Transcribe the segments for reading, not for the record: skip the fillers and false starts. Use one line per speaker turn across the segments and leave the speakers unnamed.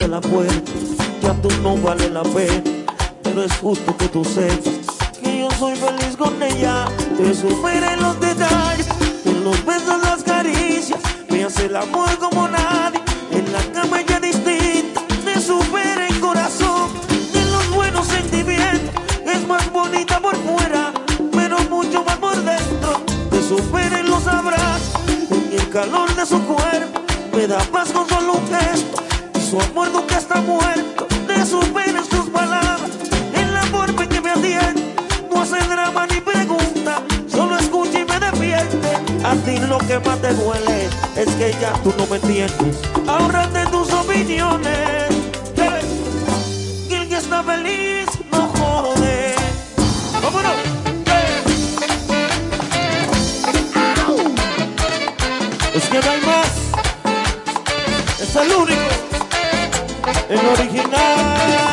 de la puerta, ya tú no vales la pena, pero es justo que tú sepas que yo soy feliz con ella. Te supera en los detalles, en los besos, las caricias, me hace el amor como nadie, en la cama ella distinta, me supera en corazón, en los buenos sentimientos, es más bonita por fuera, pero mucho más por dentro. Te supera en los abrazos, en el calor de su cuerpo, me da paz con solo un gesto, y su amor nunca está muerto. Te supera en sus palabras, en la forma en que me atiende, no hace drama ni pregunta, solo escucha y me defiende. A ti lo que más te duele es que ya tú no me entiendes. Ahórrate tus opiniones, que el que está feliz no jode. ¡Vámonos! Es que no hay más, es el único, el original.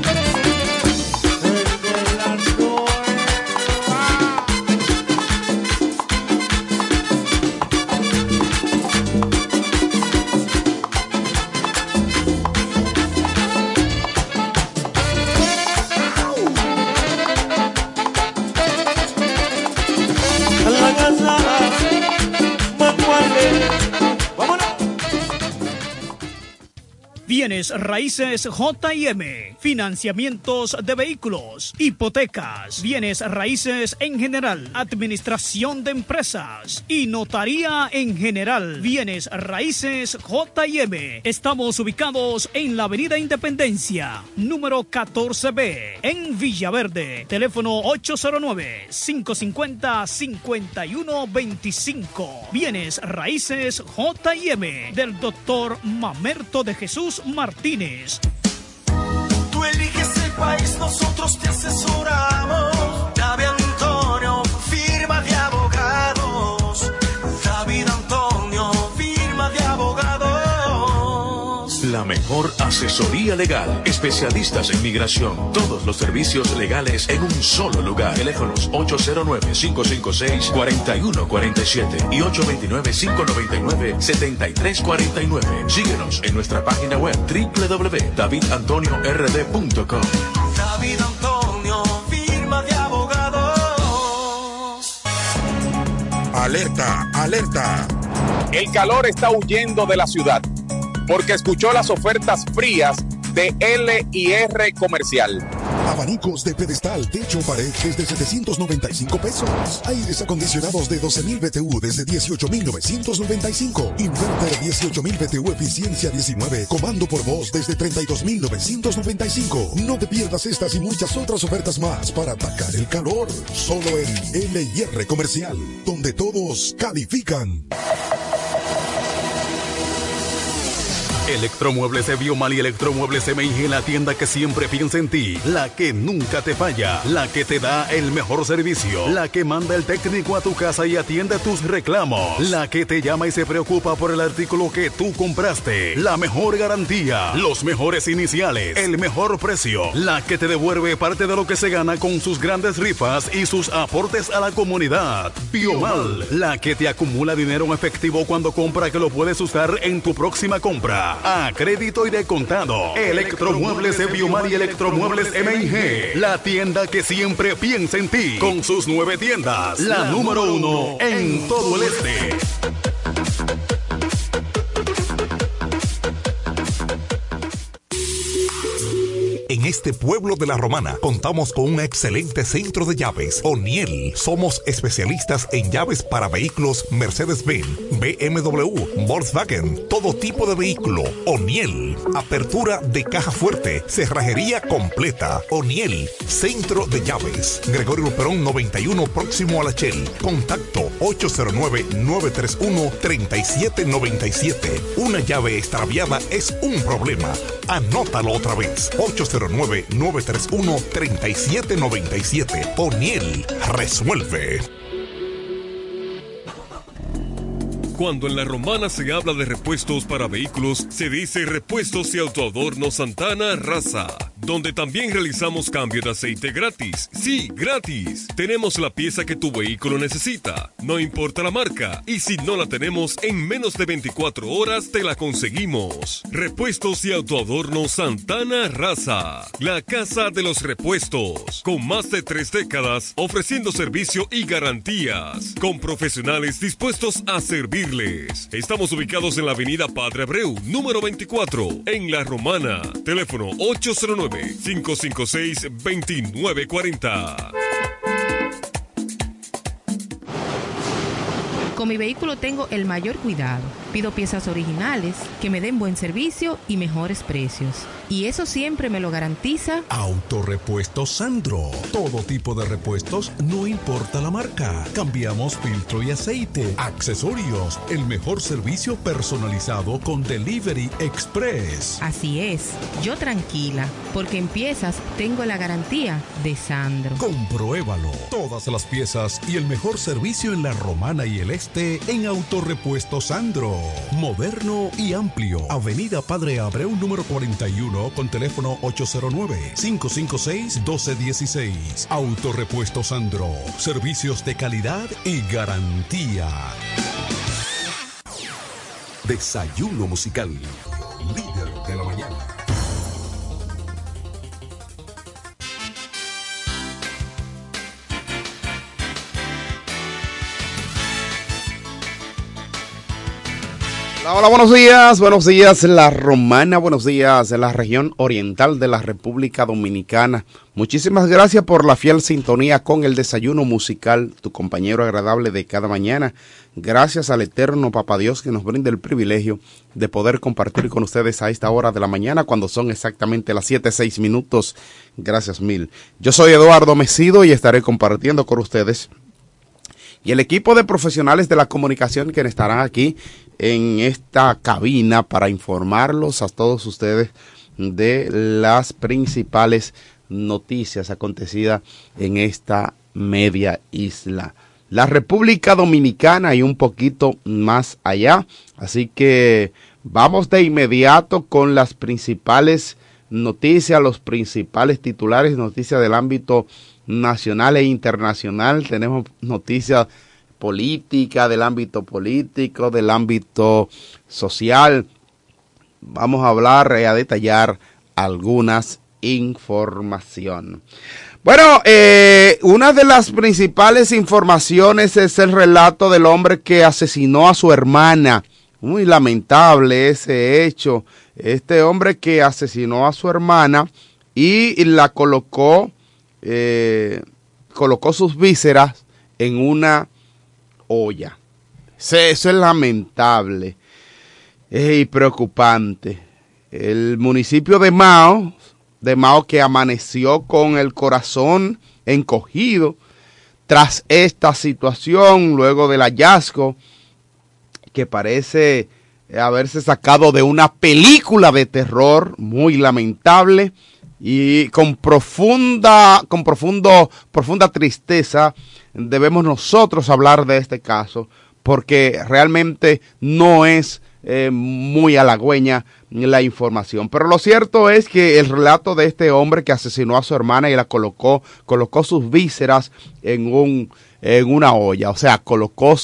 Bienes raíces J&M, financiamientos de vehículos, hipotecas, bienes raíces en general, administración de empresas y notaría en general. Bienes raíces J&M. Estamos ubicados en la Avenida Independencia, número 14B, en Villaverde. Teléfono 809-550-5125. Bienes raíces J&M del doctor Mamerto de Jesús Martínez.
Tú eliges el país, nosotros te asesoramos. David Antonio, firma de abogados. David Antonio, firma de abogados.
La mejor asesoría legal, especialistas en migración, todos los servicios legales en un solo lugar. Teléfonos 809-556-4147 y 829-599-7349. Síguenos en nuestra página web www.davidantoniord.com.
David Antonio, firma de abogados.
Alerta, alerta.
El calor está huyendo de la ciudad porque escuchó las ofertas frías de L&R Comercial.
Abanicos de pedestal, techo, pared desde 795 pesos. Aires acondicionados de 12.000 BTU desde 18.995. Inverter 18.000 BTU eficiencia 19. Comando por voz desde 32.995. No te pierdas estas y muchas otras ofertas más para atacar el calor. Solo en L&R Comercial, donde todos califican.
Electromuebles de Biomal y Electromuebles MIG, la tienda que siempre piensa en ti, la que nunca te falla, la que te da el mejor servicio, la que manda el técnico a tu casa y atiende tus reclamos, la que te llama y se preocupa por el artículo que tú compraste, la mejor garantía, los mejores iniciales, el mejor precio, la que te devuelve parte de lo que se gana con sus grandes rifas y sus aportes a la comunidad. Biomal, la que te acumula dinero en efectivo cuando compra que lo puedes usar en tu próxima compra. A crédito y de contado. Electromuebles de Biomar y Electromuebles MIG, la tienda que siempre piensa en ti, con sus 9 tiendas, la número 1 en todo el este.
En este pueblo de la Romana contamos con un excelente centro de llaves, O'Neill. Somos especialistas en llaves para vehículos Mercedes-Benz, BMW, Volkswagen, todo tipo de vehículo. O'Neill. Apertura de caja fuerte, cerrajería completa. O'Neill, centro de llaves. Gregorio Luperón 91, próximo a la Shell. Contacto 809-931-3797. Una llave extraviada es un problema. Anótalo otra vez. 809-931-3797. O'Neill resuelve.
Cuando en La Romana se habla de repuestos para vehículos, se dice Repuestos y Autoadorno Santana Raza. donde también realizamos cambio de aceite gratis. Sí, gratis. Tenemos la pieza que tu vehículo necesita, no importa la marca, y si no la tenemos, en menos de 24 horas te la conseguimos. Repuestos y autoadornos Santana Raza, la casa de los repuestos, con más de 3 décadas ofreciendo servicio y garantías, con profesionales dispuestos a servirles. Estamos ubicados en la avenida Padre Abreu, número 24, en La Romana. Teléfono 809-556-2940.
Con mi vehículo tengo el mayor cuidado. Pido piezas originales, que me den buen servicio y mejores precios. Y eso siempre me lo garantiza
Autorepuestos Sandro. Todo tipo de repuestos, no importa la marca. Cambiamos filtro y aceite, accesorios, el mejor servicio personalizado con Delivery Express.
Así es, yo tranquila, porque en piezas tengo la garantía de Sandro.
Compruébalo. Todas las piezas y el mejor servicio en La Romana y el Este en Autorepuestos Sandro. Moderno y amplio. Avenida Padre Abreu número 41 con teléfono 809-556-1216. Autorepuestos Sandro. Servicios de calidad y garantía. Desayuno musical. Líder de la mañana.
Hola, buenos días La Romana, buenos días la región oriental de la República Dominicana. Muchísimas gracias por la fiel sintonía con el desayuno musical, tu compañero agradable de cada mañana. Gracias al eterno Papá Dios que nos brinda el privilegio de poder compartir con ustedes a esta hora de la mañana cuando son exactamente las 7:06 minutos. Gracias mil. Yo soy Eduardo Mesido y estaré compartiendo con ustedes y el equipo de profesionales de la comunicación que estarán aquí en esta cabina para informarlos a todos ustedes de las principales noticias acontecidas en esta media isla, la República Dominicana y un poquito más allá. Así que vamos de inmediato con las principales noticias, los principales titulares, noticias del ámbito nacional e internacional. Tenemos noticias política, del ámbito político, del ámbito social. Vamos a hablar y a detallar algunas informaciones. Bueno, una de las principales informaciones es el relato del hombre que asesinó a su hermana. Muy lamentable ese hecho. Este hombre que asesinó a su hermana y la colocó sus vísceras en una olla. Eso es lamentable y preocupante. El municipio de Mao que amaneció con el corazón encogido tras esta situación, luego del hallazgo que parece haberse sacado de una película de terror muy lamentable y con profunda tristeza. Debemos nosotros hablar de este caso porque realmente no es muy halagüeña la información. Pero lo cierto es que el relato de este hombre que asesinó a su hermana y la colocó sus vísceras en una olla. O sea, colocó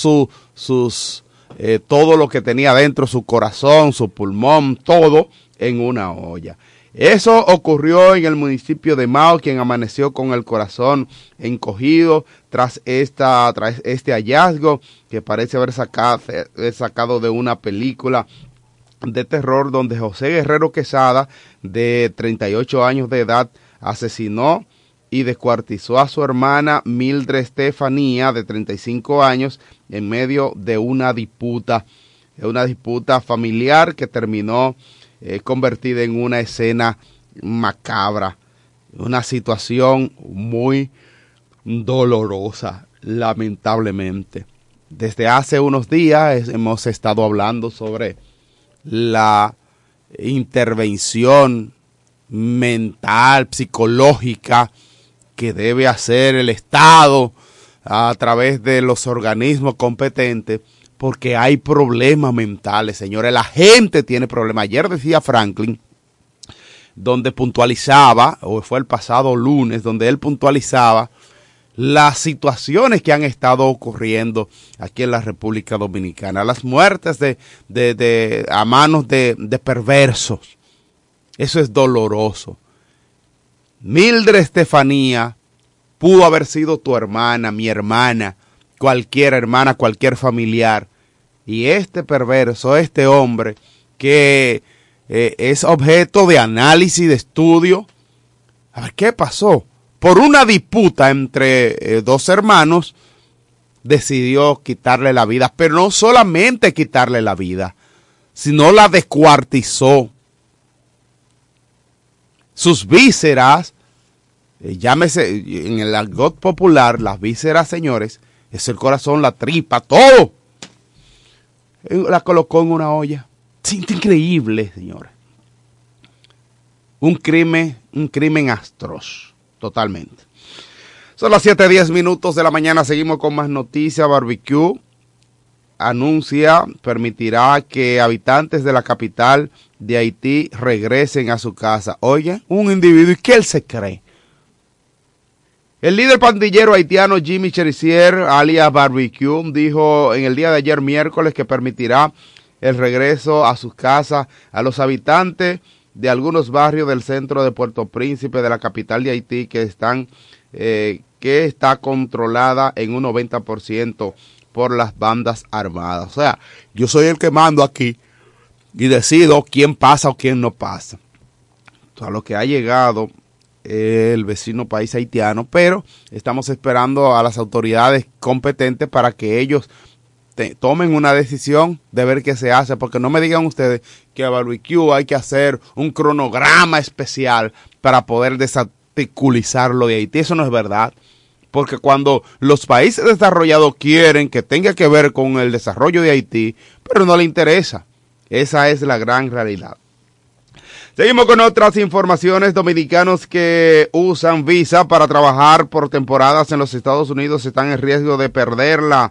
todo lo que tenía dentro, su corazón, su pulmón, todo en una olla. Eso ocurrió en el municipio de Mao, quien amaneció con el corazón encogido tras este hallazgo que parece haber sacado de una película de terror donde José Guerrero Quesada, de 38 años de edad, asesinó y descuartizó a su hermana Mildred Estefanía, de 35 años, en medio de una disputa familiar que terminó convertida en una escena macabra, una situación muy dolorosa, lamentablemente. Desde hace unos días hemos estado hablando sobre la intervención mental, psicológica que debe hacer el Estado a través de los organismos competentes, porque hay problemas mentales, señores. La gente tiene problemas. Ayer decía Franklin, donde puntualizaba, o fue el pasado lunes, donde él puntualizaba las situaciones que han estado ocurriendo aquí en la República Dominicana, las muertes a manos de perversos. Eso es doloroso. Mildred Estefanía pudo haber sido tu hermana, mi hermana, cualquier familiar. Y este perverso, este hombre que es objeto de análisis, de estudio. A ver, ¿qué pasó? Por una disputa entre dos hermanos, decidió quitarle la vida. Pero no solamente quitarle la vida, sino la descuartizó. Sus vísceras, llámese en el argot popular, las vísceras, señores, es el corazón, la tripa, todo. La colocó en una olla. Siente increíble, señores. Un crimen atroz, totalmente. Son las 7:10 de la mañana, seguimos con más noticias. Barbecue permitirá que habitantes de la capital de Haití regresen a su casa. Oye, un individuo, ¿y qué él se cree? El líder pandillero haitiano Jimmy Cherizier, alias Barbecue, dijo en el día de ayer miércoles que permitirá el regreso a sus casas a los habitantes de algunos barrios del centro de Puerto Príncipe, de la capital de Haití, que está controlada en un 90% por las bandas armadas. O sea, yo soy el que mando aquí y decido quién pasa o quién no pasa. O sea, lo que ha llegado el vecino país haitiano, pero estamos esperando a las autoridades competentes para que ellos tomen una decisión de ver qué se hace, porque no me digan ustedes que a Barbecue hay que hacer un cronograma especial para poder desarticulizarlo de Haití. Eso no es verdad, porque cuando los países desarrollados quieren que tenga que ver con el desarrollo de Haití, pero no le interesa. Esa es la gran realidad. Seguimos con otras informaciones. Dominicanos que usan visa para trabajar por temporadas en los Estados Unidos están en riesgo de perderla.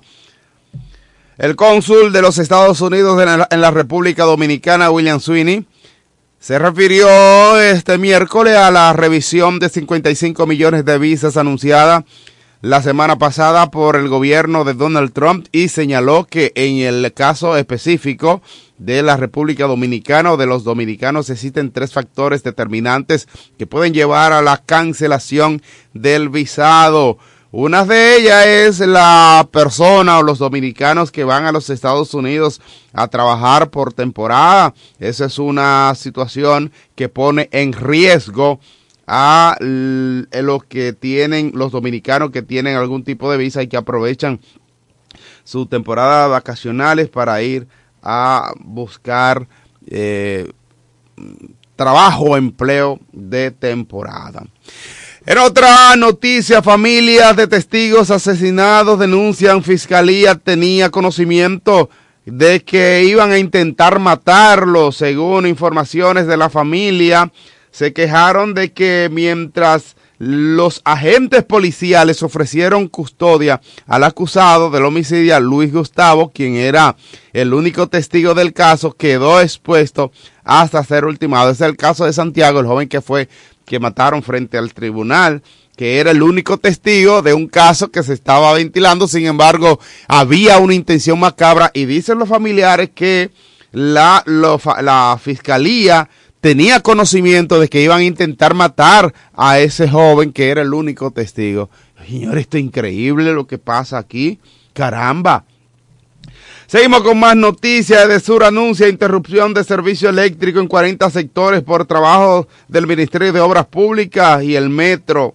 El cónsul de los Estados Unidos en la República Dominicana, William Sweeney, se refirió este miércoles a la revisión de 55 millones de visas anunciada la semana pasada por el gobierno de Donald Trump y señaló que en el caso específico de la República Dominicana o de los dominicanos existen 3 factores determinantes que pueden llevar a la cancelación del visado. Una de ellas es la persona o los dominicanos que van a los Estados Unidos a trabajar por temporada. Esa es una situación que pone en riesgo a los que tienen, los dominicanos que tienen algún tipo de visa y que aprovechan su temporada vacacionales para ir a buscar trabajo o empleo de temporada. En otra noticia, familias de testigos asesinados denuncian fiscalía tenía conocimiento de que iban a intentar matarlo. Según informaciones de la familia, se quejaron de que mientras los agentes policiales ofrecieron custodia al acusado del homicidio, Luis Gustavo, quien era el único testigo del caso, quedó expuesto hasta ser ultimado. Es el caso de Santiago, el joven que mataron frente al tribunal, que era el único testigo de un caso que se estaba ventilando. Sin embargo, había una intención macabra y dicen los familiares que la fiscalía tenía conocimiento de que iban a intentar matar a ese joven que era el único testigo. Señor, esto es increíble lo que pasa aquí. Caramba. Seguimos con más noticias. EDESUR anuncia interrupción de servicio eléctrico en 40 sectores por trabajo del Ministerio de Obras Públicas y el Metro.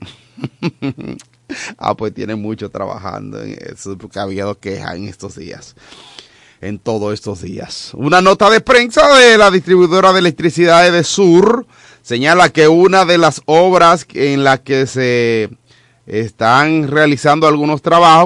Pues tiene mucho trabajando en eso, porque ha habido quejas en estos días. En todos estos días. Una nota de prensa de la distribuidora de electricidad EDESUR señala que una de las obras en la que se están realizando algunos trabajos,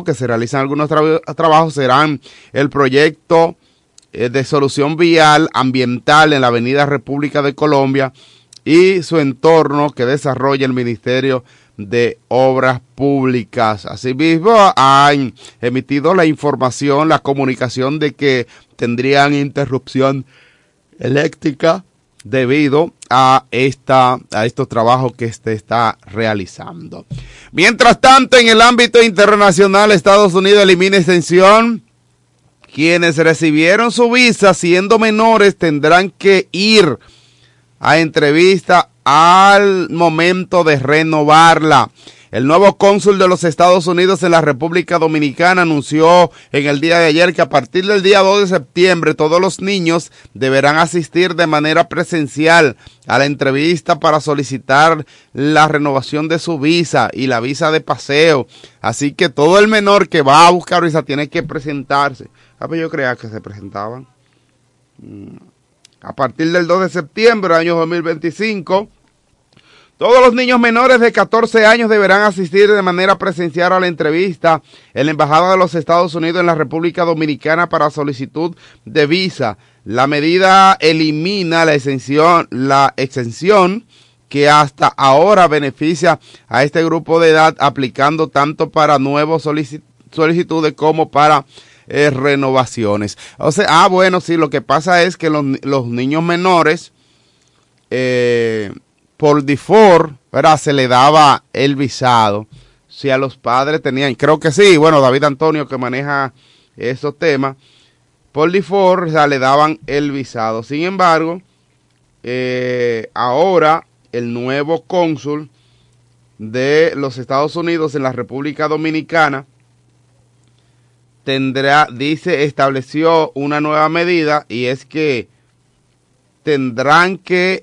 serán el proyecto de solución vial ambiental en la avenida República de Colombia y su entorno que desarrolla el Ministerio de Obras Públicas. Asimismo, han emitido la comunicación de que tendrían interrupción eléctrica debido a estos trabajos que está realizando. Mientras tanto, en el ámbito internacional, Estados Unidos elimina exención. Quienes recibieron su visa siendo menores tendrán que ir a entrevista al momento de renovarla. El nuevo cónsul de los Estados Unidos en la República Dominicana anunció en el día de ayer que a partir del día 2 de septiembre todos los niños deberán asistir de manera presencial a la entrevista para solicitar la renovación de su visa y la visa de paseo. Así que todo el menor que va a buscar visa tiene que presentarse. Pues yo creía que se presentaban. A partir del 2 de septiembre del año 2025, todos los niños menores de 14 años deberán asistir de manera presencial a la entrevista en la Embajada de los Estados Unidos en la República Dominicana para solicitud de visa. La medida elimina la exención que hasta ahora beneficia a este grupo de edad, aplicando tanto para nuevos solicitudes como para renovaciones. O sea, bueno, sí, lo que pasa es que los niños menores, por default, ¿verdad?, se le daba el visado. Si a los padres tenían, creo que sí, bueno, David Antonio que maneja esos temas, por default, o sea, le daban el visado. Sin embargo, ahora el nuevo cónsul de los Estados Unidos en la República Dominicana estableció una nueva medida, y es que tendrán que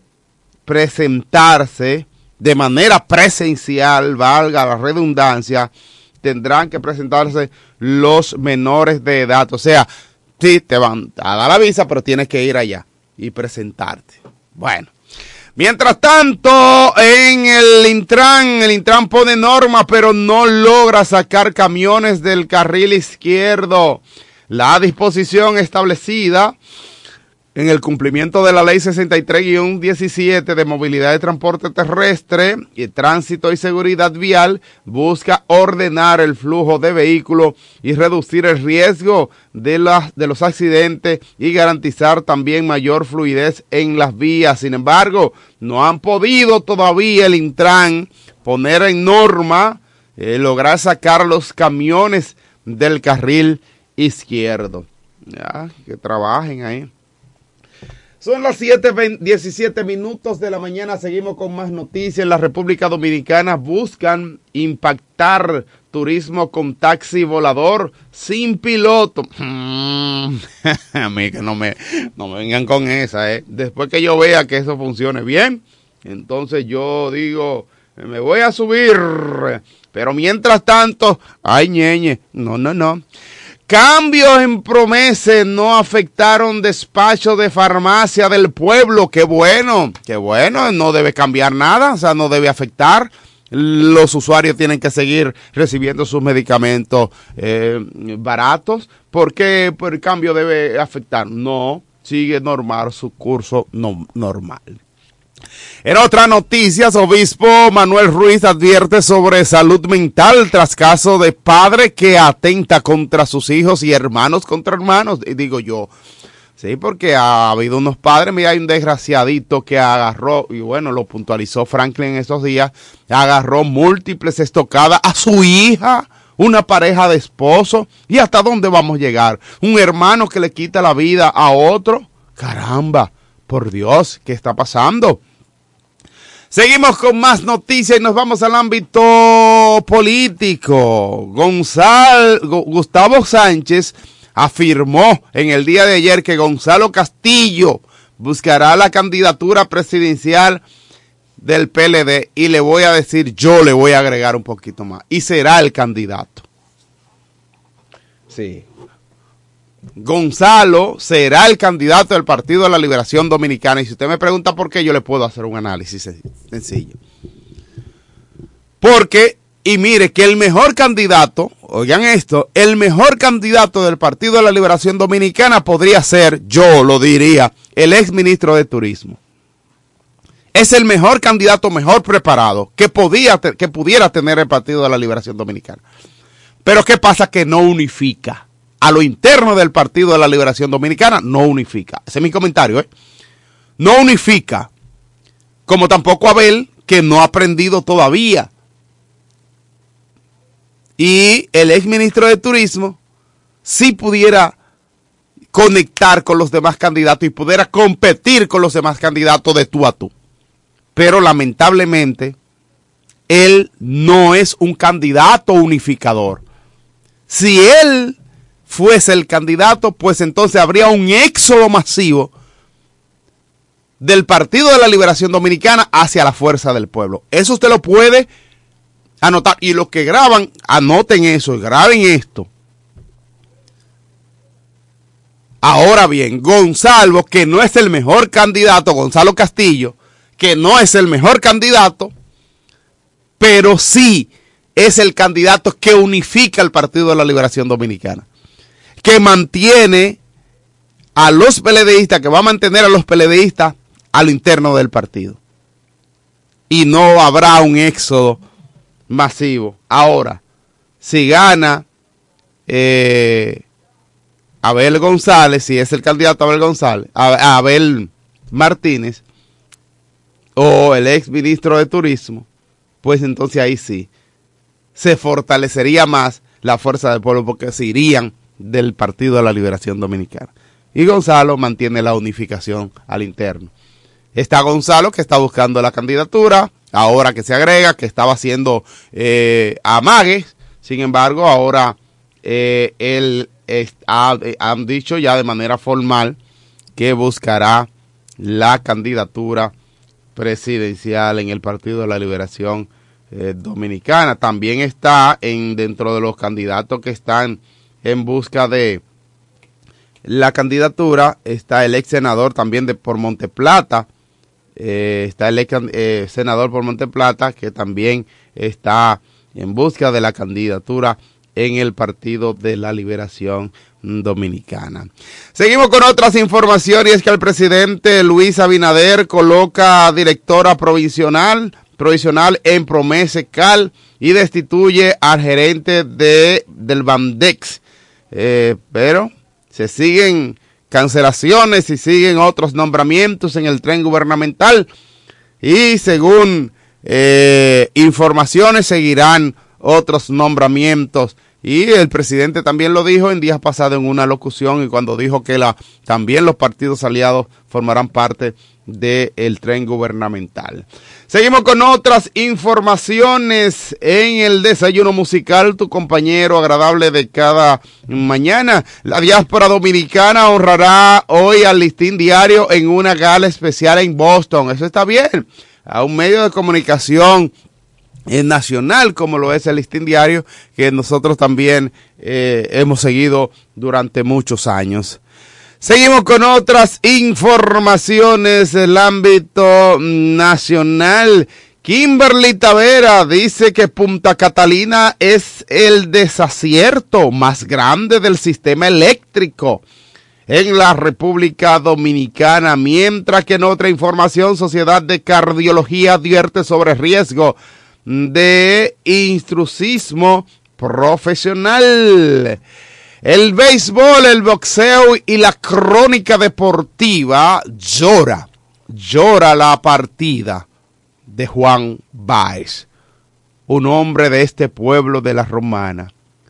presentarse de manera presencial, valga la redundancia, tendrán que presentarse los menores de edad. O sea, sí, te van a dar la visa, pero tienes que ir allá y presentarte. Bueno, mientras tanto, en el Intran pone normas, pero no logra sacar camiones del carril izquierdo. La disposición establecida en el cumplimiento de la Ley 63-17 de Movilidad de Transporte Terrestre y Tránsito y Seguridad Vial busca ordenar el flujo de vehículos y reducir el riesgo de los accidentes y garantizar también mayor fluidez en las vías. Sin embargo, no han podido todavía el Intran poner en norma, lograr sacar los camiones del carril izquierdo. Ya, que trabajen ahí. Son las 7:17 minutos de la mañana. Seguimos con más noticias. En la República Dominicana buscan impactar turismo con taxi volador sin piloto. A mí que no me vengan con esa, Después que yo vea que eso funcione bien, entonces yo digo, me voy a subir. Pero mientras tanto, ay, ñeñe, no. Cambios en Promese no afectaron despacho de farmacia del pueblo. Qué bueno, no debe cambiar nada, o sea, no debe afectar. Los usuarios tienen que seguir recibiendo sus medicamentos baratos. ¿Por qué el cambio debe afectar? No, sigue normal su curso normal. En otras noticias, obispo Manuel Ruiz advierte sobre salud mental tras caso de padre que atenta contra sus hijos y hermanos contra hermanos. Y digo yo, sí, porque ha habido unos padres, mira, hay un desgraciadito que agarró, y bueno, lo puntualizó Franklin en estos días, agarró múltiples estocadas a su hija, una pareja de esposos. ¿Y hasta dónde vamos a llegar? Un hermano que le quita la vida a otro. Caramba, por Dios, ¿qué está pasando? Seguimos con más noticias y nos vamos al ámbito político. Gustavo Sánchez afirmó en el día de ayer que Gonzalo Castillo buscará la candidatura presidencial del PLD, y le voy a decir, yo le voy a agregar un poquito más, y será el candidato. Sí. Gonzalo será el candidato del Partido de la Liberación Dominicana, y si usted me pregunta por qué, yo le puedo hacer un análisis sencillo. Porque, y mire, que el mejor candidato, oigan esto, el mejor candidato del Partido de la Liberación Dominicana podría ser, yo lo diría, el exministro de Turismo. Es el mejor candidato, mejor preparado que pudiera tener el Partido de la Liberación Dominicana. Pero ¿qué pasa? Que no unifica. A lo interno del Partido de la Liberación Dominicana no unifica. Ese es mi comentario, no unifica, como tampoco Abel, que no ha aprendido todavía. Y el exministro de Turismo sí pudiera conectar con los demás candidatos y pudiera competir con los demás candidatos de tú a tú. Pero lamentablemente, él no es un candidato unificador. Si él fuese el candidato, pues entonces habría un éxodo masivo del Partido de la Liberación Dominicana hacia la Fuerza del Pueblo. Eso usted lo puede anotar. Y los que graban, anoten eso, graben esto. Ahora bien, Gonzalo, que no es el mejor candidato, Gonzalo Castillo, que no es el mejor candidato, pero sí es el candidato que unifica el Partido de la Liberación Dominicana, que mantiene a los PLDistas, que va a mantener a los PLDistas al interno del partido. Y no habrá un éxodo masivo. Ahora, si gana Abel González, si es el candidato Abel González, Abel Martínez, o el ex ministro de Turismo, pues entonces ahí sí se fortalecería más la Fuerza del Pueblo, porque se irían del Partido de la Liberación Dominicana. Y Gonzalo mantiene la unificación al interno. Está Gonzalo, que está buscando la candidatura, ahora que se agrega, que estaba haciendo amagues. Sin embargo, ahora él han dicho ya de manera formal que buscará la candidatura presidencial en el Partido de la Liberación Dominicana. También está dentro de los candidatos que están en busca de la candidatura, está el ex senador también por Monteplata, está el ex senador por Monteplata, que también está en busca de la candidatura en el Partido de la Liberación Dominicana. Seguimos con otras informaciones, y es que el presidente Luis Abinader coloca directora provisional en Promesecal y destituye al gerente del Bandex. Pero se siguen cancelaciones y siguen otros nombramientos en el tren gubernamental, y según informaciones seguirán otros nombramientos. Y el presidente también lo dijo en días pasados en una locución, y cuando dijo que también los partidos aliados formarán parte del tren gubernamental. Seguimos con otras informaciones en el desayuno musical, tu compañero agradable de cada mañana. La diáspora dominicana honrará hoy al Listín Diario en una gala especial en Boston. Eso está bien. A un medio de comunicación nacional como lo es el Listín Diario, que nosotros también hemos seguido durante muchos años. Seguimos con otras informaciones del ámbito nacional. Kimberly Tavera dice que Punta Catalina es el desacierto más grande del sistema eléctrico en la República Dominicana, mientras que en otra información, Sociedad de Cardiología advierte sobre riesgo de intrusismo profesional. El béisbol, el boxeo y la crónica deportiva llora la partida de Juan Báez, un hombre de este pueblo de la Romana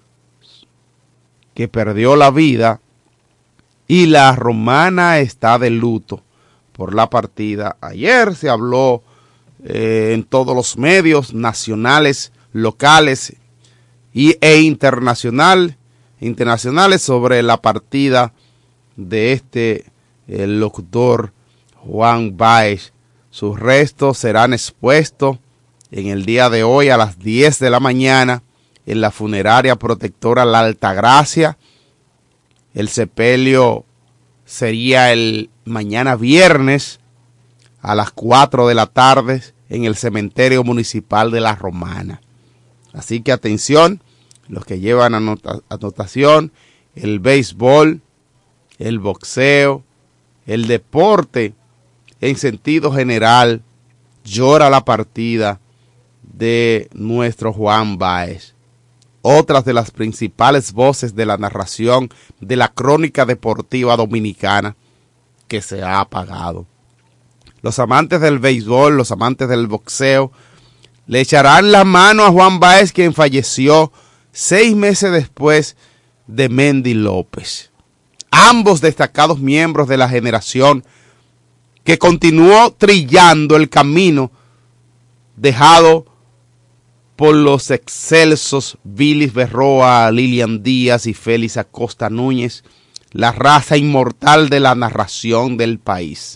que perdió la vida, y la Romana está de luto por la partida. Ayer se habló en todos los medios nacionales, locales e internacionales sobre la partida de el locutor Juan Báez. Sus restos serán expuestos en el día de hoy a las 10 de la mañana en la funeraria protectora La Altagracia. El sepelio sería el mañana viernes a las 4 de la tarde en el cementerio municipal de La Romana. Así que atención, los que llevan anotación, el béisbol, el boxeo, el deporte en sentido general, llora la partida de nuestro Juan Báez. Otras de las principales voces de la narración de la crónica deportiva dominicana que se ha apagado. los amantes del béisbol, los amantes del boxeo, le echarán la mano a Juan Báez, quien falleció 6 meses después de Mendy López. Ambos destacados miembros de la generación que continuó trillando el camino dejado por los excelsos Vilis Berroa, Lilian Díaz y Félix Acosta Núñez, la raza inmortal de la narración del país.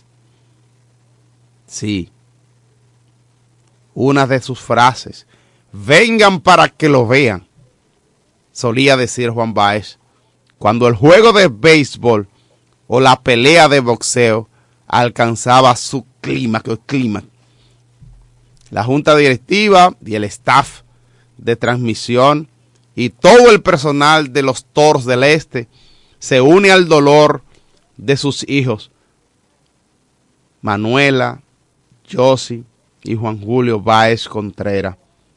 Sí, una de sus frases, vengan para que lo vean, solía decir Juan Báez, cuando el juego de béisbol o la pelea de boxeo alcanzaba su clímax. La junta directiva y el staff de transmisión y todo el personal de los Toros del Este se une al dolor de sus hijos, Manuela, Josie y Juan Julio Báez Contreras,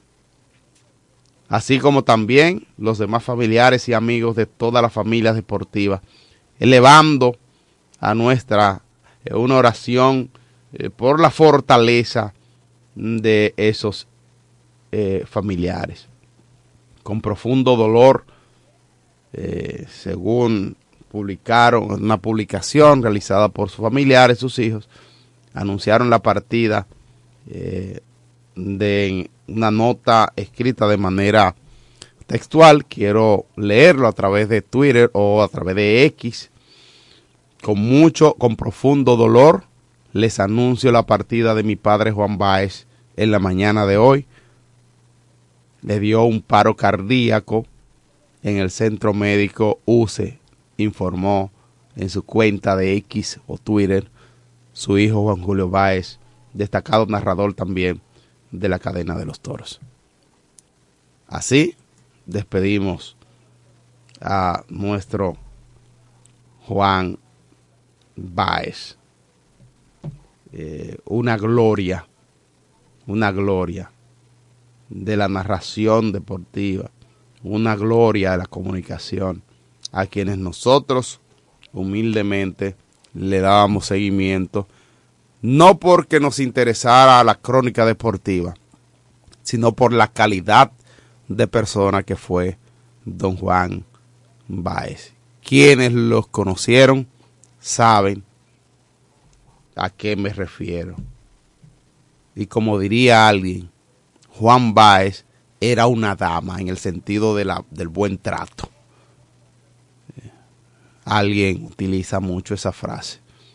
así como también los demás familiares y amigos de toda la familia deportiva, elevando a nuestra una oración por la fortaleza de esos familiares. Con profundo dolor, según publicaron una publicación realizada por sus familiares, sus hijos, anunciaron la partida de una nota escrita de manera textual. Quiero leerlo a través de Twitter o a través de X. Con profundo dolor les anuncio la partida de mi padre Juan Báez en la mañana de hoy. Le dio un paro cardíaco en el centro médico UCE, informó en su cuenta de X o Twitter su hijo Juan Julio Báez, destacado narrador también de la cadena de los toros. Así despedimos a nuestro Juan Báez, una gloria de la narración deportiva, una gloria de la comunicación, a quienes nosotros humildemente le dábamos seguimiento, no porque nos interesara la crónica deportiva, sino por la calidad de persona que fue don Juan Báez. Quienes los conocieron saben a qué me refiero. Y como diría alguien, Juan Báez era una dama en el sentido del buen trato. Alguien utiliza mucho esa frase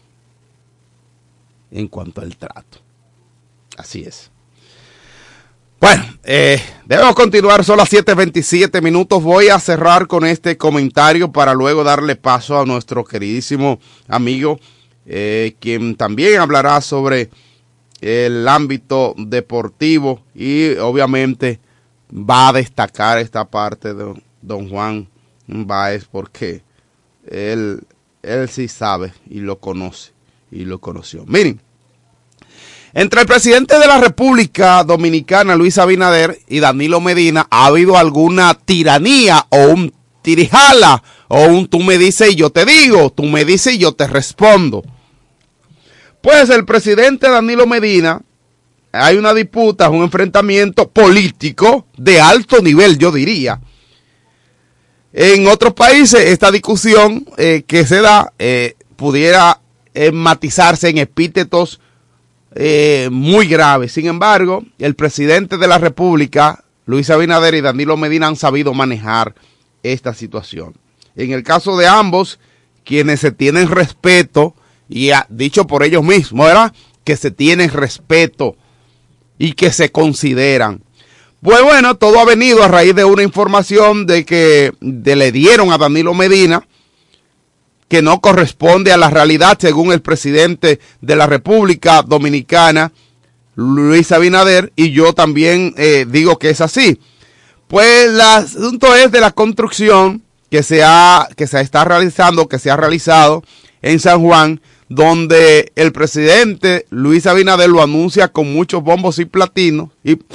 en cuanto al trato. Así es. Bueno, debemos continuar, son las 7:27 minutos. Voy a cerrar con este comentario para luego darle paso a nuestro queridísimo amigo, quien también hablará sobre el ámbito deportivo y obviamente va a destacar esta parte de don Juan Báez porque él sí sabe y lo conoce y lo conoció. Miren, entre el presidente de la República Dominicana, Luis Abinader, y Danilo Medina, ha habido alguna tiranía o un tirijala o un tú me dices y yo te digo, tú me dices y yo te respondo. Pues el presidente Danilo Medina, hay una disputa, un enfrentamiento político de alto nivel, yo diría. En otros países esta discusión que se da pudiera matizarse en epítetos muy graves. Sin embargo, el presidente de la República, Luis Abinader, y Danilo Medina han sabido manejar esta situación. En el caso de ambos, quienes se tienen respeto, y dicho por ellos mismos, ¿verdad?, que se tienen respeto y que se consideran. Pues bueno, todo ha venido a raíz de una información de que le dieron a Danilo Medina, que no corresponde a la realidad según el presidente de la República Dominicana, Luis Abinader, y yo también digo que es así. Pues el asunto es de la construcción que se ha realizado en San Juan, donde el presidente Luis Abinader lo anuncia con muchos bombos y platinos,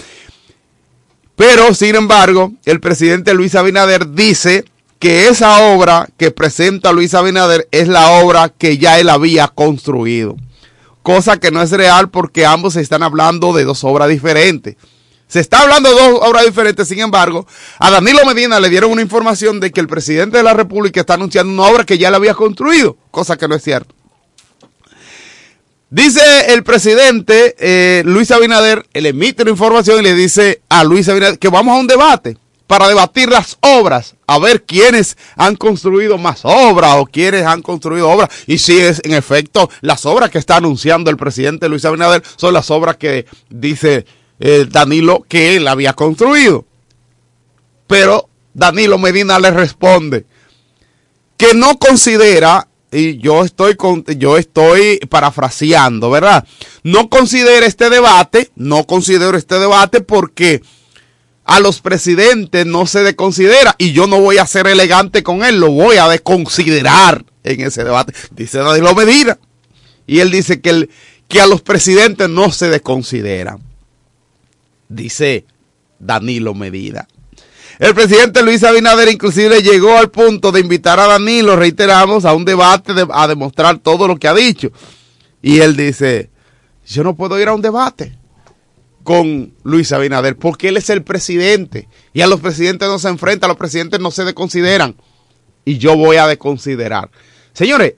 pero sin embargo el presidente Luis Abinader dice que esa obra que presenta Luis Abinader es la obra que ya él había construido. cosa que no es real porque ambos se están hablando de dos obras diferentes. Se está hablando de dos obras diferentes, sin embargo, a Danilo Medina le dieron una información de que el presidente de la República está anunciando una obra que ya le había construido, cosa que no es cierto. Dice el presidente Luis Abinader, él emite una información y le dice a Luis Abinader que vamos a un debate para debatir las obras, a ver quiénes han construido más obras o quiénes han construido obras. Y si es en efecto las obras que está anunciando el presidente Luis Abinader son las obras que dice Danilo que él había construido. Pero Danilo Medina le responde que no considera, y yo estoy parafraseando, ¿verdad? No considero este debate porque a los presidentes no se desconsidera y yo no voy a ser elegante con él, lo voy a desconsiderar en ese debate, dice Danilo Medina. Y él dice que a los presidentes no se desconsideran, dice Danilo Medina. El presidente Luis Abinader inclusive llegó al punto de invitar a Danilo, reiteramos, a un debate a demostrar todo lo que ha dicho. Y él dice, yo no puedo ir a un debate con Luis Abinader porque él es el presidente y a los presidentes no se enfrenta, a los presidentes no se desconsideran y yo voy a desconsiderar. Señores,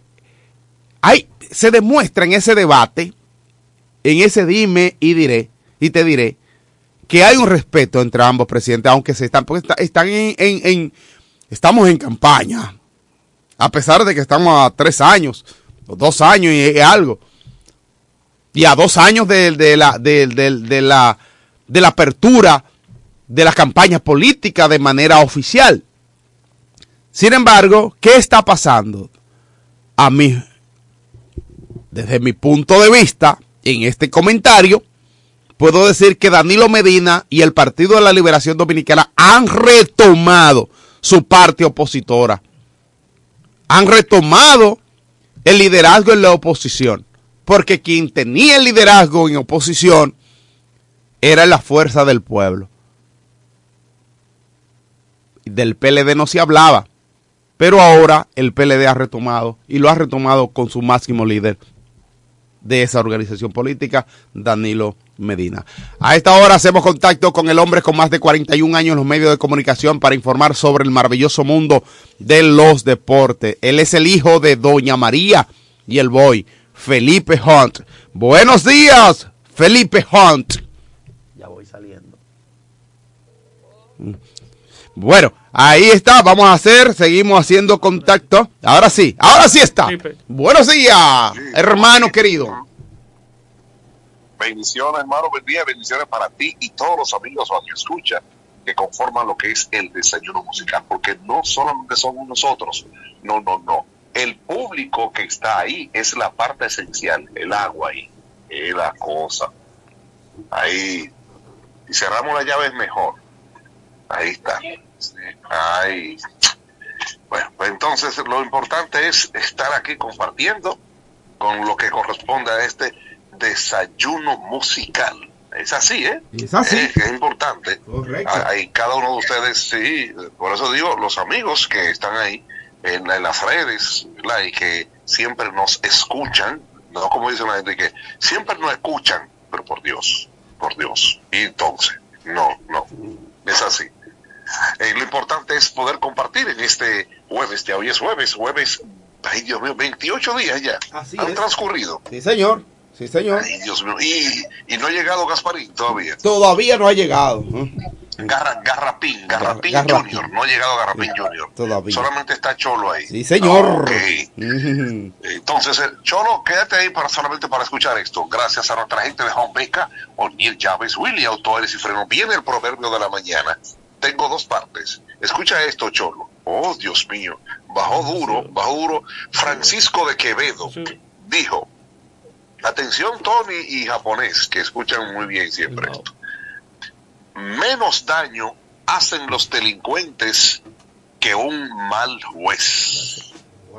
se demuestra en ese debate, en ese dime y diré, y te diré, que hay un respeto entre ambos presidentes, aunque porque estamos en campaña, a pesar de que estamos a 3 años, o 2 años y algo, y a 2 años de la apertura de las campañas políticas de manera oficial. Sin embargo, ¿qué está pasando? A mí, desde mi punto de vista, en este comentario, puedo decir que Danilo Medina y el Partido de la Liberación Dominicana han retomado su parte opositora. Han retomado el liderazgo en la oposición. Porque quien tenía el liderazgo en oposición era la Fuerza del Pueblo. Del PLD no se hablaba. Pero ahora el PLD ha retomado y lo ha retomado con su máximo líder de esa organización política, Danilo Medina. A esta hora hacemos contacto con el hombre con más de 41 años en los medios de comunicación para informar sobre el maravilloso mundo de los deportes. Él es el hijo de Doña María y el boy, Felipe Hunt. Buenos días, Felipe Hunt. Ya voy saliendo. Bueno, ahí está, seguimos haciendo contacto. Ahora sí está. Buenos días, hermano querido.
Bendiciones, hermano, bendiciones para ti y todos los amigos o que escuchan que conforman lo que es el desayuno musical, porque no solamente somos nosotros, no. El público que está ahí es la parte esencial, el agua ahí, es la cosa. Ahí, si cerramos la llave es mejor. Ahí está. Ahí. Bueno, pues entonces lo importante es estar aquí compartiendo con lo que corresponde a este desayuno musical. Es así, ¿eh?
Es así.
Es importante.
Correcto.
Hay cada uno de ustedes, sí, por eso digo, los amigos que están ahí en las redes, ¿verdad? Y que siempre nos escuchan, no como dice la gente, que siempre nos escuchan, pero por Dios. Y entonces, no, es así. Lo importante es poder compartir en este jueves, ya hoy es jueves, ay Dios mío, 28 días ya han transcurrido.
Sí, señor.
Ay, Dios mío, y no ha llegado Gasparín todavía.
Todavía no ha llegado.
Garrapín Junior, no ha llegado Garrapín Junior.
Todavía.
Solamente está Cholo ahí.
Sí, señor.
Okay. Entonces, Cholo, quédate ahí solamente para escuchar esto. Gracias a nuestra gente de Home Beca, O'Neill Llaves, Willy Autores y Freno. Viene el proverbio de la mañana. Tengo 2 partes. Escucha esto, Cholo. Oh, Dios mío. Bajó duro. Francisco de Quevedo dijo, atención Tony y japonés, que escuchan muy bien siempre esto. Menos daño hacen los delincuentes que un mal juez.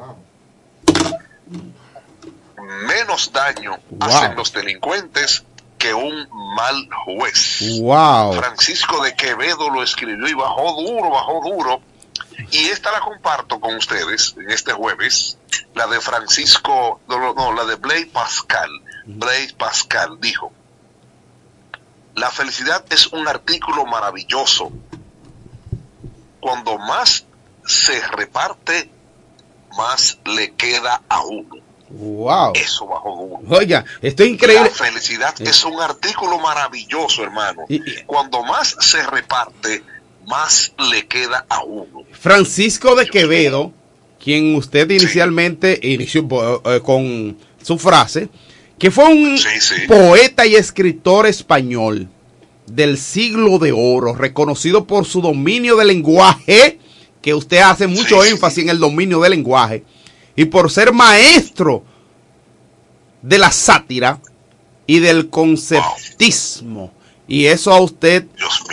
Menos daño hacen los delincuentes que un mal juez. Francisco de Quevedo lo escribió y bajó duro. Y esta la comparto con ustedes en este jueves, la de Francisco, la de Blaise Pascal. Blaise Pascal, dijo: la felicidad es un artículo maravilloso. Cuando más se reparte, más le queda a uno.
Wow.
Eso bajo Google.
Oiga, esto es increíble.
La felicidad es un artículo maravilloso, hermano. Cuando más se reparte, más le queda a uno.
Francisco de Quevedo, quien usted inicialmente inició con su frase, que fue un poeta y escritor español del siglo de oro, reconocido por su dominio del lenguaje, que usted hace mucho énfasis en el dominio del lenguaje, y por ser maestro de la sátira y del conceptismo. Y eso a usted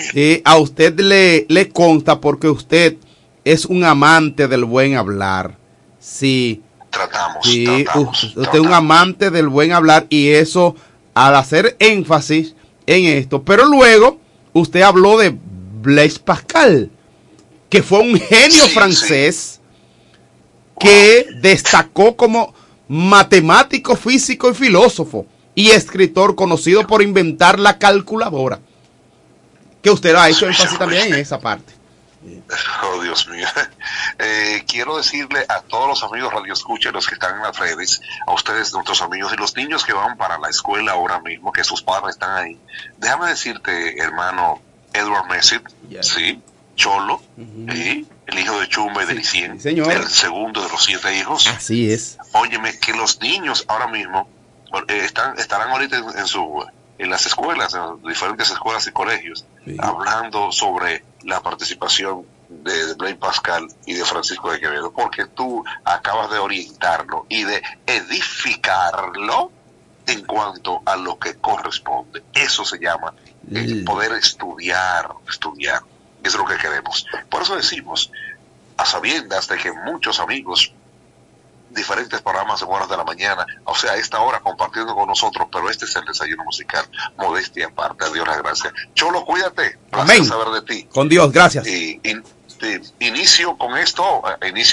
le consta porque usted es un amante del buen hablar. Sí.
Tratamos.
Usted es un amante del buen hablar, y eso al hacer énfasis en esto. Pero luego usted habló de Blaise Pascal, que fue un genio francés que destacó como matemático, físico y filósofo y escritor, conocido por inventar la calculadora, que usted ha hecho énfasis también en esa parte.
Oh, Dios mío. Quiero decirle a todos los amigos radioescuchas, los que están en las redes, a ustedes, nuestros amigos, y los niños que van para la escuela ahora mismo, que sus padres están ahí. Déjame decirte, hermano Edward Messit, sí, Cholo, el hijo de Chumba y de Licien, el segundo de los 7 hijos.
Así es.
Óyeme, que los niños ahora mismo estarán ahorita en las escuelas, en diferentes escuelas y colegios, hablando sobre la participación de Blaise Pascal y de Francisco de Quevedo, porque tú acabas de orientarlo y de edificarlo en cuanto a lo que corresponde. Eso se llama poder estudiar. Es lo que queremos. Por eso decimos, a sabiendas de que muchos amigos, diferentes programas en horas de la mañana, o sea, a esta hora compartiendo con nosotros, pero este es el desayuno musical. Modestia aparte, a Dios las gracias. Cholo, cuídate.
Amén.
Saber de ti.
Con Dios, gracias.
Inicio con esto.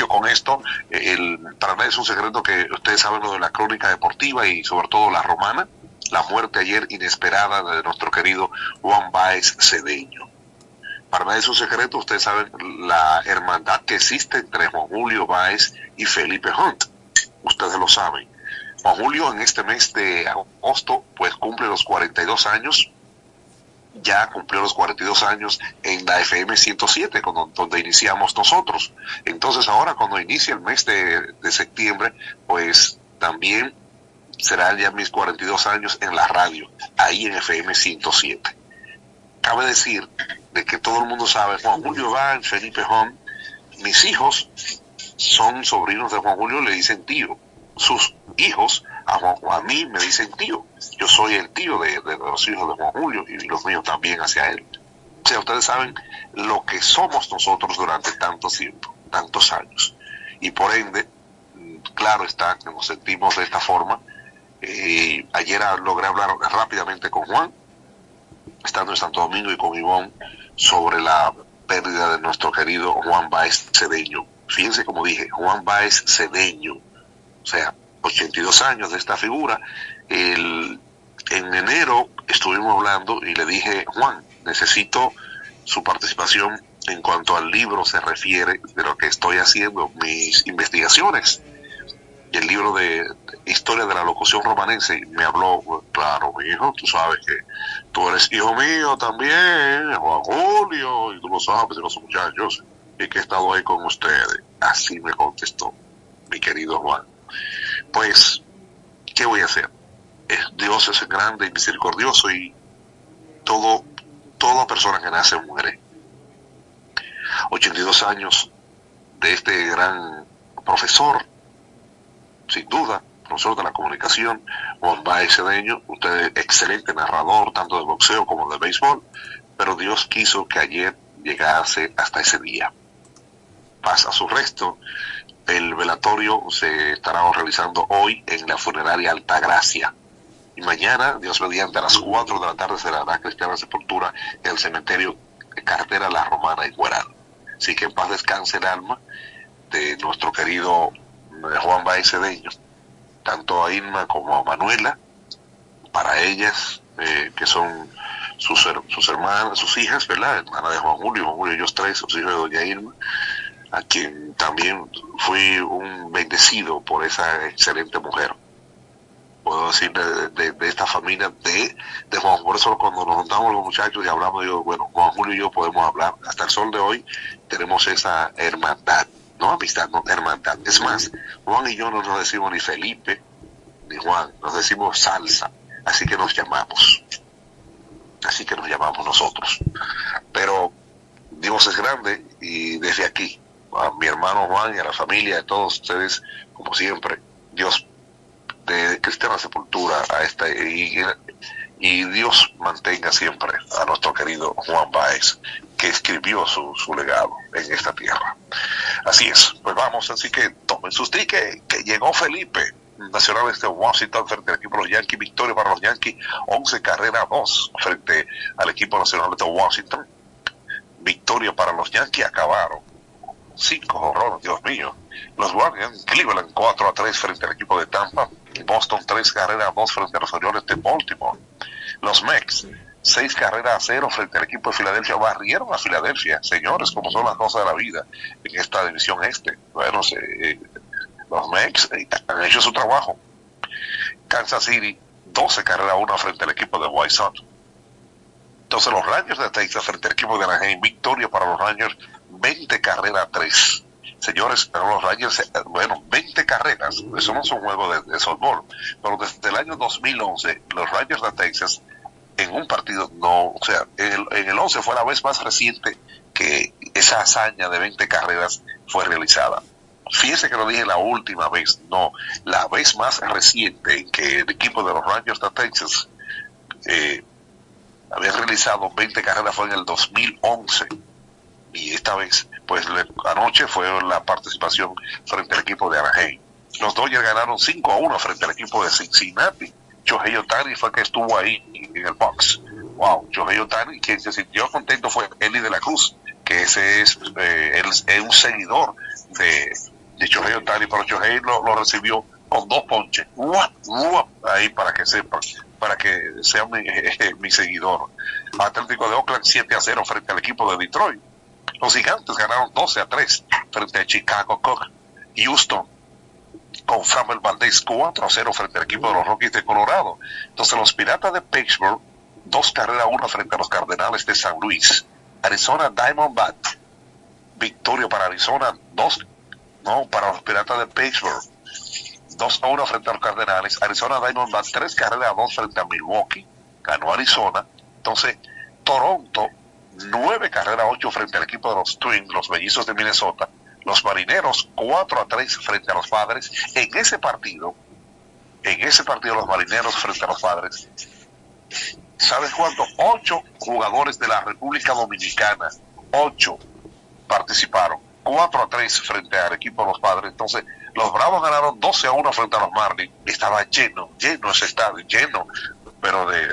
Para nadie es un secreto que ustedes saben lo de la crónica deportiva y sobre todo la romana, la muerte ayer inesperada de nuestro querido Juan Báez Cedeño. Para nadie es un secreto, ustedes saben la hermandad que existe entre Juan Julio Báez y Felipe Hunt. Ustedes lo saben. Juan Julio en este mes de agosto pues cumple los 42 años. Ya cumplió los 42 años en la FM 107, donde iniciamos nosotros. Entonces ahora cuando inicia el mes de septiembre, pues también serán ya mis 42 años en la radio, ahí en FM 107. Cabe decir de que todo el mundo sabe, Juan Julio Báez, Felipe Hunt, mis hijos son sobrinos de Juan Julio, le dicen tío. Sus hijos a mí me dicen tío. Yo soy el tío de los hijos de Juan Julio y los míos también hacia él. O sea, ustedes saben lo que somos nosotros durante tanto tiempo, tantos años. Y por ende, claro está que nos sentimos de esta forma. Ayer logré hablar rápidamente con Juan, estando en Santo Domingo, y con Ivonne, sobre la pérdida de nuestro querido Juan Báez Cedeño. Fíjense como dije, Juan Báez Cedeño, o sea, 82 años de esta figura. En enero estuvimos hablando y le dije, Juan, necesito su participación en cuanto al libro se refiere, de lo que estoy haciendo, mis investigaciones. El libro de Historia de la Locución Romanense. Y me habló, claro, mi hijo, tú sabes que tú eres hijo mío también, Juan Julio, y tú lo sabes, los muchachos, y que he estado ahí con ustedes. Así me contestó mi querido Juan. Pues, ¿qué voy a hacer? Dios es grande y misericordioso, y toda persona que nace muere. 82 años de este gran profesor, sin duda, profesor de la comunicación, Juan Báez Cedeño. Usted es excelente narrador, tanto de boxeo como de béisbol, pero Dios quiso que ayer llegase hasta ese día. Pasa su resto. El velatorio se estará realizando hoy en la funeraria Altagracia. Y mañana, Dios mediante, a las 4 de la tarde se dará cristiana sepultura en el cementerio de Carretera La Romana y Guaral. Así que en paz descanse el alma de nuestro querido Juan Báez Cedeño, tanto a Irma como a Manuela, para ellas, que son sus hermanas, sus hijas, ¿verdad? Hermana de Juan Julio, ellos tres, sus hijos de doña Irma, a quien también fui un bendecido por esa excelente mujer. Puedo decir de esta familia de Juan. Por eso cuando nos juntamos los muchachos y hablamos, digo, bueno, Juan Julio y yo podemos hablar. Hasta el sol de hoy tenemos esa hermandad, no amistad, no hermandad. Es más, Juan y yo no nos decimos ni Felipe ni Juan, nos decimos Salsa, así que nos llamamos nosotros. Pero Dios es grande, y desde aquí, a mi hermano Juan y a la familia de todos ustedes, como siempre, Dios de cristiana sepultura a esta, y Dios mantenga siempre a nuestro querido Juan Báez, que escribió su legado en esta tierra. Así es, pues vamos, así que tomen sus tickets, que llegó Felipe. Nacionales de Washington frente al equipo de los Yankees, victoria para los Yankees, 11-2 frente al equipo nacional de Washington, victoria para los Yankees, acabaron 5 horrores, Dios mío. Los Guardians, Cleveland 4-3 frente al equipo de Tampa, Boston 3-2 frente a los Orioles de Baltimore. Los Mets 6-0 frente al equipo de Filadelfia, barrieron a Filadelfia, señores, como son las cosas de la vida en esta división este. Bueno, los Mets han hecho su trabajo. Kansas City 12-1 frente al equipo de White Sox. Entonces los Rangers de Texas frente al equipo de Anaheim, victoria para los Rangers 20-3. Señores, los Rangers, 20 carreras, eso no es un juego de softball, pero desde el año 2011 los Rangers de Texas en un partido, en el 11 fue la vez más reciente que esa hazaña de 20 carreras fue realizada. Fíjense que lo dije la última vez, no, la vez más reciente en que el equipo de los Rangers de Texas había realizado 20 carreras fue en el 2011, y esta vez, pues anoche fue la participación frente al equipo de Anaheim. Los Dodgers ganaron 5-1 frente al equipo de Cincinnati. Shohei Ohtani fue que estuvo ahí en el box. Wow, Shohei Ohtani, quien se sintió contento fue Eli de la Cruz, que ese es un seguidor de Shohei Ohtani, pero Shohei lo recibió con 2 ponches. Ahí para que sepan, para que sea mi seguidor. Atlético de Oakland 7-0 frente al equipo de Detroit. Los Gigantes ganaron 12-3 frente a Chicago Cubs. Houston con Framber Valdez 4-0 frente al equipo de los Rockies de Colorado. Entonces los Piratas de Pittsburgh 2-1 frente a los Cardenales de San Luis. Arizona Diamondbacks, victoria para Arizona, para los Piratas de Pittsburgh 2-1 frente a los Cardenales. Arizona Diamondbacks 3-2 frente a Milwaukee, ganó Arizona. Entonces Toronto 9-8 frente al equipo de los Twins, los Mellizos de Minnesota. Los Marineros 4-3 frente a los Padres. En ese partido los Marineros frente a los Padres, ¿sabes cuánto? 8 jugadores de la República Dominicana, 8 participaron, 4-3 frente al equipo de los Padres. Entonces los Bravos ganaron 12-1 frente a los Marlins. Estaba lleno ese estadio, lleno, pero de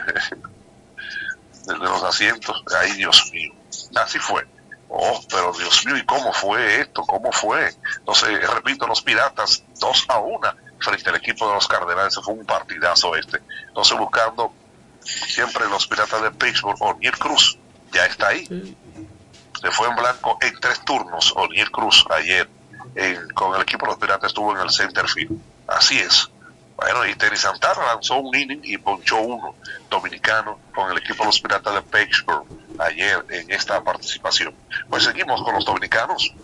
los asientos. Ay, Dios mío, así fue. Pero Dios mío, ¿y cómo fue esto? ¿Cómo fue? Entonces, repito, los Piratas 2-1 frente al equipo de los Cardenales. Fue un partidazo este. Entonces, buscando siempre los Piratas de Pittsburgh, O'Neill Cruz ya está ahí. Se fue en blanco en 3 turnos. O'Neill Cruz ayer con el equipo de los Piratas estuvo en el center field. Así es. Bueno, y Terry Santana lanzó un inning y ponchó uno dominicano con el equipo de los Piratas de Pittsburgh ayer en esta participación. Pues seguimos con los dominicanos,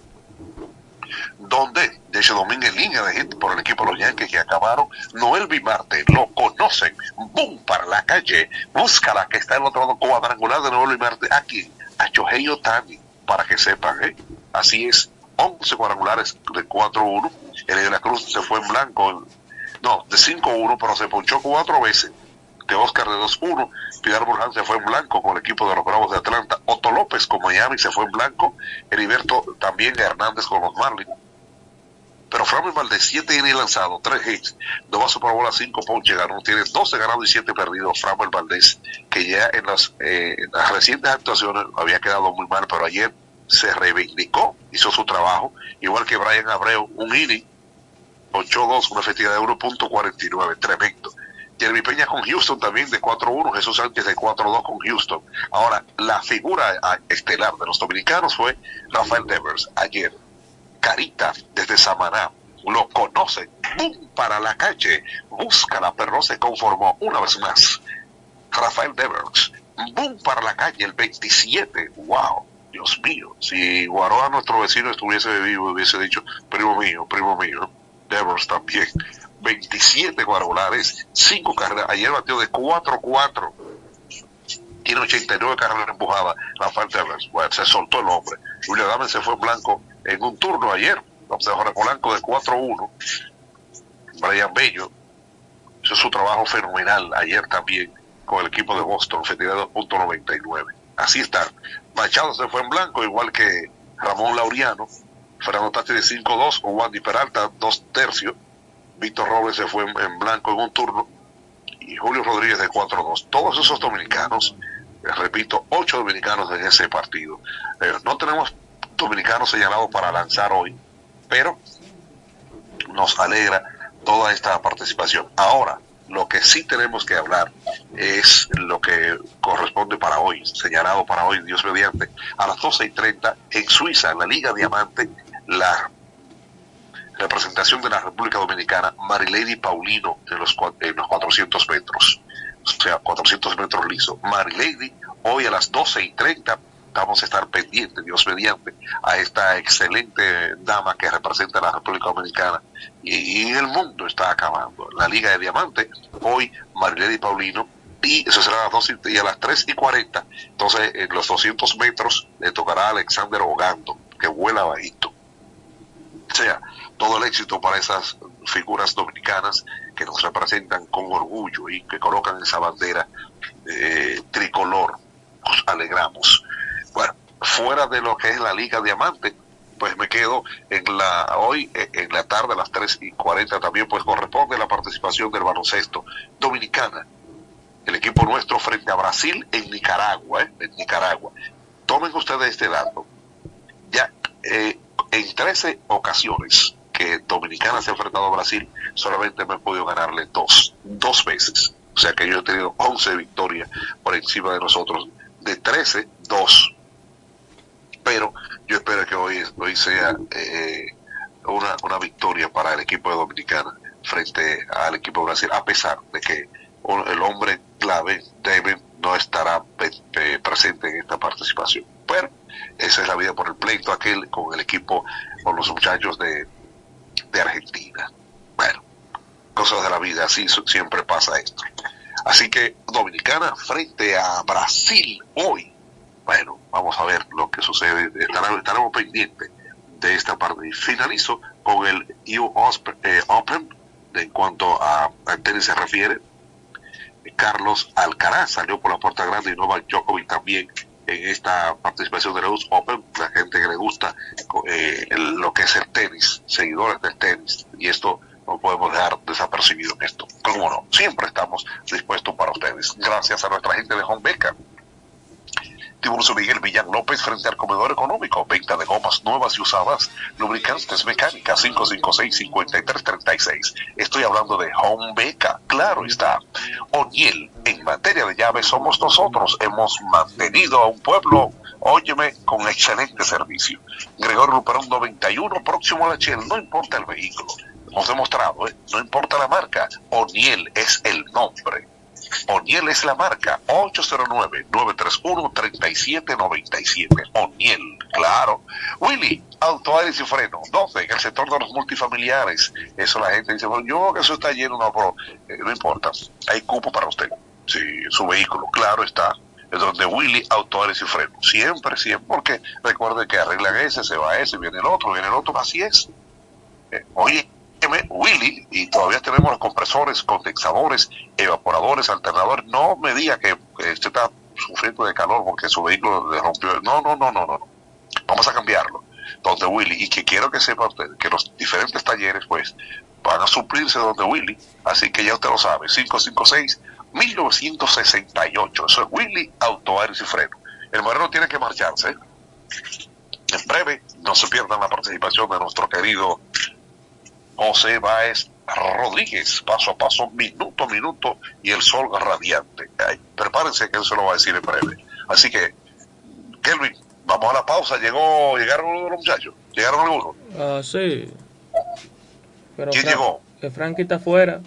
donde de ese domingo en línea de hit por el equipo de los Yankees que acabaron. Noel Vimarte, lo conocen, boom para la calle, búscala, que está en el otro lado cuadrangular de Noel Vimarte, aquí, a Shohei Ohtani, para que sepan, así es, 11 cuadrangulares de 4-1, el de la Cruz se fue en blanco, de 5-1, pero se ponchó 4 veces, de Oscar de 2-1, Pilar Burján se fue en blanco con el equipo de los Bravos de Atlanta, Otto López con Miami se fue en blanco, Heriberto también Hernández con los Marlins, pero Framber Valdez 7 innings lanzados, 3 hits, 2 bases por bola, 5 ponches, tiene 12 ganados y 7 perdidos Framber Valdez, que ya en las recientes actuaciones había quedado muy mal, pero ayer se reivindicó, hizo su trabajo, igual que Brian Abreu, un inning, 8-2, una efectividad de 1.49, tremendo. Jeremy Peña con Houston también de 4-1, Jesús Sánchez de 4-2 con Houston. Ahora, la figura estelar de los dominicanos fue Rafael Devers. Ayer, Carita desde Samaná, lo conoce, ¡bum! Para la calle, búscala, pero no se conformó. Una vez más, Rafael Devers, ¡bum! Para la calle, el 27, ¡wow! Dios mío, si Guaroa, nuestro vecino, estuviese vivo, hubiese dicho, primo mío, Devers también. 27 cuadrangulares, 5 carreras. Ayer batió de 4-4. Tiene 89 carreras empujadas. Rafael Devers, bueno, se soltó el hombre. Julio Adames se fue en blanco en un turno ayer. Jorge Polanco de 4-1. Brian Bello hizo su trabajo fenomenal ayer también con el equipo de Boston, efectividad de 2.99. Así está. Machado se fue en blanco, igual que Ramón Laureano. Fernando Tati de 5-2, o Wandy Peralta 2/3. Víctor Robles se fue en blanco en un turno y Julio Rodríguez de 4-2. Todos esos dominicanos, les repito, 8 dominicanos en ese partido. No tenemos dominicanos señalados para lanzar hoy, pero nos alegra toda esta participación. Ahora, lo que sí tenemos que hablar es lo que corresponde para hoy, señalado para hoy, Dios mediante, a las 12:30 en Suiza, en la Liga Diamante, la representación de la República Dominicana, Marilady Paulino en los 400 metros, o sea, 400 metros liso. Marilady, hoy a las 12:30, vamos a estar pendientes, Dios mediante, a esta excelente dama que representa a la República Dominicana y el mundo está acabando. La Liga de Diamante, hoy Marilady Paulino, y eso será a las 12 y a las 3:40, entonces en los 200 metros le tocará a Alexander Ogando, que vuela bajito. O sea, todo el éxito para esas figuras dominicanas que nos representan con orgullo y que colocan esa bandera tricolor. Nos alegramos. Bueno, fuera de lo que es la Liga Diamante, pues me quedo hoy en la tarde a las 3:40 también, pues corresponde la participación del baloncesto dominicana. El equipo nuestro frente a Brasil en Nicaragua, en Nicaragua. Tomen ustedes este dato. Ya, en 13 ocasiones que Dominicana se ha enfrentado a Brasil, solamente me he podido ganarle dos veces. O sea que yo he tenido 11 victorias por encima de nosotros. De 13, 2. Pero yo espero que hoy sea una victoria para el equipo de Dominicana frente al equipo de Brasil, a pesar de que el hombre clave, David, no estará presente en esta participación. Pero esa es la vida por el pleito aquel con el equipo, con los muchachos de Argentina. Bueno, cosas de la vida, así siempre pasa esto. Así que Dominicana frente a Brasil hoy. Bueno, vamos a ver lo que sucede. Estaremos pendientes de esta parte. Y finalizo con el US Open. En cuanto a tenis se refiere, Carlos Alcaraz salió por la puerta grande y Novak Djokovic también en esta participación de la US Open. La gente que le gusta lo que es el tenis, seguidores del tenis, y esto no podemos dejar desapercibido en esto. Como no, siempre estamos dispuestos para ustedes. Gracias a nuestra gente de Home Beca. Tiburcio Miguel Millán López frente al comedor económico, venta de gomas nuevas y usadas, lubricantes mecánicas 556-5336. Estoy hablando de Home Beca, claro está. O'Neill, en materia de llaves somos nosotros, hemos mantenido a un pueblo, óyeme, con excelente servicio. Gregorio Luperón 91, próximo a la Shell, no importa el vehículo, hemos demostrado, no importa la marca, O'Neill es el nombre. O'Neill es la marca, 809-931-3797. O'Neill, claro. Willy, Auto Aires y Freno, 12, en el sector de los multifamiliares. Eso la gente dice, bueno, yo que eso está lleno, no, pero no importa, hay cupo para usted. Sí, su vehículo, claro está, es donde Willy, Auto Aires y Freno. Siempre, porque recuerde que arreglan ese, se va ese, viene el otro, así es. Oye, Willy, y todavía tenemos los compresores, condensadores, evaporadores, alternadores. No me diga que usted está sufriendo de calor porque su vehículo le rompió. No. Vamos a cambiarlo. Donde Willy, y que quiero que sepa usted que los diferentes talleres pues van a suplirse donde Willy, así que ya usted lo sabe, 556-1968. Eso es Willy, Auto Aires y Freno. El Moreno tiene que marcharse. En breve, no se pierdan la participación de nuestro querido José Báez Rodríguez, paso a paso, minuto a minuto, y el sol radiante. Ay, prepárense que él se lo va a decir en breve. Así que, Kelvin, vamos a la pausa. ¿Llegaron uno de los muchachos? ¿Llegaron algunos?
Sí. Pero
¿Quién llegó?
Que Frankie está afuera.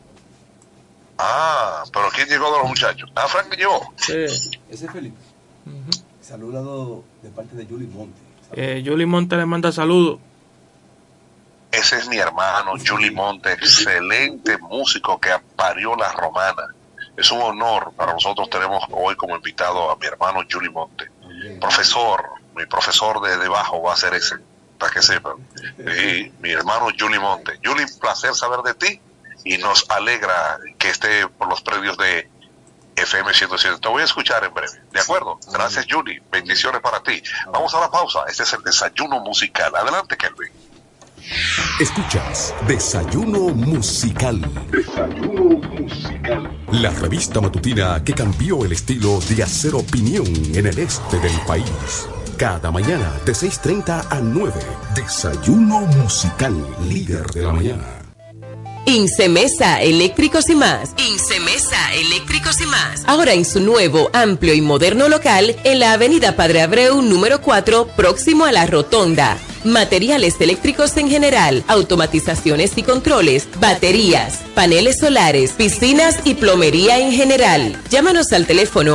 Pero ¿quién llegó de los muchachos? Frankie llegó.
Sí.
Ese es Felipe. Saludado de parte de Julie Monte.
Julie Monte le manda saludos.
Ese es mi hermano, Julie Monte, excelente músico que parió la romana. Es un honor para nosotros. Tenemos hoy como invitado a mi hermano Julie Monte. Profesor, mi profesor de bajo va a ser ese, para que sepan. Y mi hermano Julie Monte. Julie, placer saber de ti y nos alegra que esté por los predios de FM 107. Te voy a escuchar en breve, ¿de acuerdo? Gracias, Julie. Bendiciones para ti. Vamos a la pausa. Este es el desayuno musical. Adelante, Kelvin.
Escuchas Desayuno Musical. Desayuno Musical. La revista matutina que cambió el estilo de hacer opinión en el este del país. Cada mañana de 6:30 a 9. Desayuno Musical, líder de la mañana.
Incemesa Eléctricos y Más. Incemesa Eléctricos y Más. Ahora en su nuevo, amplio y moderno local en la avenida Padre Abreu número 4, próximo a la Rotonda. Materiales eléctricos en general, automatizaciones y controles, baterías, paneles solares, piscinas y plomería en general. Llámanos al teléfono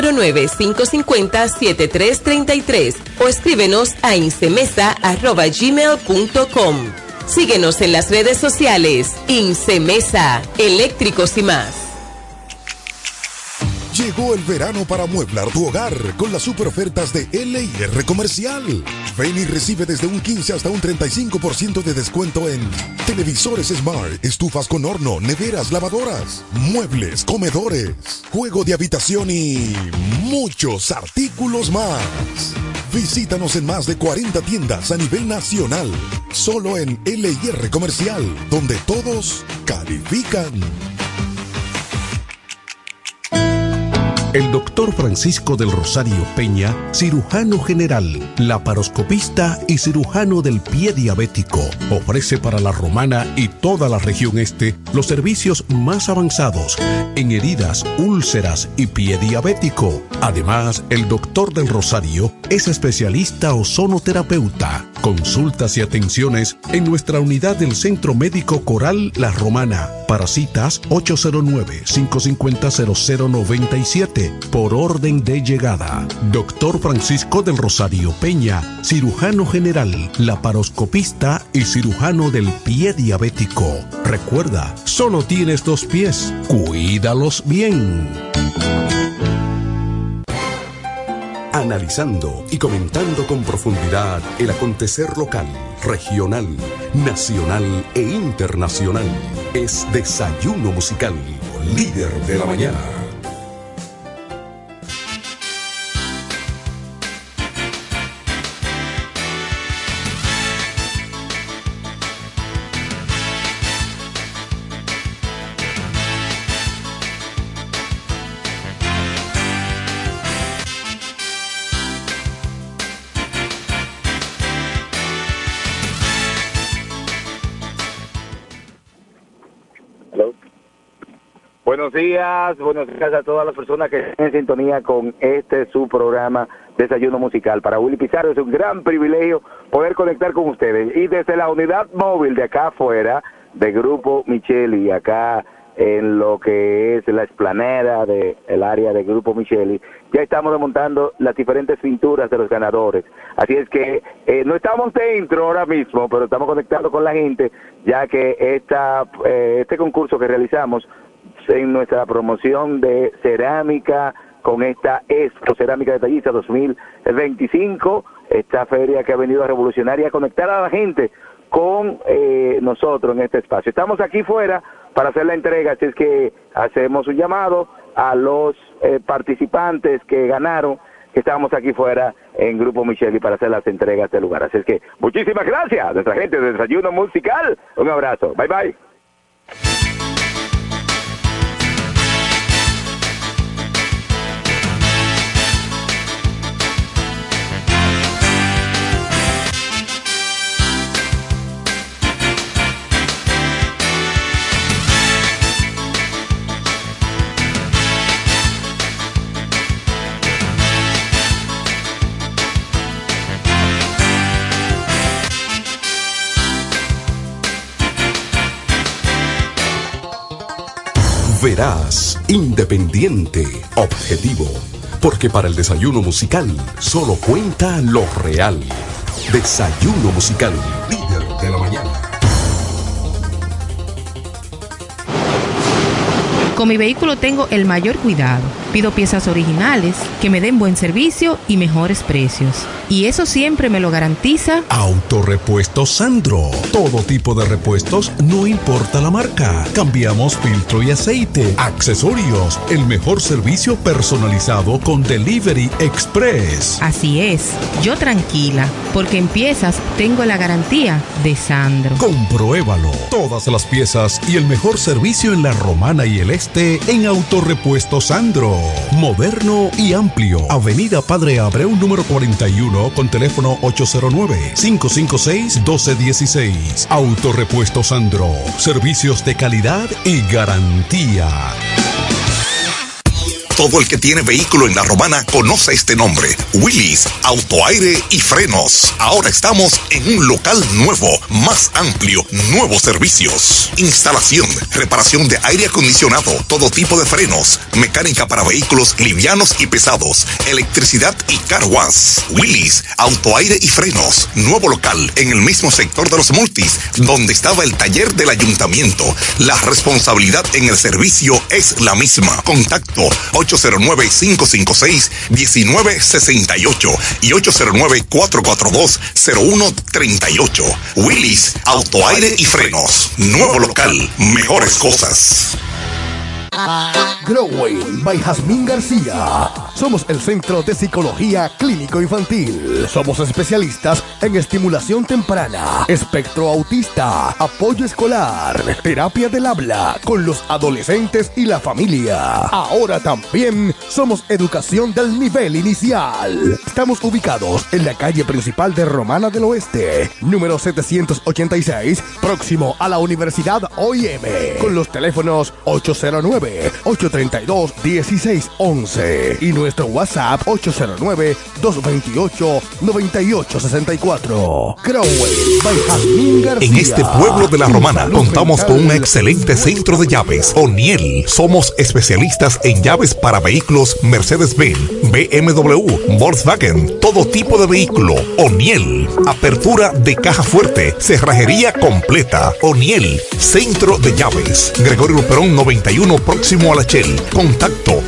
809-550-7333 o escríbenos a incemesa@gmail.com. Síguenos en las redes sociales. Incemesa, Eléctricos y Más.
Llegó el verano para amueblar tu hogar con las super ofertas de L&R Comercial. Ven y recibe desde un 15 hasta un 35% de descuento en televisores Smart, estufas con horno, neveras, lavadoras, muebles, comedores, juego de habitación y muchos artículos más. Visítanos en más de 40 tiendas a nivel nacional. Solo en L&R Comercial, donde todos califican.
El doctor Francisco del Rosario Peña, cirujano general, laparoscopista y cirujano del pie diabético, ofrece para La Romana y toda la región este los servicios más avanzados en heridas, úlceras y pie diabético. Además, el doctor del Rosario es especialista ozonoterapeuta. Consultas y atenciones en nuestra unidad del Centro Médico Coral La Romana. Para citas 809-550-0097 por orden de llegada. Doctor Francisco del Rosario Peña, cirujano general, laparoscopista y cirujano del pie diabético. Recuerda, solo tienes 2 pies. Cuídalos bien. Analizando y comentando con profundidad el acontecer local, regional, nacional e internacional. Es Desayuno Musical, líder de la mañana.
Buenos días a todas las personas que están en sintonía con su programa Desayuno Musical. Para Willy Pizarro es un gran privilegio poder conectar con ustedes. Y desde la unidad móvil de acá afuera, de Grupo Micheli, acá en lo que es la explanada del área de Grupo Micheli, ya estamos desmontando las diferentes pinturas de los ganadores. Así es que no estamos dentro ahora mismo, pero estamos conectando con la gente, ya que este concurso que realizamos en nuestra promoción de cerámica con esta Expo Cerámica Detallista 2025, esta feria que ha venido a revolucionar y a conectar a la gente con nosotros en este espacio. Estamos aquí fuera para hacer la entrega, así es que hacemos un llamado a los participantes que ganaron, que estamos aquí fuera en Grupo Micheli para hacer las entregas de lugar. Así es que muchísimas gracias a nuestra gente de Desayuno Musical. Un abrazo. Bye, bye.
Veraz, independiente, objetivo. Porque para el desayuno musical solo cuenta lo real. Desayuno musical, líder de la mañana.
Con mi vehículo tengo el mayor cuidado. Pido piezas originales, que me den buen servicio y mejores precios. Y eso siempre me lo garantiza
Autorepuesto Sandro. Todo tipo de repuestos, no importa la marca. Cambiamos filtro y aceite, accesorios, el mejor servicio personalizado con Delivery Express.
Así es, yo tranquila, porque en piezas tengo la garantía de Sandro.
Compruébalo. Todas las piezas y el mejor servicio en la Romana y el Este en Autorepuesto Sandro. Moderno y amplio. Avenida Padre Abreu número 41 con teléfono 809-556-1216. Autorepuesto Sandro. Servicios de calidad y garantía.
Todo el que tiene vehículo en La Romana conoce este nombre: Willis Autoaire y Frenos. Ahora estamos en un local nuevo, más amplio, nuevos servicios: instalación, reparación de aire acondicionado, todo tipo de frenos, mecánica para vehículos livianos y pesados, electricidad y car wash. Willis Autoaire y Frenos, nuevo local en el mismo sector de los Multis, donde estaba el taller del ayuntamiento. La responsabilidad en el servicio es la misma. Contacto 809-556-1968 y 809-442-0138. Willis Autoaire y Frenos. Nuevo local, mejores cosas.
Growing by Jazmín García. Somos el Centro de Psicología Clínico Infantil. Somos especialistas en estimulación temprana, espectro autista, apoyo escolar, terapia del habla con los adolescentes y la familia. Ahora también somos educación del nivel inicial. Estamos ubicados en la calle principal de Romana del Oeste, número 786, próximo a la Universidad OIM, con los teléfonos 809-832-1611 y nuestro WhatsApp 809-228-9864. Crowell by Jazmín García.
En este pueblo de La Romana contamos con un excelente centro de llaves, O'Neill. Somos especialistas en llaves para vehículos Mercedes-Benz, BMW, Volkswagen, todo tipo de vehículo. O'Neill. Apertura de caja fuerte, cerrajería completa. O'Neill, centro de llaves. Gregorio Luperón 91, próximo a La Shell. Contacto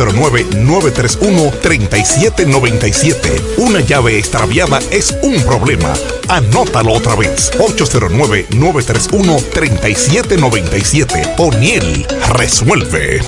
809-931-3797. Una llave extraviada es un problema. Anótalo otra vez. 809-931-3797. O'Neill resuelve.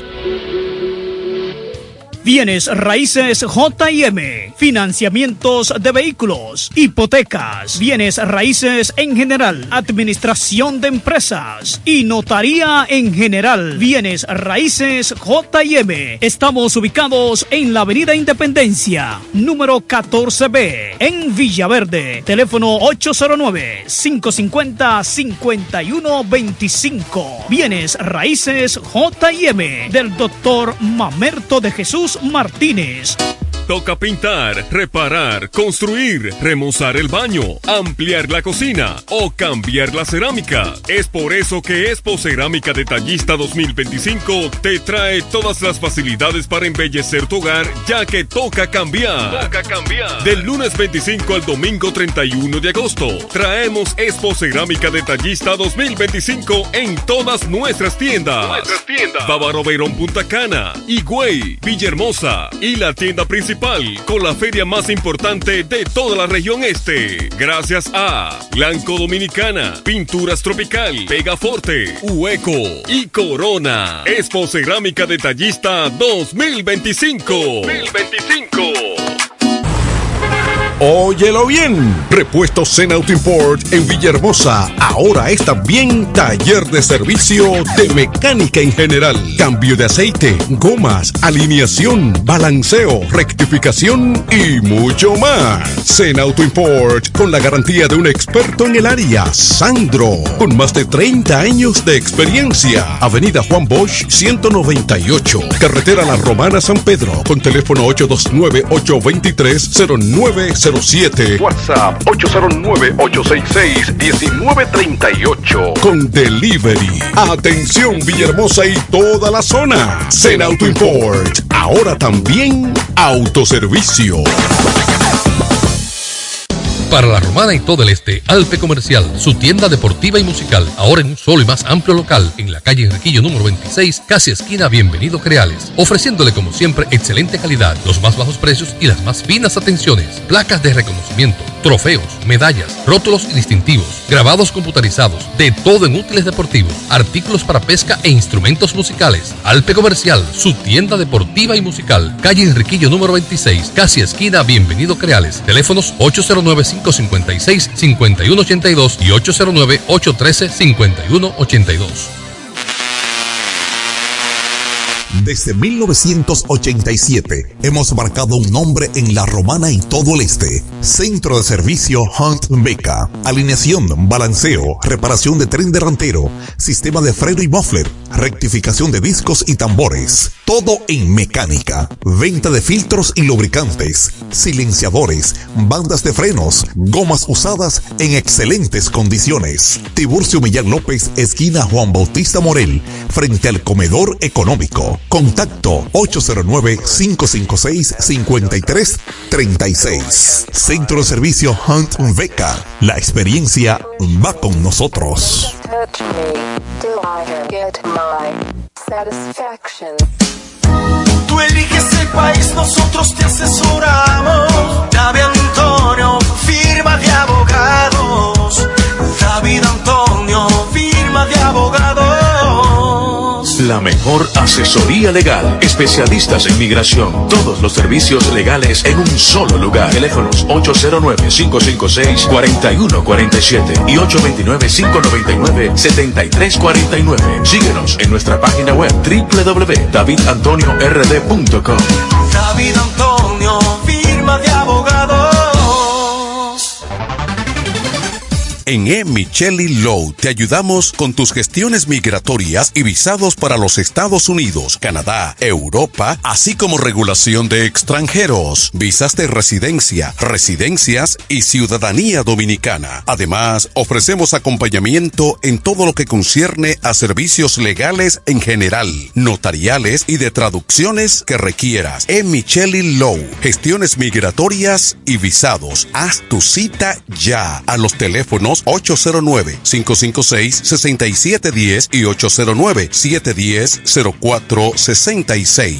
Bienes raíces J&M, financiamientos de vehículos, hipotecas, bienes raíces en general, administración de empresas y notaría en general. Bienes raíces J&M. Estamos ubicados en la Avenida Independencia, número 14B, en Villaverde. Teléfono 809-550-5125. Bienes raíces J&M del doctor Mamerto de Jesús Martínez.
Toca pintar, reparar, construir, remozar el baño, ampliar la cocina o cambiar la cerámica. Es por eso que Expo Cerámica Detallista 2025 te trae todas las facilidades para embellecer tu hogar, ya que toca cambiar. Toca cambiar. Del lunes 25 al domingo 31 de agosto, traemos Expo Cerámica Detallista 2025 en todas nuestras tiendas. Bávaro Verón Punta Cana, Higüey, Villahermosa y la tienda principal con la feria más importante de toda la región este. Gracias a Blanco Dominicana, Pinturas Tropical, Pegaforte, Ueco y Corona. Expo Cerámica Detallista 2025.
Óyelo bien. Repuestos Zen Auto Import en Villahermosa. Ahora es también taller de servicio de mecánica en general. Cambio de aceite, gomas, alineación, balanceo, rectificación y mucho más.
Zen Auto Import, con la garantía de un experto en el área, Sandro, con más de 30 años de experiencia. Avenida Juan Bosch 198, carretera La Romana San Pedro, con teléfono 829-823-0907. WhatsApp 809-866-1938. Con delivery. Atención Villahermosa y toda la zona. Zen Auto Import, ahora también autoservicio.
Para la Romana y todo el este, Alpe Comercial, su tienda deportiva y musical, ahora en un solo y más amplio local, en la calle Enriquillo número 26, casi esquina Bienvenido Creales, ofreciéndole como siempre excelente calidad, los más bajos precios y las más finas atenciones, placas de reconocimiento, trofeos, medallas, rótulos y distintivos, grabados computarizados, de todo en útiles deportivos, artículos para pesca e instrumentos musicales. Alpe Comercial, su tienda deportiva y musical, calle Enriquillo número 26, casi esquina Bienvenido Creales, teléfonos 809-556-5182 y 809-813-5182.
Desde 1987 hemos marcado un nombre en La Romana y todo el este. Centro de Servicio Hunt Beca. Alineación, balanceo, reparación de tren delantero, sistema de freno y muffler, rectificación de discos y tambores. Todo en mecánica. Venta de filtros y lubricantes, silenciadores, bandas de frenos, gomas usadas en excelentes condiciones. Tiburcio Millán López, esquina Juan Bautista Morel, frente al comedor económico. Contacto 809-556-5336. Centro de Servicio Hunt Beca. La experiencia va con nosotros.
Tú eliges el país, nosotros te asesoramos. David Antonio, firma de abogados. David Antonio, firma de abogados.
La mejor asesoría legal, especialistas en migración, todos los servicios legales en un solo lugar. Teléfonos 809-556-4147 y 829-599-7349. Síguenos en nuestra página web www.davidantoniord.com.
David Antonio, firma de abogados.
En Micheli Law te ayudamos con tus gestiones migratorias y visados para los Estados Unidos, Canadá, Europa, así como regulación de extranjeros, visas de residencia, residencias y ciudadanía dominicana. Además, ofrecemos acompañamiento en todo lo que concierne a servicios legales en general, notariales y de traducciones que requieras. Micheli Law, gestiones migratorias y visados. Haz tu cita ya a los teléfonos 809-556-6710 y 809-710-0466.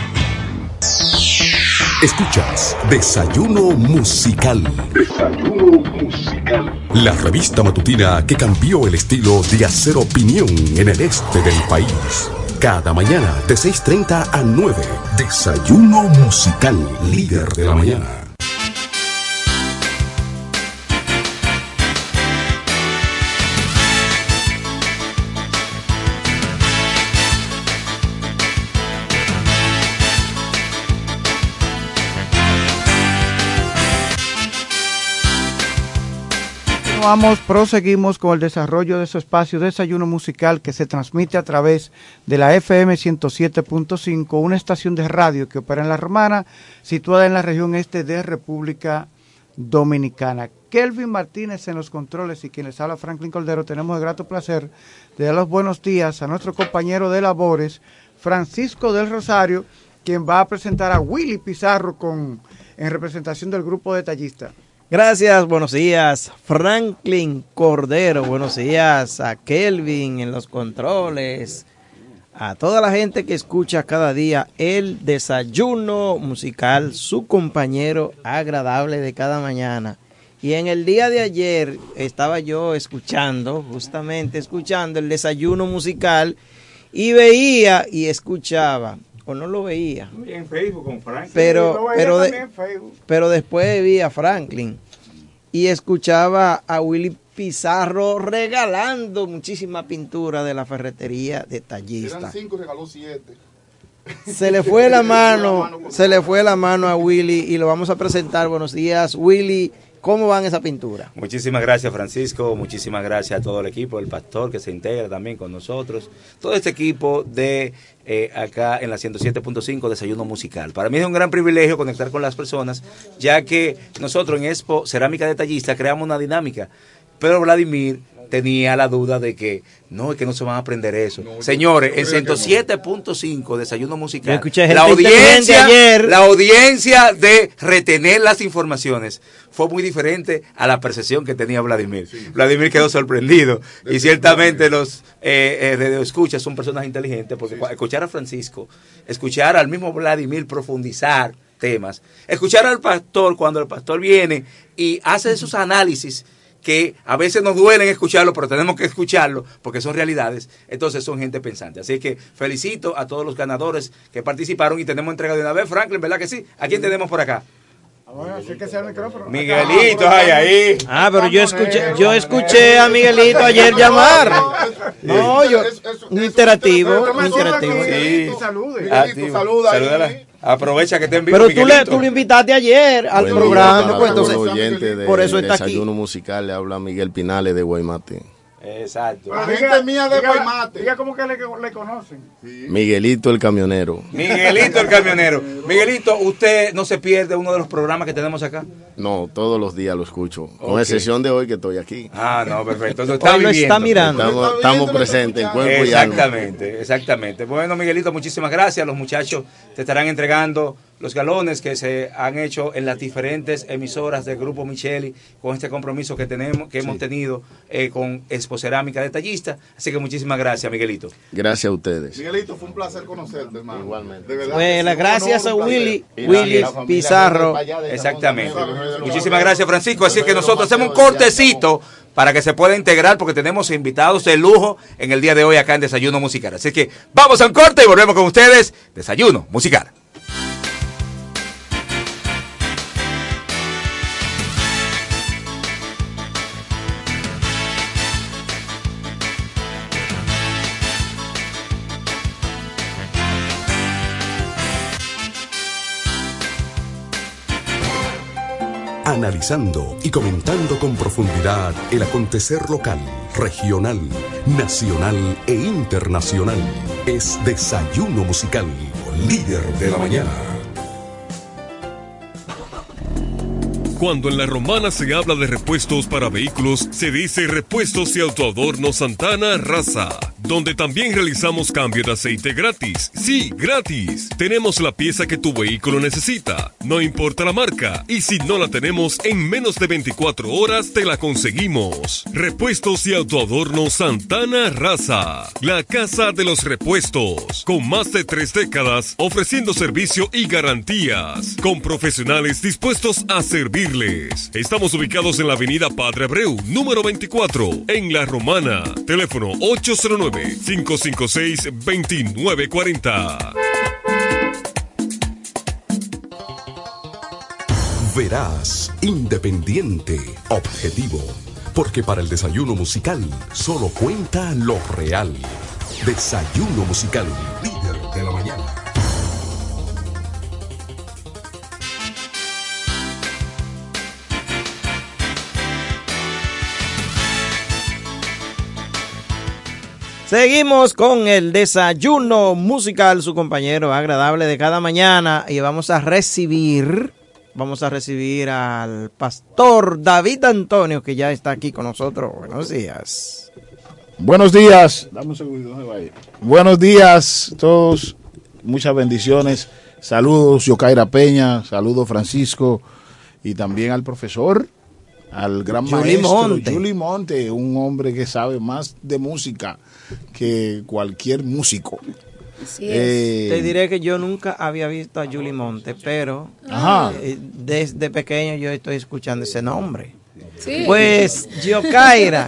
Escuchas Desayuno Musical. Desayuno Musical. La revista matutina que cambió el estilo de hacer opinión en el este del país. Cada mañana de 6:30 a 9. Desayuno Musical, líder de la mañana.
Proseguimos con el desarrollo de su espacio Desayuno Musical que se transmite a través de la FM 107.5, una estación de radio que opera en La Romana, situada en la región este de República Dominicana. Kelvin Martínez en los controles y quien les habla Franklin Cordero. Tenemos el grato placer de dar los buenos días a nuestro compañero de labores, Francisco del Rosario, quien va a presentar a Willy Pizarro en representación del grupo Detallista.
Gracias, buenos días, Franklin Cordero, buenos días a Kelvin en los controles, a toda la gente que escucha cada día el Desayuno Musical, su compañero agradable de cada mañana. Y en el día de ayer estaba yo justamente escuchando el Desayuno Musical y veía y escuchaba, o no lo veía.
En Facebook con Franklin.
Pero después vi a Franklin y escuchaba a Willy Pizarro regalando muchísima pintura de la ferretería Detallista.
Eran 5, regaló 7.
Se le fue la mano a Willy y lo vamos a presentar. Buenos días, Willy. ¿Cómo van esa pintura?
Muchísimas gracias, Francisco. Muchísimas gracias a todo el equipo, el pastor que se integra también con nosotros. Todo este equipo de acá en la 107.5 Desayuno Musical. Para mí es un gran privilegio conectar con las personas, ya que nosotros en Expo Cerámica Detallista creamos una dinámica. Pero Vladimir tenía la duda de que no, es que no se van a aprender eso. Señores, en 107.5 Desayuno Musical, la audiencia de retener las informaciones fue muy diferente a la percepción que tenía Vladimir. Sí. Vladimir quedó sorprendido y ciertamente los radioescuchas son personas inteligentes porque escuchar a Francisco, escuchar al mismo Vladimir profundizar temas, escuchar al pastor cuando el pastor viene y hace esos análisis que a veces nos duelen escucharlo, pero tenemos que escucharlo porque son realidades, entonces son gente pensante. Así que felicito a todos los ganadores que participaron y tenemos entrega de una vez. Franklin, ¿verdad que sí? ¿A quién tenemos por acá? Miguelito, ay, ahí.
Ah, pero yo escuché a Miguelito ayer llamar. No, un interactivo.
Sí. Saluda. Aprovecha que te envío.
Pero tú lo invitaste ayer al programa, pues entonces
por eso está aquí. Desayuno Musical, le habla Miguel Pinales de Guaymate.
Exacto.
La gente mía de Guaymate.
Diga cómo que le conocen.
Sí. Miguelito el camionero.
Miguelito, ¿usted no se pierde uno de los programas que tenemos acá?
No, todos los días lo escucho. Con excepción de hoy que estoy aquí.
Ah, no, perfecto. Entonces
está mirando.
Estamos presentes en cuerpo y alma.
Exactamente. Bueno, Miguelito, muchísimas gracias. Los muchachos te estarán entregando los galones que se han hecho en las diferentes emisoras del Grupo Micheli con este compromiso que hemos tenido con Expo Cerámica Detallista. Así que muchísimas gracias, Miguelito.
Gracias a ustedes.
Miguelito, fue un placer conocerte, hermano.
Igualmente.
De verdad,
pues, gracias a Willy Pizarro.
Exactamente. Muchísimas gracias, Francisco. Así que nosotros hacemos un cortecito para que se pueda integrar porque tenemos invitados de lujo en el día de hoy acá en Desayuno Musical. Así que vamos a un corte y volvemos con ustedes. Desayuno Musical.
Analizando y comentando con profundidad el acontecer local, regional, nacional e internacional. Es Desayuno Musical, líder de la mañana.
Cuando en La Romana se habla de repuestos para vehículos, se dice Repuestos y Autoadornos Santana Raza, donde también realizamos cambio de aceite gratis. Sí, gratis. Tenemos la pieza que tu vehículo necesita, no importa la marca, y si no la tenemos, en menos de 24 horas te la conseguimos. Repuestos y Autoadornos Santana Raza, la casa de los repuestos, con más de 3 décadas ofreciendo servicio y garantías, con profesionales dispuestos a servirles. Estamos ubicados en la avenida Padre Abreu, número 24, en La Romana. Teléfono 809-556-2940.
Veraz, independiente, objetivo. Porque para el Desayuno Musical solo cuenta lo real. Desayuno Musical, líder de la mañana.
Seguimos con el Desayuno Musical, su compañero agradable de cada mañana, y vamos a recibir al pastor David Antonio, que ya está aquí con nosotros. Buenos días.
Buenos días. Dame un segundo, ¿dónde va a ir? Buenos días a todos, muchas bendiciones. Saludos, Yocaira Peña, saludos, Francisco, y también al profesor, al gran maestro Juli Monte, un hombre que sabe más de música que cualquier músico.
Te diré que yo nunca había visto a Juli Monte, pero desde pequeño yo estoy escuchando ese nombre. Sí. Pues, Yocaira,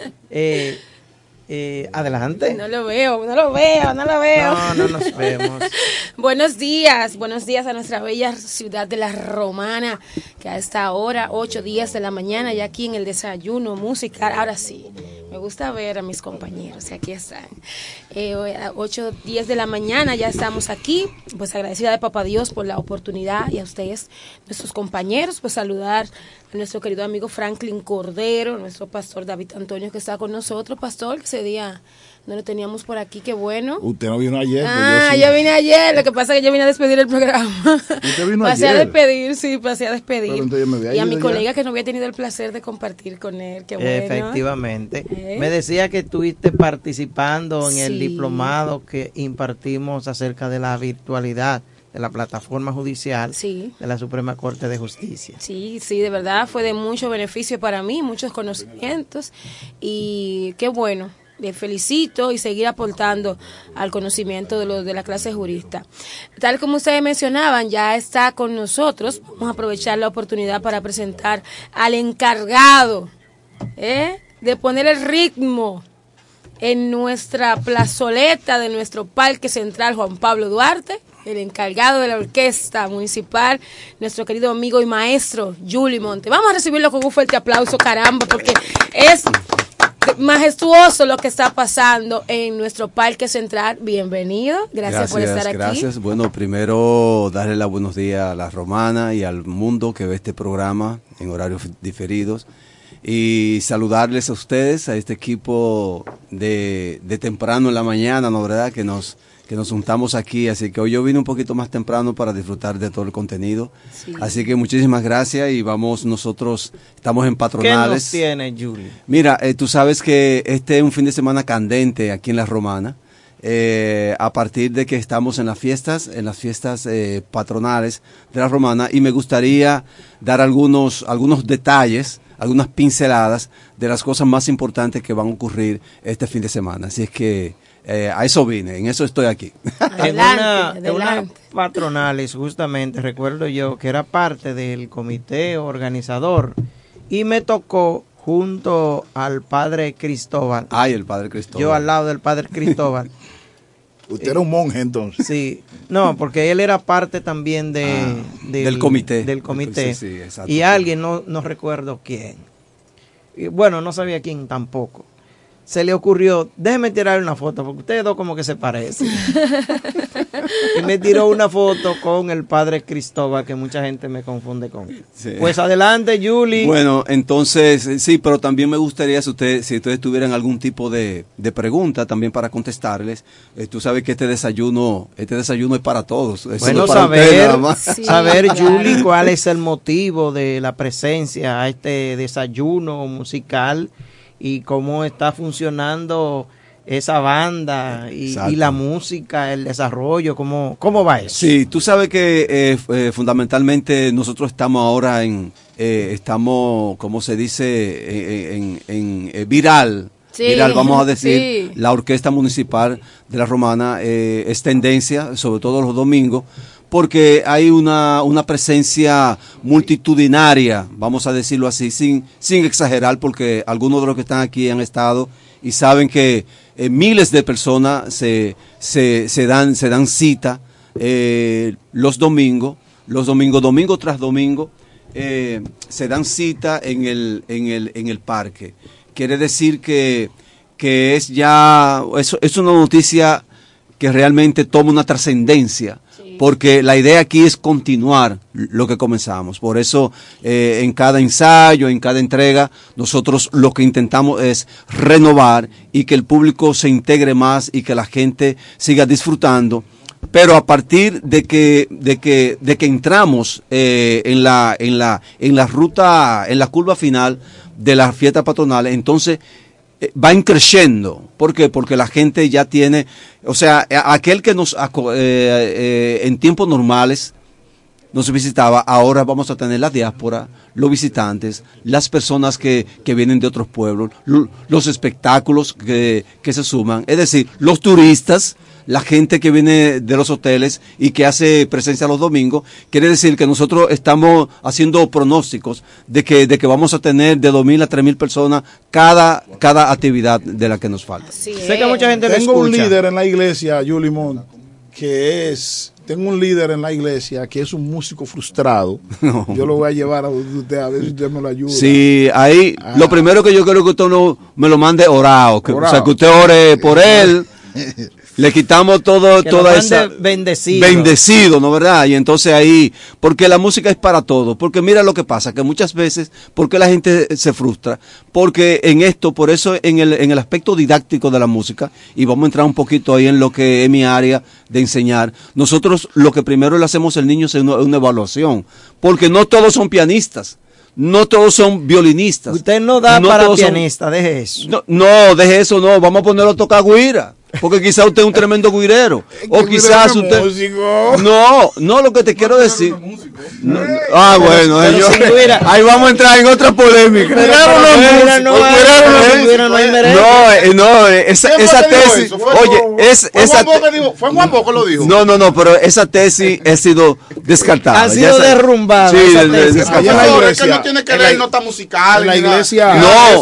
adelante.
No lo veo.
No nos vemos.
Buenos días a nuestra bella ciudad de La Romana, que a esta hora, 8:10 de la mañana, ya aquí en el Desayuno Musical. Ahora sí, Me gusta ver a mis compañeros, y aquí están. A 8:10 de la mañana ya estamos aquí, pues agradecida de Papá Dios por la oportunidad, y a ustedes, nuestros compañeros, pues saludar a nuestro querido amigo Franklin Cordero, nuestro pastor David Antonio, que está con nosotros. Pastor, que ese día no lo teníamos por aquí, qué bueno.
Usted no vino ayer.
Yo vine ayer, lo que pasa es que yo vine a despedir el programa.
Usted vino
pasé
ayer.
a despedir, sí, pasé a despedir.
Pero entonces
Y a mi colega que no había tenido el placer de compartir con él, qué bueno.
Efectivamente. Me decía que estuviste participando en el
Sí.
diplomado que impartimos acerca de la virtualidad de la plataforma judicial de la Suprema Corte de Justicia.
Sí, de verdad fue de mucho beneficio para mí, muchos conocimientos, y qué bueno. Les felicito y seguir aportando al conocimiento de la clase jurista. Tal como ustedes mencionaban, ya está con nosotros. Vamos a aprovechar la oportunidad para presentar al encargado de poner el ritmo en nuestra plazoleta de nuestro Parque Central Juan Pablo Duarte, el encargado de la orquesta municipal, nuestro querido amigo y maestro Yuli Monte. Vamos a recibirlo con un fuerte aplauso, caramba, porque es majestuoso lo que está pasando en nuestro Parque Central. Bienvenido, gracias por estar aquí.
Gracias. Bueno, primero darle los buenos días a la Romana y al mundo que ve este programa en horarios diferidos, y saludarles a ustedes, a este equipo de temprano en la mañana, ¿no, verdad? Que nos juntamos aquí, así que hoy yo vine un poquito más temprano para disfrutar de todo el contenido. Sí. Así que muchísimas gracias, y nosotros estamos en patronales.
¿Qué nos tiene, Julie?
Mira, tú sabes que este es un fin de semana candente aquí en La Romana, a partir de que estamos en las fiestas patronales de La Romana, y me gustaría dar algunos detalles, algunas pinceladas de las cosas más importantes que van a ocurrir este fin de semana. Así es que a eso vine, en eso estoy aquí.
En unas patronales, justamente, recuerdo yo que era parte del comité organizador, y me tocó junto al padre Cristóbal.
Ay, el padre Cristóbal.
Yo al lado del padre Cristóbal.
Usted era un monje entonces.
Sí, no, porque él era parte también del comité.
Sí,
y alguien, no recuerdo quién. Y bueno, no sabía quién tampoco. Se le ocurrió, déjeme tirar una foto, porque ustedes dos como que se parecen. Y me tiró una foto con el padre Cristóbal, que mucha gente me confunde con él. Sí. Pues adelante, Julie.
Bueno, entonces, sí, pero también me gustaría, si ustedes tuvieran algún tipo de pregunta también para contestarles. Tú sabes que este desayuno es para todos.
Bueno, saber, Julie, cuál es el motivo de la presencia a este desayuno musical, y cómo está funcionando esa banda y la música, el desarrollo, ¿cómo va eso?
Sí, tú sabes que fundamentalmente nosotros estamos ahora estamos, ¿cómo se dice? En viral.
Sí,
viral, vamos a decir,
sí.
La Orquesta Municipal de La Romana es tendencia, sobre todo los domingos, porque hay una presencia multitudinaria, vamos a decirlo así, sin exagerar, porque algunos de los que están aquí han estado y saben que miles de personas se dan cita los domingos, domingo tras domingo, se dan cita en el parque. Quiere decir que es ya, es una noticia que realmente toma una trascendencia. Porque la idea aquí es continuar lo que comenzamos. Por eso, en cada ensayo, en cada entrega, nosotros lo que intentamos es renovar y que el público se integre más y que la gente siga disfrutando. Pero a partir de que entramos en la ruta, en la curva final de las fiestas patronales, entonces va creciendo. ¿Por qué? Porque la gente ya tiene, o sea, aquel que en tiempos normales nos visitaba, ahora vamos a tener la diáspora, los visitantes, las personas que vienen de otros pueblos, los espectáculos que se suman, es decir, los turistas, la gente que viene de los hoteles y que hace presencia los domingos. Quiere decir que nosotros estamos haciendo pronósticos de que vamos a tener de 2.000 a 3.000 personas cada actividad de la que nos falta.
Sé que mucha gente Tengo un líder en la iglesia, Julie Mont, que es tengo un líder en la iglesia que es un músico frustrado. No. Yo lo voy a llevar a usted a ver si usted me lo ayuda.
Sí, ahí lo primero que yo quiero que usted me lo mande orado, o sea, que usted ore por él. Le quitamos toda esa bendecido, ¿no verdad? Y entonces ahí, porque la música es para todo, porque mira lo que pasa, que muchas veces, ¿por qué la gente se frustra? Porque en esto, por eso en el aspecto didáctico de la música, y vamos a entrar un poquito ahí en lo que es mi área de enseñar, nosotros lo que primero le hacemos al niño es una evaluación, porque no todos son pianistas. No todos son violinistas.
Usted no da para pianista, deje eso.
No, deje eso, no. Vamos a ponerlo a tocar guira. Porque quizás usted es un tremendo guirero. O quizás usted... No, lo que te quiero decir... No, bueno, ahí vamos a entrar en otra polémica. Esa tesis... Oye,
¿Fue Juan Boco que lo dijo?
No, pero esa tesis ha sido descartada.
Ha sido derrumbada.
Sí, descartada.
Es que no tiene que leer nota musical. En la iglesia...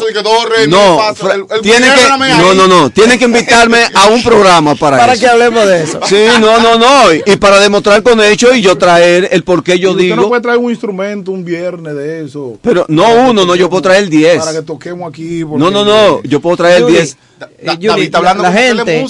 No, tienen que invitarme a un programa para eso.
Que hablemos de eso.
Sí, no. Y para demostrar con hechos y yo traer el por qué yo digo.
Usted no puede traer un instrumento un viernes de eso.
Pero yo puedo traer 10.
Para que toquemos aquí.
No, yo puedo traer 10.
David está hablando
la gente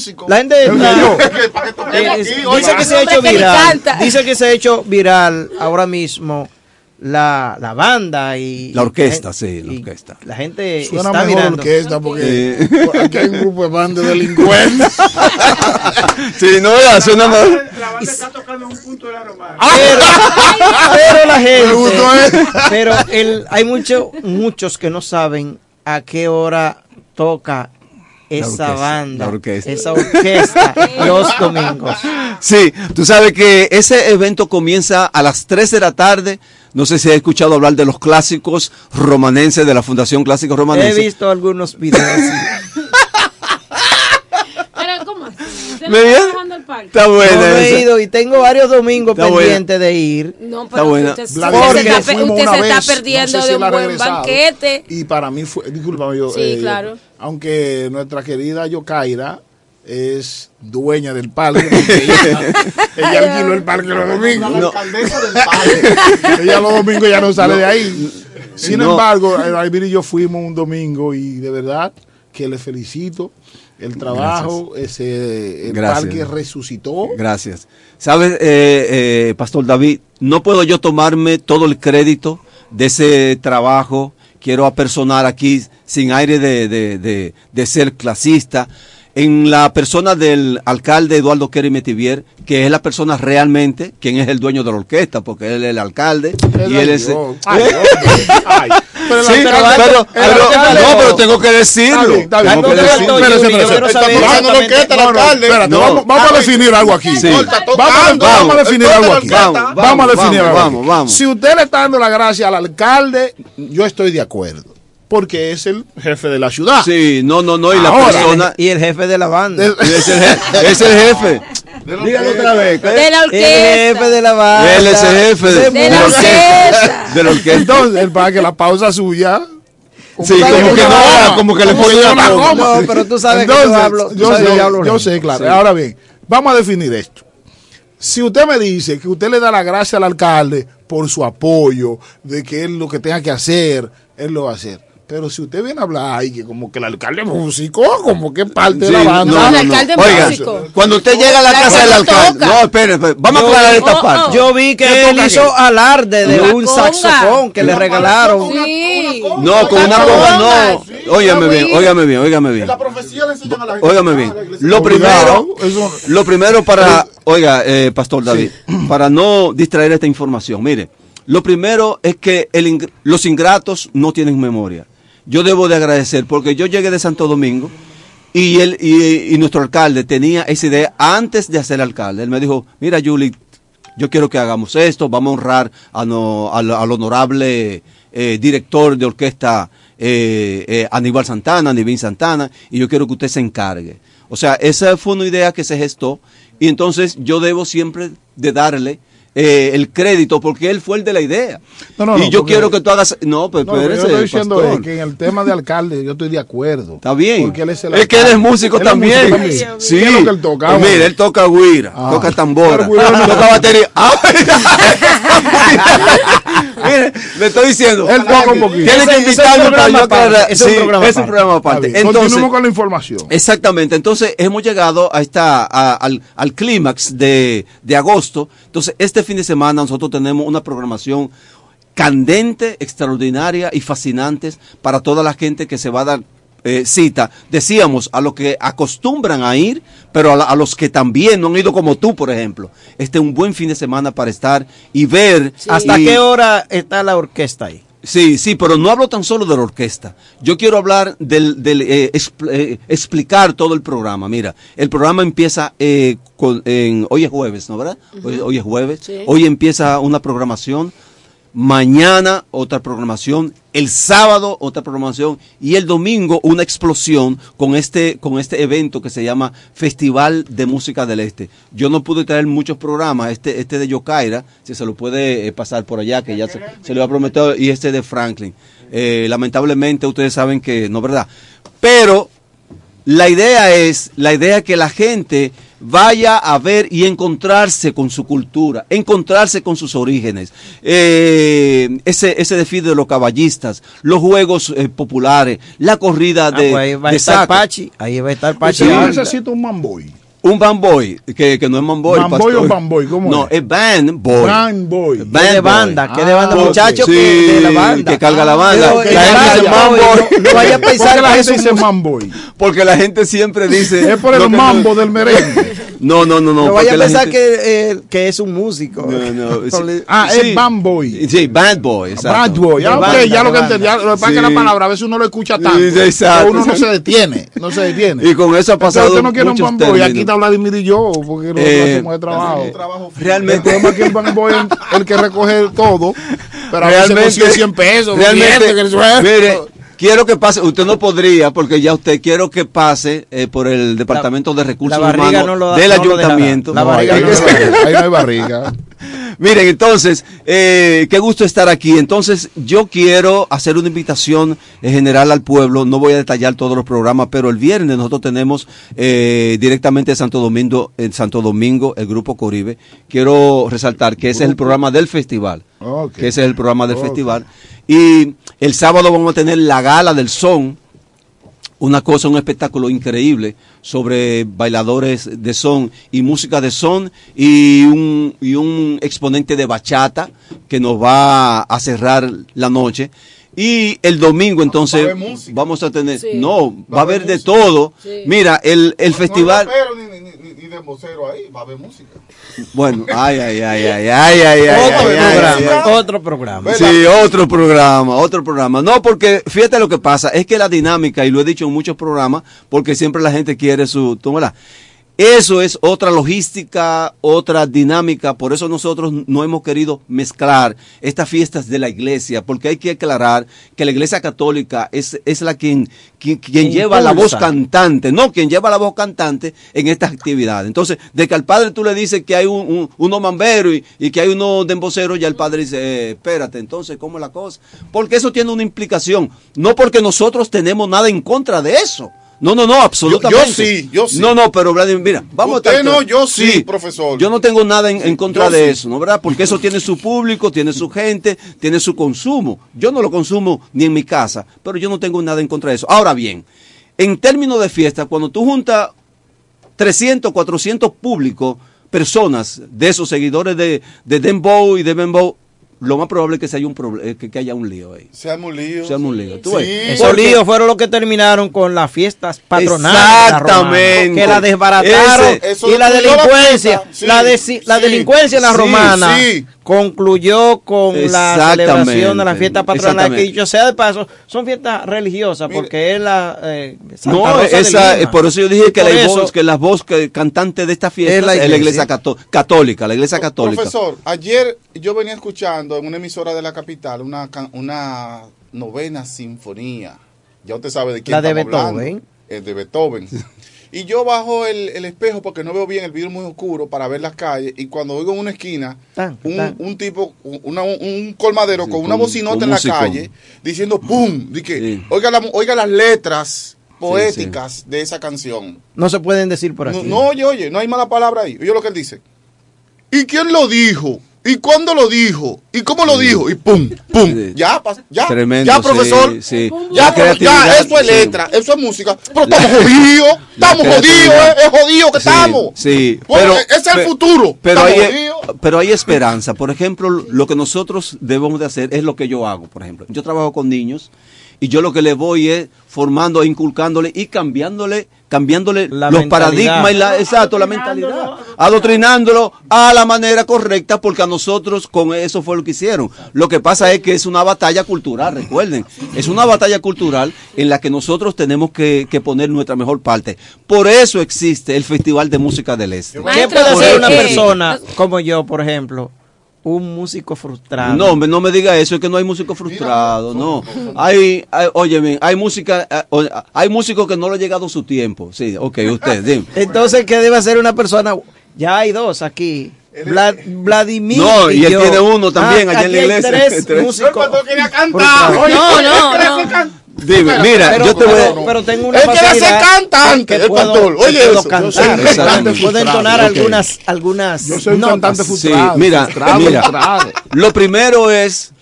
dice que se ha hecho viral. Dice que se ha hecho viral ahora mismo. La banda y
la orquesta, la orquesta.
La gente
suena
está
mejor
mirando.
Orquesta porque aquí hay un grupo de bandas de delincuentes.
Sí, suena mejor.
La banda está tocando un punto de la romana.
Pero la gente, hay muchos que no saben a qué hora toca esa banda, esa orquesta los domingos.
Sí, tú sabes que ese evento comienza a las 3 de la tarde. No sé si has escuchado hablar de los clásicos romanenses de la Fundación Clásicos Romanenses.
He visto algunos videos.
Pero, ¿cómo así?
¿Me bien? Está buena.
No he ido y tengo varios domingos pendientes de ir.
No, pero usted se está perdiendo de un buen banquete.
Y para mí fue, discúlpame yo.
Sí, claro.
Aunque nuestra querida Yokaira es dueña del parque, ella alquiló el parque los domingos. La alcaldesa del parque. Ella los domingos ya no sale de ahí. Sin embargo, Alvin y yo fuimos un domingo y de verdad que le felicito. El trabajo, el parque resucitó.
Gracias. ¿Sabes, Pastor David? No puedo yo tomarme todo el crédito de ese trabajo. Quiero apersonar aquí, sin aire de ser clasista, en la persona del alcalde Eduardo Kerry Metivier, que es la persona realmente quien es el dueño de la orquesta, porque él es el alcalde y él es... Pero tengo que decirlo.
Vamos a definir algo aquí. Vamos a definir algo aquí. Vamos a definir algo aquí. Si usted le está dando la gracia al alcalde, yo estoy de acuerdo. Porque es el jefe de la ciudad.
Sí, no, y la persona...
Y el jefe de la banda.
Es el jefe. Dígalo otra vez.
De la orquesta.
El jefe de la banda.
Él es el jefe de la orquesta. De la orquesta.
Entonces, él para que la pausa suya...
Sí, como que le pone una coma.
No, pero tú sabes que yo hablo.
Yo sé, claro. Sí. Ahora bien, vamos a definir esto. Si usted me dice que usted le da la gracia al alcalde por su apoyo, de que él lo que tenga que hacer, él lo va a hacer. Pero si usted viene a hablar y que como que el alcalde es músico, como que parte de la banda.
El alcalde es músico.
Cuando usted llega a la casa del alcalde. No, espere, vamos a aclarar esta parte.
Yo vi que él hizo alarde de un saxofón que le regalaron.
Sí.
No, con una conga no. Óigame bien.
La profecía le enseñan a la gente.
Óigame bien. Lo primero para, Pastor David, para no distraer esta información, mire, lo primero es que los ingratos no tienen memoria. Yo debo de agradecer porque yo llegué de Santo Domingo y nuestro alcalde tenía esa idea antes de ser alcalde. Él me dijo, mira, Julie, yo quiero que hagamos esto, vamos a honrar al honorable director de orquesta Aníbal Santana, Nivín Santana, y yo quiero que usted se encargue. O sea, esa fue una idea que se gestó y entonces yo debo siempre de darle el crédito porque él fue el de la idea. Y yo quiero que tú hagas... No, pues
lo que yo estoy diciendo es que en el tema de alcalde yo estoy de acuerdo.
Está bien.
Porque él es el
es que él es músico también. Sí.
¿Qué es lo que él toca?
Pues mira, él toca guira, toca tambora, toca batería. Mire, le estoy diciendo.
Él toca un poquito.
Tiene que invitarme para yo aclarar.
Es un programa
aparte.
Entonces, continuamos con la información.
Exactamente. Entonces, hemos llegado a al clímax de agosto. Entonces, este fin de semana nosotros tenemos una programación candente, extraordinaria y fascinante para toda la gente que se va a dar cita, decíamos, a los que acostumbran a ir, pero a los que también no han ido como tú, por ejemplo. Este es un buen fin de semana para estar y ver.
Sí. ¿Hasta qué hora está la orquesta ahí?
Sí, pero no hablo tan solo de la orquesta. Yo quiero hablar explicar todo el programa. Mira, el programa empieza hoy es jueves, ¿no, verdad? Hoy es jueves. Sí. Hoy empieza una programación. Mañana otra programación, el sábado otra programación y el domingo una explosión con este evento que se llama Festival de Música del Este. Yo no pude traer muchos programas, este de Yokaira, si se lo puede pasar por allá, que ya se lo ha prometido, y este de Franklin. Lamentablemente ustedes saben que no, ¿verdad? Pero la idea es que la gente vaya a ver y encontrarse con su cultura, encontrarse con sus orígenes, ese desfile de los caballistas, los juegos populares, la corrida de
ahí va a estar Pachi, ahí va a estar Pachi.
Yo necesito un mamboy.
Un bamboy, que no es mamboy.
¿Mamboy o bamboy? ¿Cómo
no, es band boy.
Band boy.
¿Qué de banda? ¿Qué de banda, muchachos?
Sí,
de la banda.
Que carga la banda.
La gente dice mamboy.
No vaya a pensar
que la gente dice mamboy.
Porque la gente siempre dice...
Es por el mambo del merengue.
No.
No vaya a pensar que es un músico.
No.
Es band boy.
Sí, band boy.
Band boy. Ya lo que entendí. Lo que pasa es que la palabra a veces uno lo escucha tanto.
Exacto.
Uno no se detiene.
Y con eso ha pasado
usted no quiere un band boy. Aquí está Vladimir y yo, porque nosotros hacemos el trabajo.
Realmente.
El tema es que el band boy es el que recoge todo. Pero a
realmente,
veces consigue 100 pesos.
Realmente, mire, quiero que pase, usted no podría, porque ya usted quiero que pase por el Departamento de Recursos Humanos del Ayuntamiento.
Ahí no hay barriga.
Miren, entonces, qué gusto estar aquí. Entonces, yo quiero hacer una invitación general al pueblo. No voy a detallar todos los programas, pero el viernes nosotros tenemos directamente de Santo Domingo, el Grupo Coribe. Quiero resaltar que ese es el programa del festival.
Okay.
Que ese es el programa del festival. Y el sábado vamos a tener la Gala del Son. Un espectáculo increíble sobre bailadores de son y música de son y un exponente de bachata que nos va a cerrar la noche. Y el domingo entonces vamos a tener, va a haber de todo. Sí. Mira, el festival...
Ni de vocero ahí, va a haber música.
Bueno,
otro programa.
Sí, otro programa. No, porque fíjate lo que pasa, es que la dinámica, y lo he dicho en muchos programas, porque siempre la gente quiere tómala. Eso es otra logística, otra dinámica, por eso nosotros no hemos querido mezclar estas fiestas de la iglesia, porque hay que aclarar que la iglesia católica es la quien lleva la voz cantante, quien lleva la voz cantante en estas actividades. Entonces, de que al padre tú le dices que hay unos mamberos y que hay unos demboceros, ya el padre dice, espérate, entonces, ¿cómo es la cosa? Porque eso tiene una implicación, no porque nosotros tenemos nada en contra de eso. No, absolutamente.
Yo sí.
No, pero Vladimir, mira, vamos
Usted a estar... no, yo sí, profesor.
Yo no tengo nada en contra de eso, ¿no, verdad? Porque eso tiene su público, tiene su gente, tiene su consumo. Yo no lo consumo ni en mi casa, pero yo no tengo nada en contra de eso. Ahora bien, en términos de fiesta, cuando tú juntas 300, 400 públicos, personas de esos seguidores de Dembow y de Bembow, lo más probable es que haya un lío ahí.
Se arma un lío.
¿Tú ves?
Esos líos fueron los que terminaron con las fiestas patronales.
Exactamente.
Que la desbarataron. Y la delincuencia. La delincuencia en la romana concluyó con la celebración de la fiesta patronal. Que dicho sea de paso, son fiestas religiosas porque es la
por eso yo dije que la voz cantante de esta fiesta es la iglesia católica. La iglesia católica.
Profesor, ayer yo venía escuchando en una emisora de la capital una novena sinfonía. Ya usted sabe de quién
estamos
hablando. De Beethoven. Y yo bajo el espejo porque no veo bien, el vidrio muy oscuro para ver las calles. Y cuando oigo en una esquina un tipo, un colmadero con una bocinota en la calle diciendo ¡pum! Oiga las letras poéticas de esa canción.
No se pueden decir por aquí.
No, oye, no hay mala palabra ahí. Oye lo que él dice. ¿Y quién lo dijo? ¿Y cuándo lo dijo? ¿Y cómo lo dijo? Y pum, pum. Sí. Ya,
tremendo,
ya, profesor.
Sí.
Ya, eso es letra, eso es música. Pero estamos jodidos, es jodido que estamos.
Sí,
pero ese es el futuro.
Pero hay esperanza. Por ejemplo, lo que nosotros debemos de hacer es lo que yo hago, por ejemplo. Yo trabajo con niños y yo lo que le voy es formando, inculcándole y cambiándole los paradigmas y la mentalidad, adoctrinándolo a la manera correcta, porque a nosotros con eso fue lo que hicieron. Lo que pasa es que es una batalla cultural, recuerden, es una batalla cultural en la que nosotros tenemos que poner nuestra mejor parte. Por eso existe el Festival de Música del Este.
¿Qué puede hacer una persona como yo, por ejemplo? Un músico frustrado.
No, no me diga eso, es que no hay músicos frustrados, no. Óyeme, hay música, hay músicos que no le ha llegado su tiempo. Sí, ok, usted, dime.
Entonces, ¿qué debe hacer una persona? Ya hay dos aquí. Vladimir.
No, y él tiene uno también allá en la iglesia.
Tres músicos. No.
Dime, mira,
yo te voy a... Pero tengo una facilidad.
Él quiere ser cantante, el pastor. Oye, eso.
Puedo entonar algunas.
Yo soy un cantante frustrado.
Sí, mira. Lo primero es,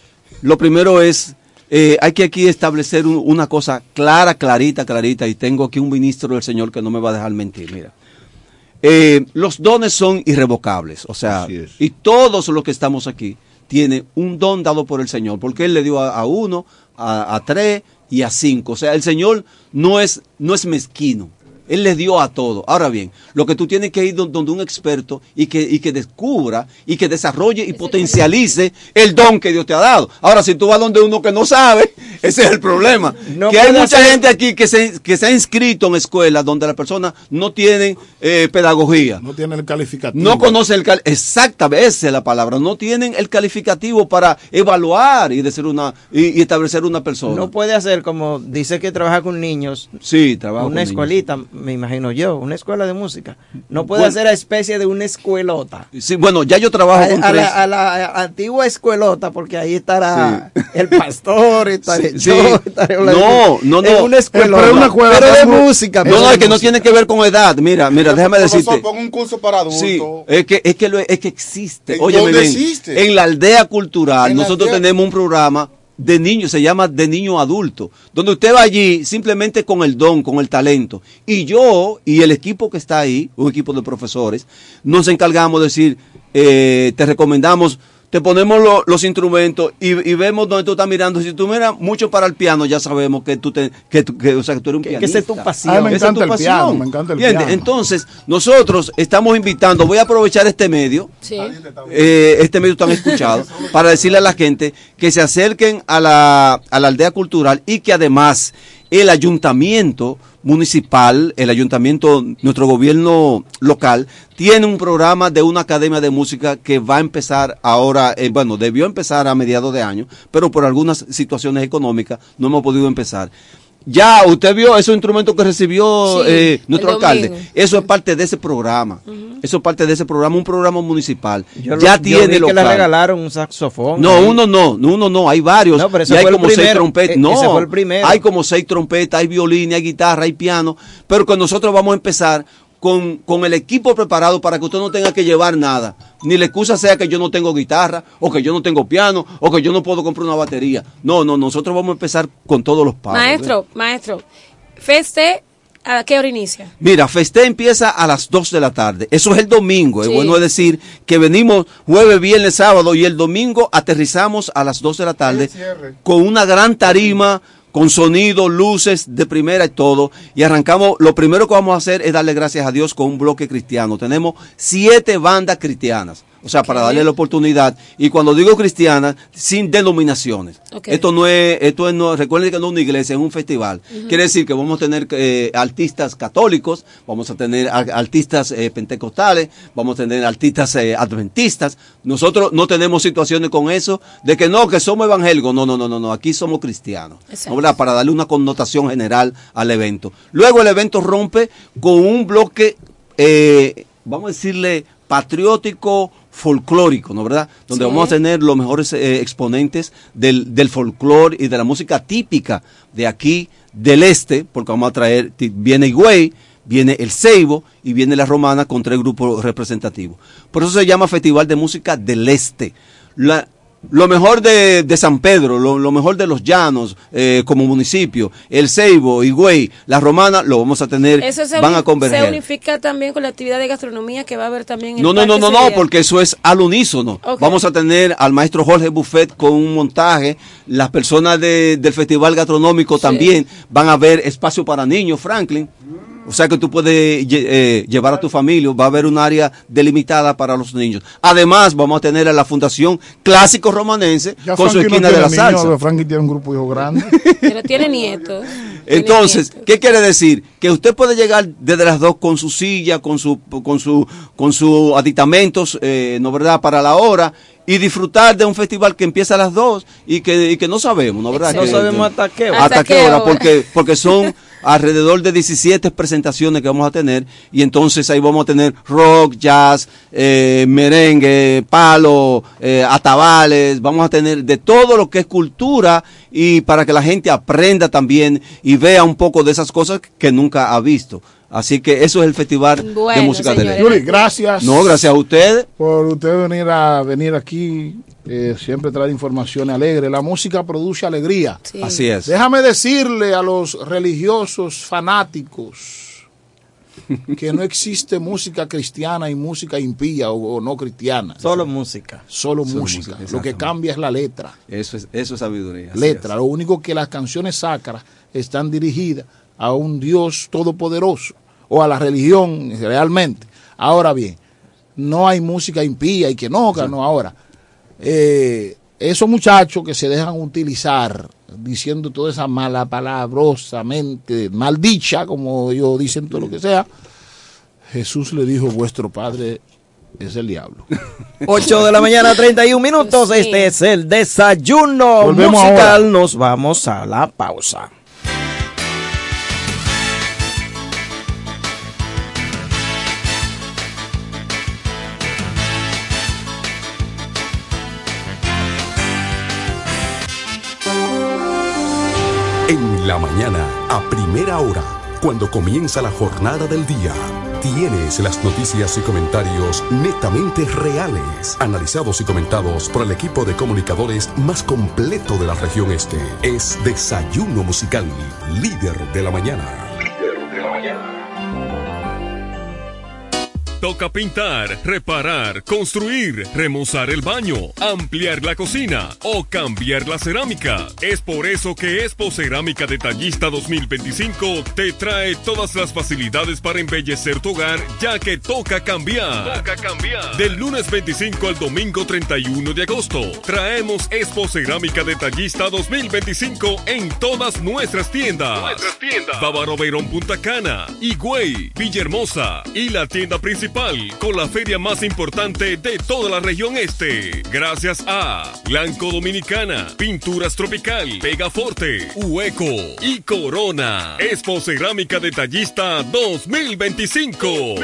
hay que aquí establecer una cosa clarita, y tengo aquí un ministro del Señor que no me va a dejar mentir, mira. Los dones son irrevocables, o sea, y todos los que estamos aquí tienen un don dado por el Señor, porque Él le dio a uno, a tres y a 5. O sea, el Señor no es mezquino. Él les dio a todo. Ahora bien, lo que tú tienes que ir donde un experto y que descubra y que desarrolle y potencialice el don que Dios te ha dado. Ahora, si tú vas donde uno que no sabe, ese es el problema. Que hay mucha gente aquí que se ha inscrito en escuelas donde las personas no tienen pedagogía.
No tienen el calificativo.
No conocen exactamente, esa es la palabra. No tienen el calificativo para evaluar y establecer una persona.
No puede hacer como dice que trabaja con niños.
Sí, trabaja con
una escuelita.
Niños.
Me imagino yo, una escuela de música. No puede hacer la especie de una escuelota.
Sí, bueno, ya yo trabajo con tres.
A la antigua escuelota, porque ahí estará el pastor, estaré yo, estaré
No.
Es una escuelota, pero de música.
No, es que no tiene que ver con edad. Mira, déjame decirte.
Pongo un curso para adultos.
Sí, es que existe. Oye, existe? En la aldea cultural nosotros tenemos un programa de niños, se llama de niño adulto, donde usted va allí simplemente con el don, con el talento, y yo y el equipo que está ahí, un equipo de profesores, nos encargamos de decir, te recomendamos, te ponemos los instrumentos y vemos donde tú estás mirando. Si tú miras mucho para el piano, ya sabemos que tú eres un pianista.
Que esa es tu pasión.
Me encanta el piano.
Entonces, nosotros estamos invitando, voy a aprovechar este medio, este medio tan escuchado, para decirle a la gente que se acerquen a la aldea cultural y que además el ayuntamiento municipal, nuestro gobierno local, tiene un programa de una academia de música que va a empezar ahora, debió empezar a mediados de año, pero por algunas situaciones económicas no hemos podido empezar. Ya, usted vio esos instrumentos que recibió nuestro alcalde. Eso es parte de ese programa. Eso es parte de ese programa, un programa municipal.
Yo vi que le regalaron un saxofón.
No, uno no, hay varios.
No, pero
y hay como 6
trompetas.
No,
ese fue el primero.
Hay como 6 trompetas, hay violín, hay guitarra, hay piano. Pero que nosotros vamos a empezar con el equipo preparado para que usted no tenga que llevar nada. Ni la excusa sea que yo no tengo guitarra, o que yo no tengo piano, o que yo no puedo comprar una batería. No, nosotros vamos a empezar con todos los pasos.
Maestro, Feste, ¿a qué hora inicia?
Mira, Feste empieza a las 2 de la tarde. Eso es el domingo. Es bueno decir que venimos jueves, viernes, sábado, y el domingo aterrizamos a las 2 de la tarde con una gran tarima, con sonido, luces de primera y todo, y arrancamos. Lo primero que vamos a hacer es darle gracias a Dios con un bloque cristiano. Tenemos 7 bandas cristianas. O sea, para darle la oportunidad. Y cuando digo cristiana, sin denominaciones. Esto no es, recuerden que no es una iglesia, es un festival. Quiere decir que vamos a tener artistas católicos, vamos a tener artistas pentecostales, vamos a tener artistas adventistas. Nosotros no tenemos situaciones con eso, de que no, que somos evangélicos. No, aquí somos cristianos. ¿No, verdad? Para darle una connotación general al evento. Luego el evento rompe con un bloque, vamos a decirle, patriótico, folclórico, ¿no verdad? Donde vamos a tener los mejores exponentes del folclore y de la música típica de aquí, del este, porque vamos a traer, viene Higüey, viene el Ceibo y viene la Romana con 3 grupos representativos. Por eso se llama Festival de Música del Este. Lo mejor de San Pedro, lo mejor de Los Llanos como municipio, el Ceibo, Higüey, la Romana, lo vamos a tener, van a converger.
¿Se unifica también con la actividad de gastronomía que va a haber también en
No, porque eso es al unísono. Vamos a tener al maestro Jorge Buffet con un montaje, las personas del Festival Gastronómico también van a ver espacio para niños, Franklin. O sea que tú puedes llevar a tu familia, va a haber un área delimitada para los niños. Además, vamos a tener a la Fundación Clásico Romanense ya con su esquina de la salsa.
Frankie tiene un grupo de hijos grandes.
Pero tiene nietos.
Entonces, ¿qué quiere decir? Que usted puede llegar desde las 2 con su silla, con sus aditamentos, ¿no verdad?, para la hora, y disfrutar de un festival que empieza a las 2 y que no sabemos, ¿no verdad?
No sabemos hasta qué hora.
Hasta qué hora, porque son alrededor de 17 presentaciones que vamos a tener, y entonces ahí vamos a tener rock, jazz, merengue, palo, atabales, vamos a tener de todo lo que es cultura, y para que la gente aprenda también y vea un poco de esas cosas que nunca ha visto. Así que eso es el Festival de Música del Este.
Yuri, gracias.
No, gracias a ustedes.
Por usted venir aquí. Siempre trae información alegre. La música produce alegría.
Sí. Así es.
Déjame decirle a los religiosos fanáticos que no existe música cristiana y música impía o no cristiana.
Solo música.
Solo música. Lo que cambia es la letra.
Eso es sabiduría.
Letra. Lo único que las canciones sacras están dirigidas a un Dios todopoderoso o a la religión realmente. Ahora bien, no hay música impía y que no ahora. Esos muchachos que se dejan utilizar diciendo toda esa mala palabrosamente maldicha, como ellos dicen todo lo que sea, Jesús le dijo: vuestro padre es el diablo.
8 de la mañana, 31 minutos. Sí. Este es el desayuno
Volvemos
musical.
Ahora.
Nos vamos a la pausa.
En la mañana, a primera hora, cuando comienza la jornada del día, tienes las noticias y comentarios netamente reales, analizados y comentados por el equipo de comunicadores más completo de la región este. Es Desayuno Musical, líder de la mañana.
Toca pintar, reparar, construir, remozar el baño, ampliar la cocina o cambiar la cerámica. Es por eso que Expo Cerámica Detallista 2025 te trae todas las facilidades para embellecer tu hogar, ya que toca cambiar. Del lunes 25 al domingo 31 de agosto, traemos Expo Cerámica Detallista 2025 en todas nuestras tiendas. Bávaro Verón Punta Cana, Higüey, Villahermosa y la tienda principal con la feria más importante de toda la región este. Gracias a Blanco Dominicana, Pinturas Tropical, Pegaforte, Hueco y Corona. Expo Cerámica Detallista 2025.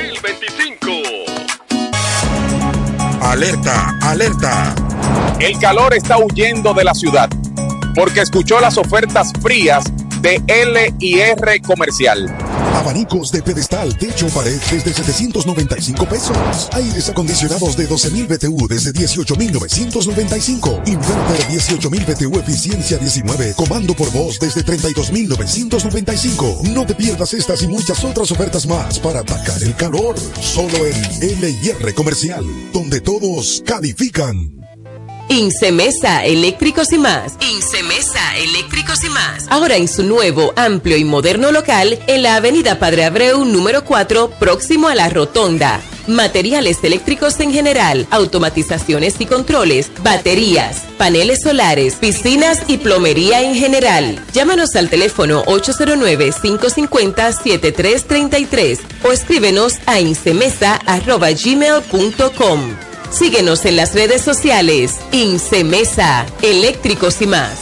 Alerta, alerta. El calor está huyendo de la ciudad porque escuchó las ofertas frías de L&R Comercial.
Abanicos de pedestal, techo, pared desde 795 pesos. Aires acondicionados de 12.000 BTU desde 18.995. Inverter 18.000 BTU eficiencia 19. Comando por voz desde 32.995. No te pierdas estas y muchas otras ofertas más para atacar el calor. Solo en L&R Comercial, donde todos califican.
Incemesa Eléctricos y Más. Incemesa Eléctricos y Más. Ahora en su nuevo, amplio y moderno local en la avenida Padre Abreu número 4, próximo a la Rotonda. materiales eléctricos en general, automatizaciones y controles, baterías, paneles solares, piscinas y plomería en general. Llámanos al teléfono 809-550-7333 o escríbenos a incemesa@gmail.com. Síguenos en las redes sociales. Incemesa, eléctricos y más.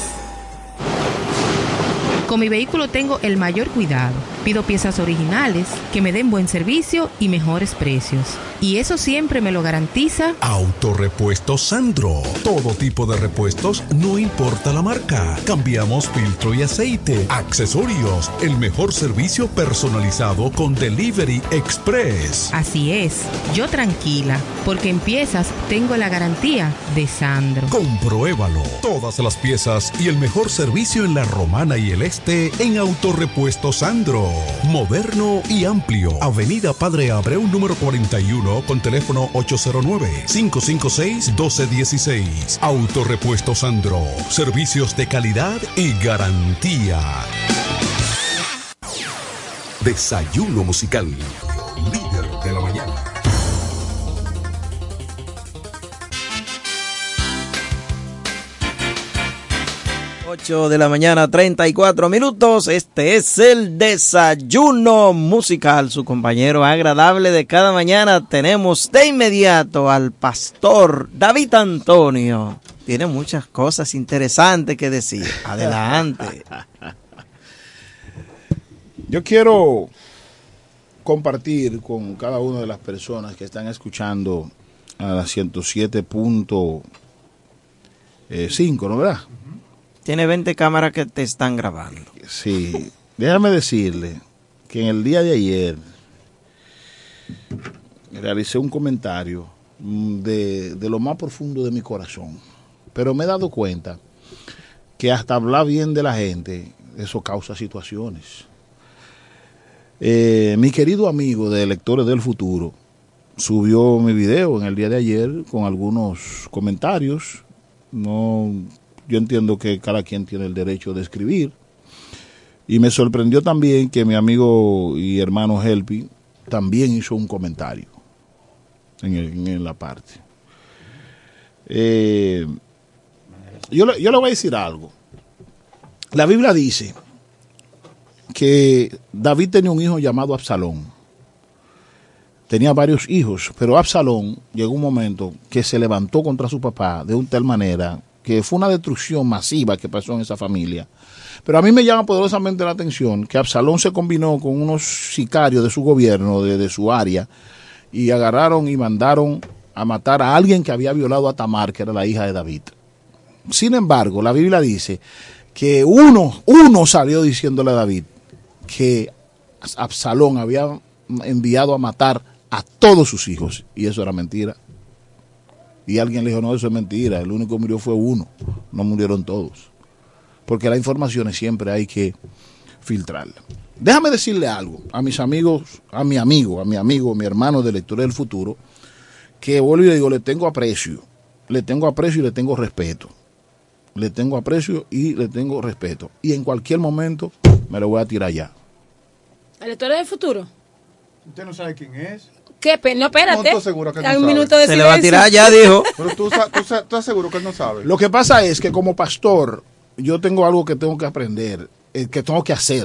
Con mi vehículo tengo el mayor cuidado. Pido piezas originales, que me den buen servicio y mejores precios. Y eso siempre me lo garantiza
Autorepuesto Sandro. Todo tipo de repuestos, no importa la marca. Cambiamos filtro y aceite, accesorios, el mejor servicio personalizado con Delivery Express.
Así es, yo tranquila, porque en piezas tengo la garantía de Sandro.
Compruébalo. Todas las piezas y el mejor servicio en La Romana y el Este en Autorepuesto Sandro. Moderno y amplio. Avenida Padre Abreu número 41 con teléfono 809-556-1216. Autorepuesto Sandro. Servicios de calidad y garantía.
Desayuno musical. Líder de la mañana.
8 de la mañana, 34 minutos. Este es el Desayuno Musical, su compañero agradable de cada mañana. Tenemos de inmediato al pastor David Antonio. Tiene muchas cosas interesantes que decir. Adelante.
Yo quiero compartir con cada una de las personas que están escuchando a la 107.5, ¿no verdad?
Tiene 20 cámaras que te están grabando.
Sí, déjame decirle que en el día de ayer realicé un comentario de lo más profundo de mi corazón, pero me he dado cuenta que hasta hablar bien de la gente, eso causa situaciones. Mi querido amigo de Lectores del Futuro subió mi video en el día de ayer con algunos comentarios. Yo entiendo que cada quien tiene el derecho de escribir. Y me sorprendió también que mi amigo y hermano Helpi también hizo un comentario en la parte. Yo le voy a decir algo. La Biblia dice que David tenía un hijo llamado Absalón. Tenía varios hijos, pero Absalón llegó un momento que se levantó contra su papá de una tal manera que fue una destrucción masiva que pasó en esa familia. Pero a mí me llama poderosamente la atención que Absalón se combinó con unos sicarios de su gobierno, de su área, y agarraron y mandaron a matar a alguien que había violado a Tamar, que era la hija de David. Sin embargo, la Biblia dice que uno salió diciéndole a David que Absalón había enviado a matar a todos sus hijos, y eso era mentira. Y alguien le dijo, no, eso es mentira, el único que murió fue uno, no murieron todos. Porque las informaciones siempre hay que filtrarlas. Déjame decirle algo a mis amigos, a mi amigo, mi hermano de Lectores del Futuro, que vuelvo y le digo, le tengo aprecio y le tengo respeto. Le tengo aprecio y le tengo respeto. Y en cualquier momento me lo voy a tirar ya.
¿El Lectores del Futuro?
¿Usted no sabe quién es?
¿Qué? No, espérate.
No, estoy seguro que
Hay
no
un
sabe.
minuto de
Se
silencio.
le va a tirar ya, dijo.
Pero tú estás seguro que él no sabe.
Lo que pasa es que como pastor, yo tengo algo que tengo que aprender, que tengo que hacer.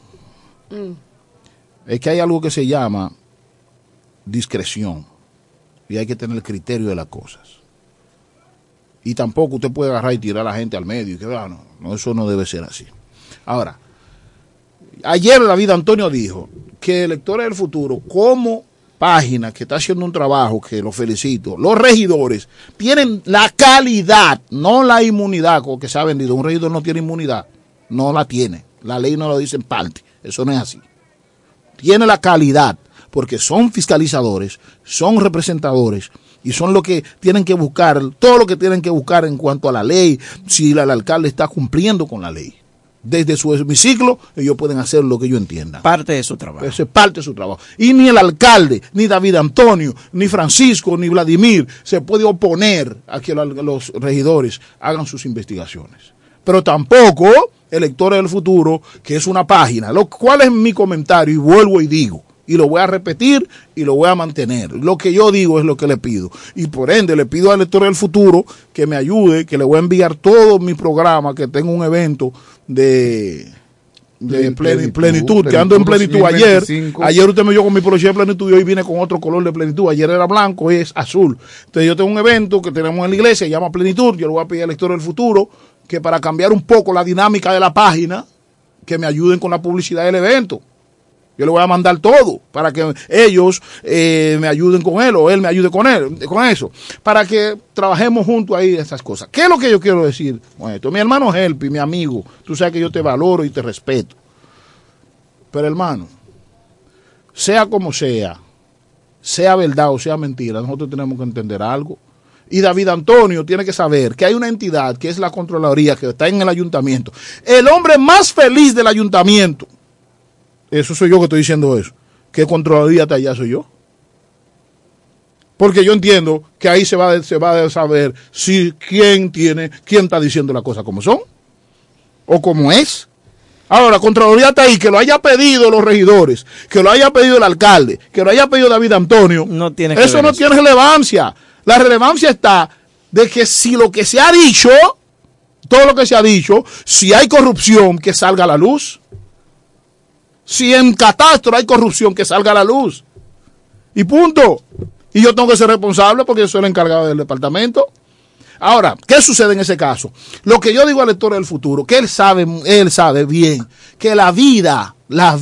Es que hay algo que se llama discreción. Y hay que tener el criterio de las cosas. Y tampoco usted puede agarrar y tirar a la gente al medio. Y que, no, eso no debe ser así. Ahora, ayer David Antonio dijo que Lectores del Futuro, como página que está haciendo un trabajo que lo felicito, los regidores tienen la calidad, no la inmunidad que se ha vendido. Un regidor no tiene inmunidad, no la tiene, la ley no lo dice en parte, eso no es así. Tiene la calidad porque son fiscalizadores, son representadores y son lo que tienen que buscar, todo lo que tienen que buscar en cuanto a la ley, si el alcalde está cumpliendo con la ley. Desde su hemiciclo, ellos pueden hacer lo que ellos entiendan.
Parte de su trabajo.
Eso es parte de su trabajo. Y ni el alcalde, ni David Antonio, ni Francisco, ni Vladimir se puede oponer a que los regidores hagan sus investigaciones. Pero tampoco Lectores del Futuro, que es una página, lo cual es mi comentario, y vuelvo y digo, y lo voy a repetir y lo voy a mantener. Lo que yo digo es lo que le pido. Y por ende le pido al Elector del Futuro que me ayude, que le voy a enviar todo mi programa, que tengo un evento de plenitud, que ando en plenitud. Ayer usted me vio con mi poloche de plenitud y hoy vine con otro color de plenitud. Ayer era blanco, hoy es azul. Entonces yo tengo un evento que tenemos en la iglesia, se llama Plenitud. Yo le voy a pedir al Lector del Futuro que para cambiar un poco la dinámica de la página, que me ayuden con la publicidad del evento. Yo le voy a mandar todo para que ellos me ayuden con él o él me ayude con eso, para que trabajemos juntos ahí esas cosas. ¿Qué es lo que yo quiero decir con esto? Mi hermano Helpi, mi amigo, tú sabes que yo te valoro y te respeto. Pero hermano, sea como sea verdad o sea mentira, nosotros tenemos que entender algo. Y David Antonio tiene que saber que hay una entidad que es la Contraloría, que está en el ayuntamiento. El hombre más feliz del ayuntamiento, eso soy yo que estoy diciendo eso. ¿Qué Contraloría está allá? Soy yo. Porque yo entiendo que ahí se va a saber si quién está diciendo las cosas como son o como es. Ahora, Contraloría está ahí, que lo haya pedido los regidores, que lo haya pedido el alcalde, que lo haya pedido David Antonio. Eso no tiene relevancia. La relevancia está de que si lo que se ha dicho, todo lo que se ha dicho, si hay corrupción, que salga a la luz. Si en catastro hay corrupción, que salga a la luz. Y punto. Y yo tengo que ser responsable porque yo soy el encargado del departamento. Ahora, ¿qué sucede en ese caso? Lo que yo digo al Lector del Futuro, que él sabe bien que la vida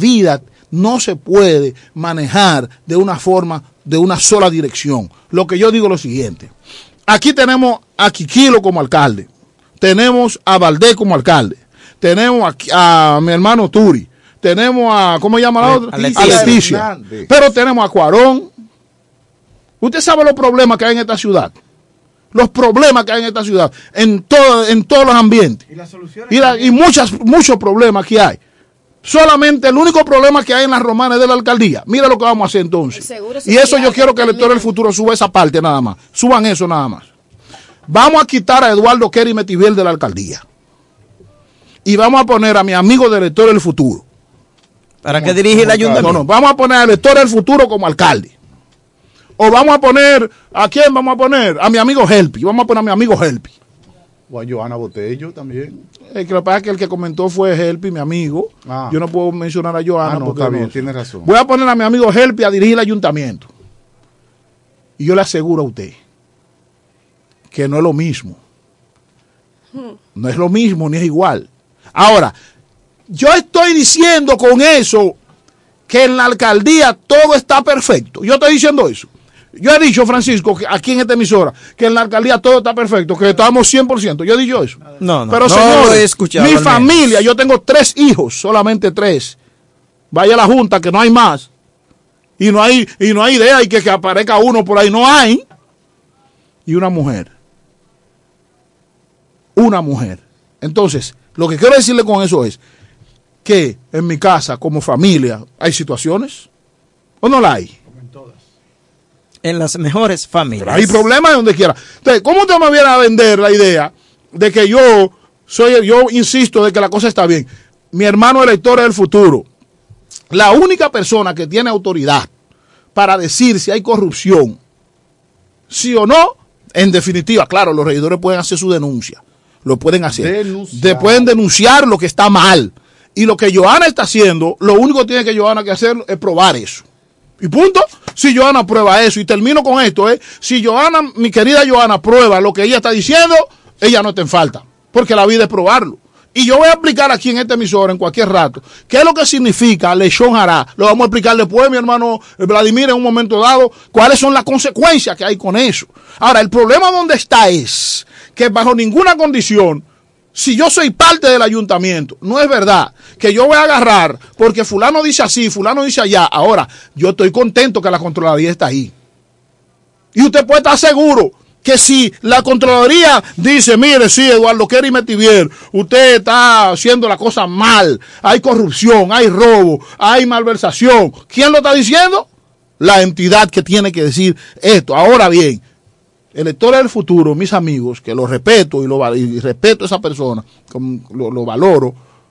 no se puede manejar de una forma, de una sola dirección. Lo que yo digo es lo siguiente. Aquí tenemos a Quiquilo como alcalde. Tenemos a Valdés como alcalde. Tenemos a mi hermano Turi. Tenemos a, ¿cómo se llama la otra? A Leticia. Pero tenemos a Cuarón. Usted sabe los problemas que hay en esta ciudad. Los problemas que hay en esta ciudad. En todos los ambientes. Y las soluciones. Y muchos problemas que hay. Solamente el único problema que hay en la Romana es de la alcaldía. Mira lo que vamos a hacer entonces. Y eso yo quiero que el Lector del Futuro suba esa parte nada más. Suban eso nada más. Vamos a quitar a Eduardo Kerry Metivier de la alcaldía. Y vamos a poner a mi amigo del Lector del Futuro.
¿Para qué dirige el ayuntamiento?
No, vamos a poner al Lector del Futuro como alcalde. O vamos a poner, ¿a quién vamos a poner? A mi amigo Helpi. Vamos a poner a mi amigo Helpi.
O a Johanna Botello también.
Lo que pasa es que el que comentó fue Helpi, mi amigo. Yo no puedo mencionar a Johanna.
No, está bien, tiene razón.
Voy a poner a mi amigo Helpi a dirigir el ayuntamiento. Y yo le aseguro a usted que no es lo mismo. No es lo mismo ni es igual. Ahora, yo estoy diciendo con eso que en la alcaldía todo está perfecto. Yo estoy diciendo eso. Yo he dicho, Francisco, que aquí en esta emisora, que en la alcaldía todo está perfecto, que estamos 100%. Yo he dicho eso.
No,
pero señores, mi familia, yo tengo 3 hijos, solamente 3. Vaya a la junta que no hay más. Y no hay idea y que aparezca uno por ahí. No hay. Y una mujer. Una mujer. Entonces, lo que quiero decirle con eso es que en mi casa, como familia, hay situaciones. ¿O no la hay?
En las mejores familias.
Pero hay problemas de donde quiera. Entonces, ¿cómo usted me viene a vender la idea de que yo insisto de que la cosa está bien? Mi hermano Elector del Futuro, la única persona que tiene autoridad para decir si hay corrupción, sí o no, en definitiva, claro, los regidores pueden hacer su denuncia. Lo pueden hacer. Pueden denunciar lo que está mal. Y lo que Johanna está haciendo, lo único que tiene que Johanna que hacer es probar eso. Y punto. Si Johanna prueba eso, y termino con esto, si Johanna, mi querida Johanna, prueba lo que ella está diciendo, ella no está en falta, porque la vida es probarlo. Y yo voy a explicar aquí en esta emisora, en cualquier rato, qué es lo que significa lechón hará. Lo vamos a explicar después, mi hermano Vladimir, en un momento dado, cuáles son las consecuencias que hay con eso. Ahora, el problema donde está es que bajo ninguna condición, si yo soy parte del ayuntamiento, no es verdad que yo voy a agarrar porque fulano dice así, fulano dice allá. Ahora, yo estoy contento que la Contraloría está ahí. Y usted puede estar seguro que si la Contraloría dice, mire, sí, Eduardo Kerry Metivier, usted está haciendo la cosa mal, hay corrupción, hay robo, hay malversación. ¿Quién lo está diciendo? La entidad que tiene que decir esto. Ahora bien, Elector del Futuro, mis amigos, que lo respeto y respeto a esa persona, lo valoro,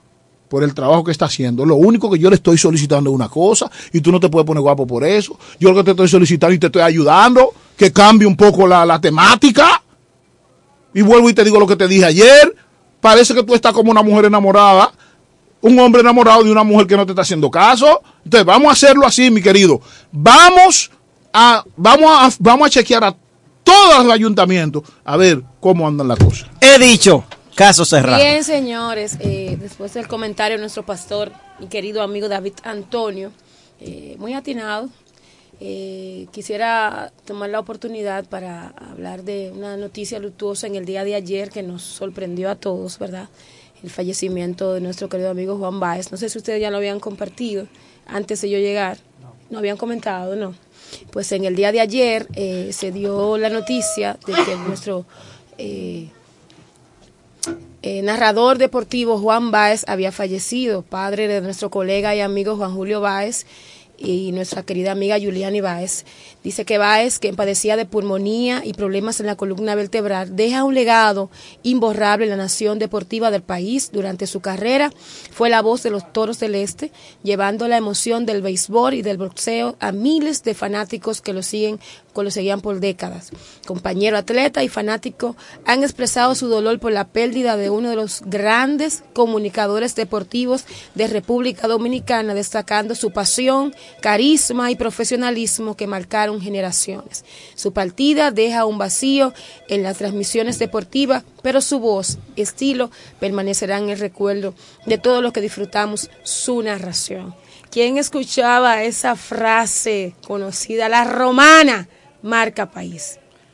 por el trabajo que está haciendo. Lo único que yo le estoy solicitando es una cosa, y tú no te puedes poner guapo por eso. Yo lo que te estoy solicitando y te estoy ayudando, que cambie un poco la temática. Y vuelvo y te digo lo que te dije ayer. Parece que tú estás como una mujer enamorada, un hombre enamorado de una mujer que no te está haciendo caso. Entonces vamos a hacerlo así, mi querido. Vamos a chequear a todos los ayuntamientos a ver cómo andan las cosas.
He dicho. Caso cerrado.
Bien, señores, después del comentario de nuestro pastor, mi querido amigo David Antonio, muy atinado, quisiera tomar la oportunidad para hablar de una noticia luctuosa en el día de ayer que nos sorprendió a todos, ¿verdad? El fallecimiento de nuestro querido amigo Juan Báez. No sé si ustedes ya lo habían compartido antes de yo llegar. No habían comentado, ¿no? Pues en el día de ayer se dio la noticia de que nuestro narrador deportivo Juan Báez había fallecido, padre de nuestro colega y amigo Juan Julio Báez y nuestra querida amiga Yuliani Báez. Dice que Báez, que padecía de pulmonía y problemas en la columna vertebral, deja un legado imborrable en la nación deportiva del país. Durante su carrera fue la voz de los Toros del Este, llevando la emoción del béisbol y del boxeo a miles de fanáticos que lo seguían por décadas. Compañero atleta y fanático han expresado su dolor por la pérdida de uno de los grandes comunicadores deportivos de República Dominicana, destacando su pasión, carisma y profesionalismo que marcaron generaciones. Su partida deja un vacío en las transmisiones deportivas, pero su voz, estilo, permanecerán en el recuerdo de todos los que disfrutamos su narración. ¿Quién escuchaba esa frase conocida? La romana marca país.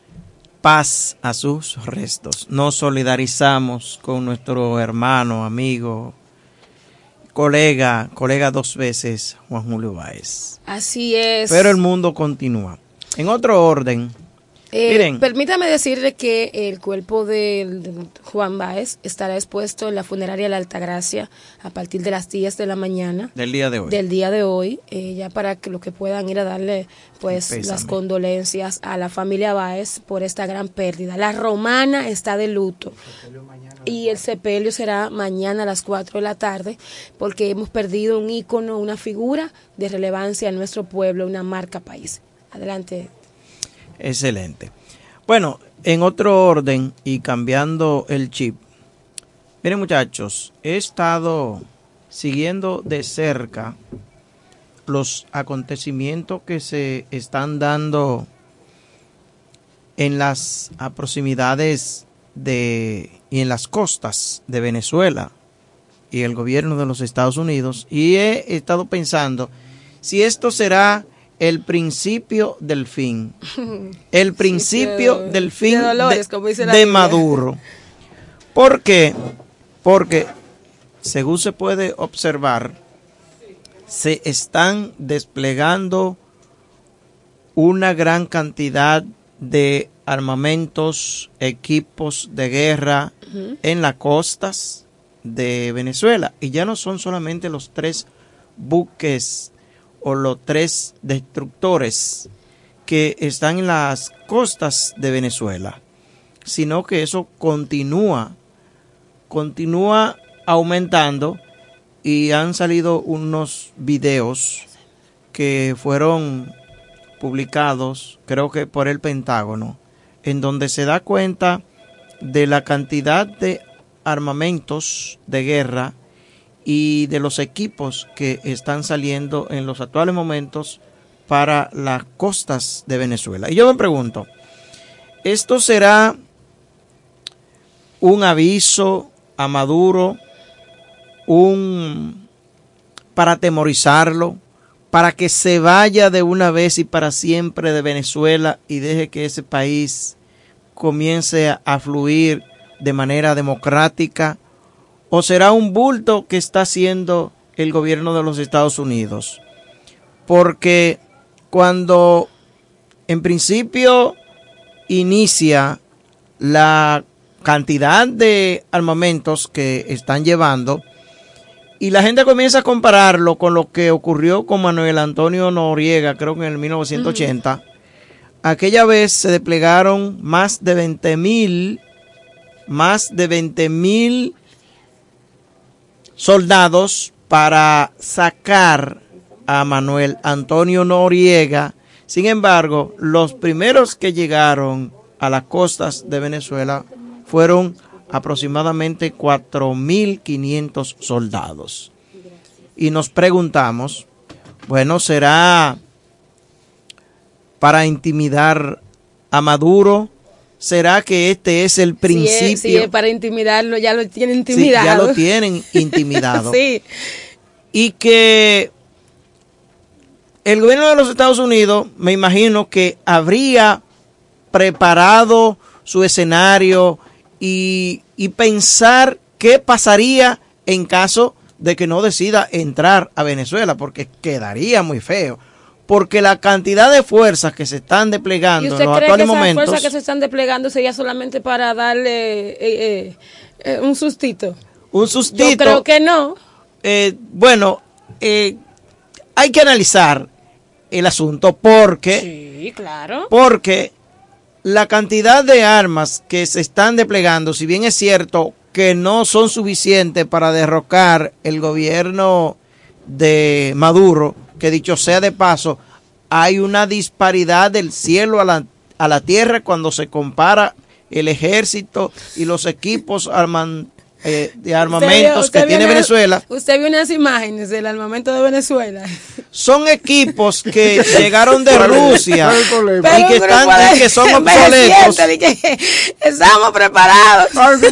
Paz a sus restos. Nos solidarizamos con nuestro hermano, amigo, colega 2 veces, Juan Julio Báez.
Así es.
Pero el mundo continúa. En otro orden, miren.
Permítame decirle que el cuerpo de Juan Báez estará expuesto en la funeraria La Altagracia a partir de las 10 de la mañana.
Del día de hoy. Ya para que los que puedan ir a darle pues las condolencias a la familia Báez por esta gran pérdida. La romana está de luto. Y el sepelio será mañana a las 4 de la tarde, porque hemos perdido un ícono, una figura de relevancia en nuestro pueblo, una marca país. Adelante. Excelente. Bueno, en otro orden y cambiando el chip, miren muchachos, he estado siguiendo de cerca los acontecimientos que se están dando en las proximidades y en las costas de Venezuela y el gobierno de los Estados Unidos, y he estado pensando si esto será el principio del fin, el principio del fin de Maduro. ¿Por qué? Porque, según se puede observar, se están desplegando una gran cantidad de armamentos, equipos de guerra en las costas de Venezuela. Y ya no son solamente los 3 buques o los 3 destructores que están en las costas de Venezuela, sino que eso continúa aumentando, y han salido unos videos que fueron publicados, creo que por el Pentágono, en donde se da cuenta de la cantidad de armamentos de guerra y de los equipos que están saliendo en los actuales momentos para las costas de Venezuela. Y yo me pregunto, ¿esto será un aviso a Maduro, para atemorizarlo, para que se vaya de una vez y para siempre de Venezuela y deje que ese país comience a fluir de manera democrática? ¿O será un bulto que está haciendo el gobierno de los Estados Unidos? Porque cuando en principio inicia la cantidad de armamentos que están llevando, y la gente comienza a compararlo con lo que ocurrió con Manuel Antonio Noriega, creo que en el 1980, aquella vez se desplegaron más de 20,000 soldados para sacar a Manuel Antonio Noriega. Sin embargo, los primeros que llegaron a las costas de Venezuela fueron aproximadamente 4.500 soldados. Y nos preguntamos, bueno, ¿será para intimidar a Maduro? ¿Será que este es el principio?
Si es para intimidarlo, ya lo tienen intimidado.
Sí, ya lo tienen intimidado.
Sí.
Y que el gobierno de los Estados Unidos, me imagino que habría preparado su escenario y pensar qué pasaría en caso de que no decida entrar a Venezuela, porque quedaría muy feo. Porque la cantidad de fuerzas que se están desplegando en los actuales momentos... ¿Y usted cree que esas
fuerzas que se están desplegando sería solamente para darle un sustito?
Un sustito.
Yo creo que no.
Bueno, hay que analizar el asunto porque...
Sí, claro.
Porque la cantidad de armas que se están desplegando, si bien es cierto que no son suficientes para derrocar el gobierno de Maduro, que dicho sea de paso, hay una disparidad del cielo a la tierra cuando se compara el ejército y los equipos de armamentos que tiene Venezuela.
Usted vio unas imágenes del armamento de Venezuela.
Son equipos que llegaron de Rusia y que son obsoletos.
Estamos preparados.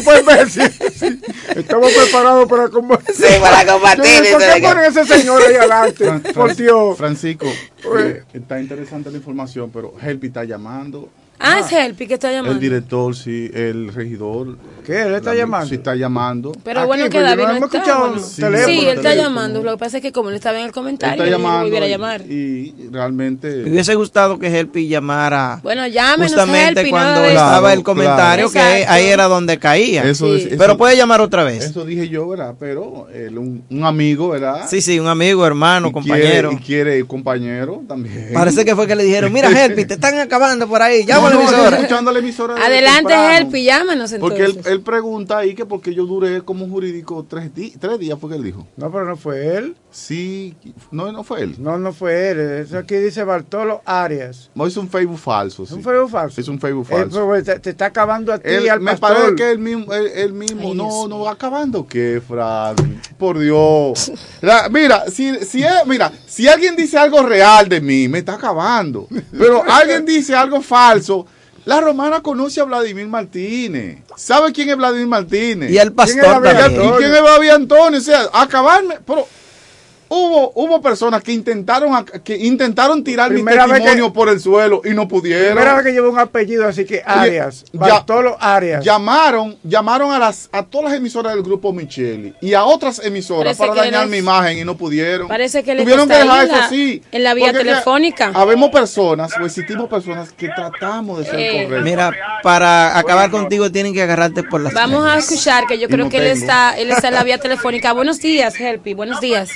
Estamos preparados para combatir.
Sí, para combatir.
¿Por qué ponen a ese señor ahí adelante? Por Dios. Francisco, está interesante la información, pero Helpi está llamando.
Es Helpi que está llamando.
El director, sí, el regidor.
¿Qué? ¿Él está llamando?
Sí, está llamando.
Pero
aquí,
bueno, que David no
hemos escuchado el teléfono.
Sí, él está llamando. Lo que pasa es que como él estaba en el comentario,
él está llamando
no volviera a llamar.
Y realmente...
Me hubiese gustado que Helpi llamara.
Bueno, llámenos
justamente
Helpi,
cuando estaba el comentario, que ahí era donde caía. Eso, pero puede llamar otra vez.
Eso dije yo, ¿verdad? Pero un amigo, ¿verdad?
Sí, un amigo, hermano, compañero.
Y quiere compañero también.
Parece que fue que le dijeron, mira Helpi, te están acabando por ahí, llama a la emisora.
La emisora
adelante Helpi, llámanos entonces.
Porque él pregunta ahí que porque yo duré como jurídico 3 días fue que él dijo.
No, pero no fue él.
Sí, no fue él.
No fue él. Eso aquí dice Bartolo Arias.
No, es un Facebook falso.
¿Es un Facebook falso?
Es un Facebook falso.
Te está acabando a ti y al
me
pastor.
Me parece que él mismo Ay, no va acabando. ¿Qué, Fran? Por Dios. Mira, si alguien dice algo real de mí, me está acabando. Pero alguien dice algo falso. La Romana conoce a Vladimir Martínez. ¿Sabe quién es Vladimir Martínez?
Y el pastor
también. ¿Y quién es David Antonio? O sea, acabarme. Pero hubo personas que intentaron tirar mi testimonio por el suelo y no pudieron.
Primera vez que llevo un apellido, así que Arias. Bartolo Arias.
Llamaron a todas las emisoras del grupo Micheli y a otras emisoras para dañar mi imagen y no pudieron.
Parece que
tuvieron que dejar eso así.
En la vía telefónica.
Habemos personas, o existimos personas que tratamos de ser correctos.
Mira, para acabar contigo tienen que agarrarte por las
Vamos a escuchar que yo creo que él está en la vía telefónica. Buenos días, Helpi. Buenos días.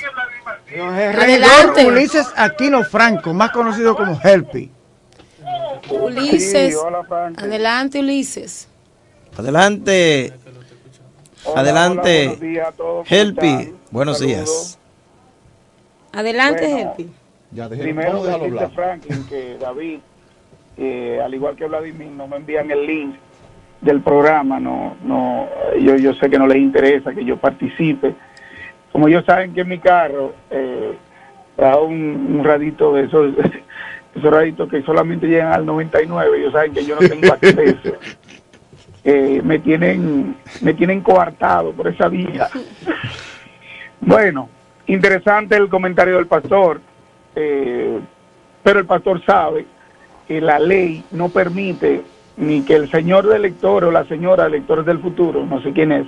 Regidor Ulises Aquino Franco, más conocido como Helpi.
Ulises, sí, hola, adelante Ulises.
Adelante.
Hola,
adelante.
Buenos días a todos.
Helpi, buenos días.
Adelante, Helpi.
Primero decirte, Franklin, que David, al igual que Vladimir, no me envían el link del programa. Yo sé que no les interesa que yo participe. Como ellos saben que en mi carro trajo un radito de esos raditos que solamente llegan al 99, ellos saben que yo no tengo acceso. Me tienen coartado por esa vía. Bueno, interesante el comentario del pastor, pero el pastor sabe que la ley no permite ni que el señor elector o la señora electores del futuro, no sé quién es,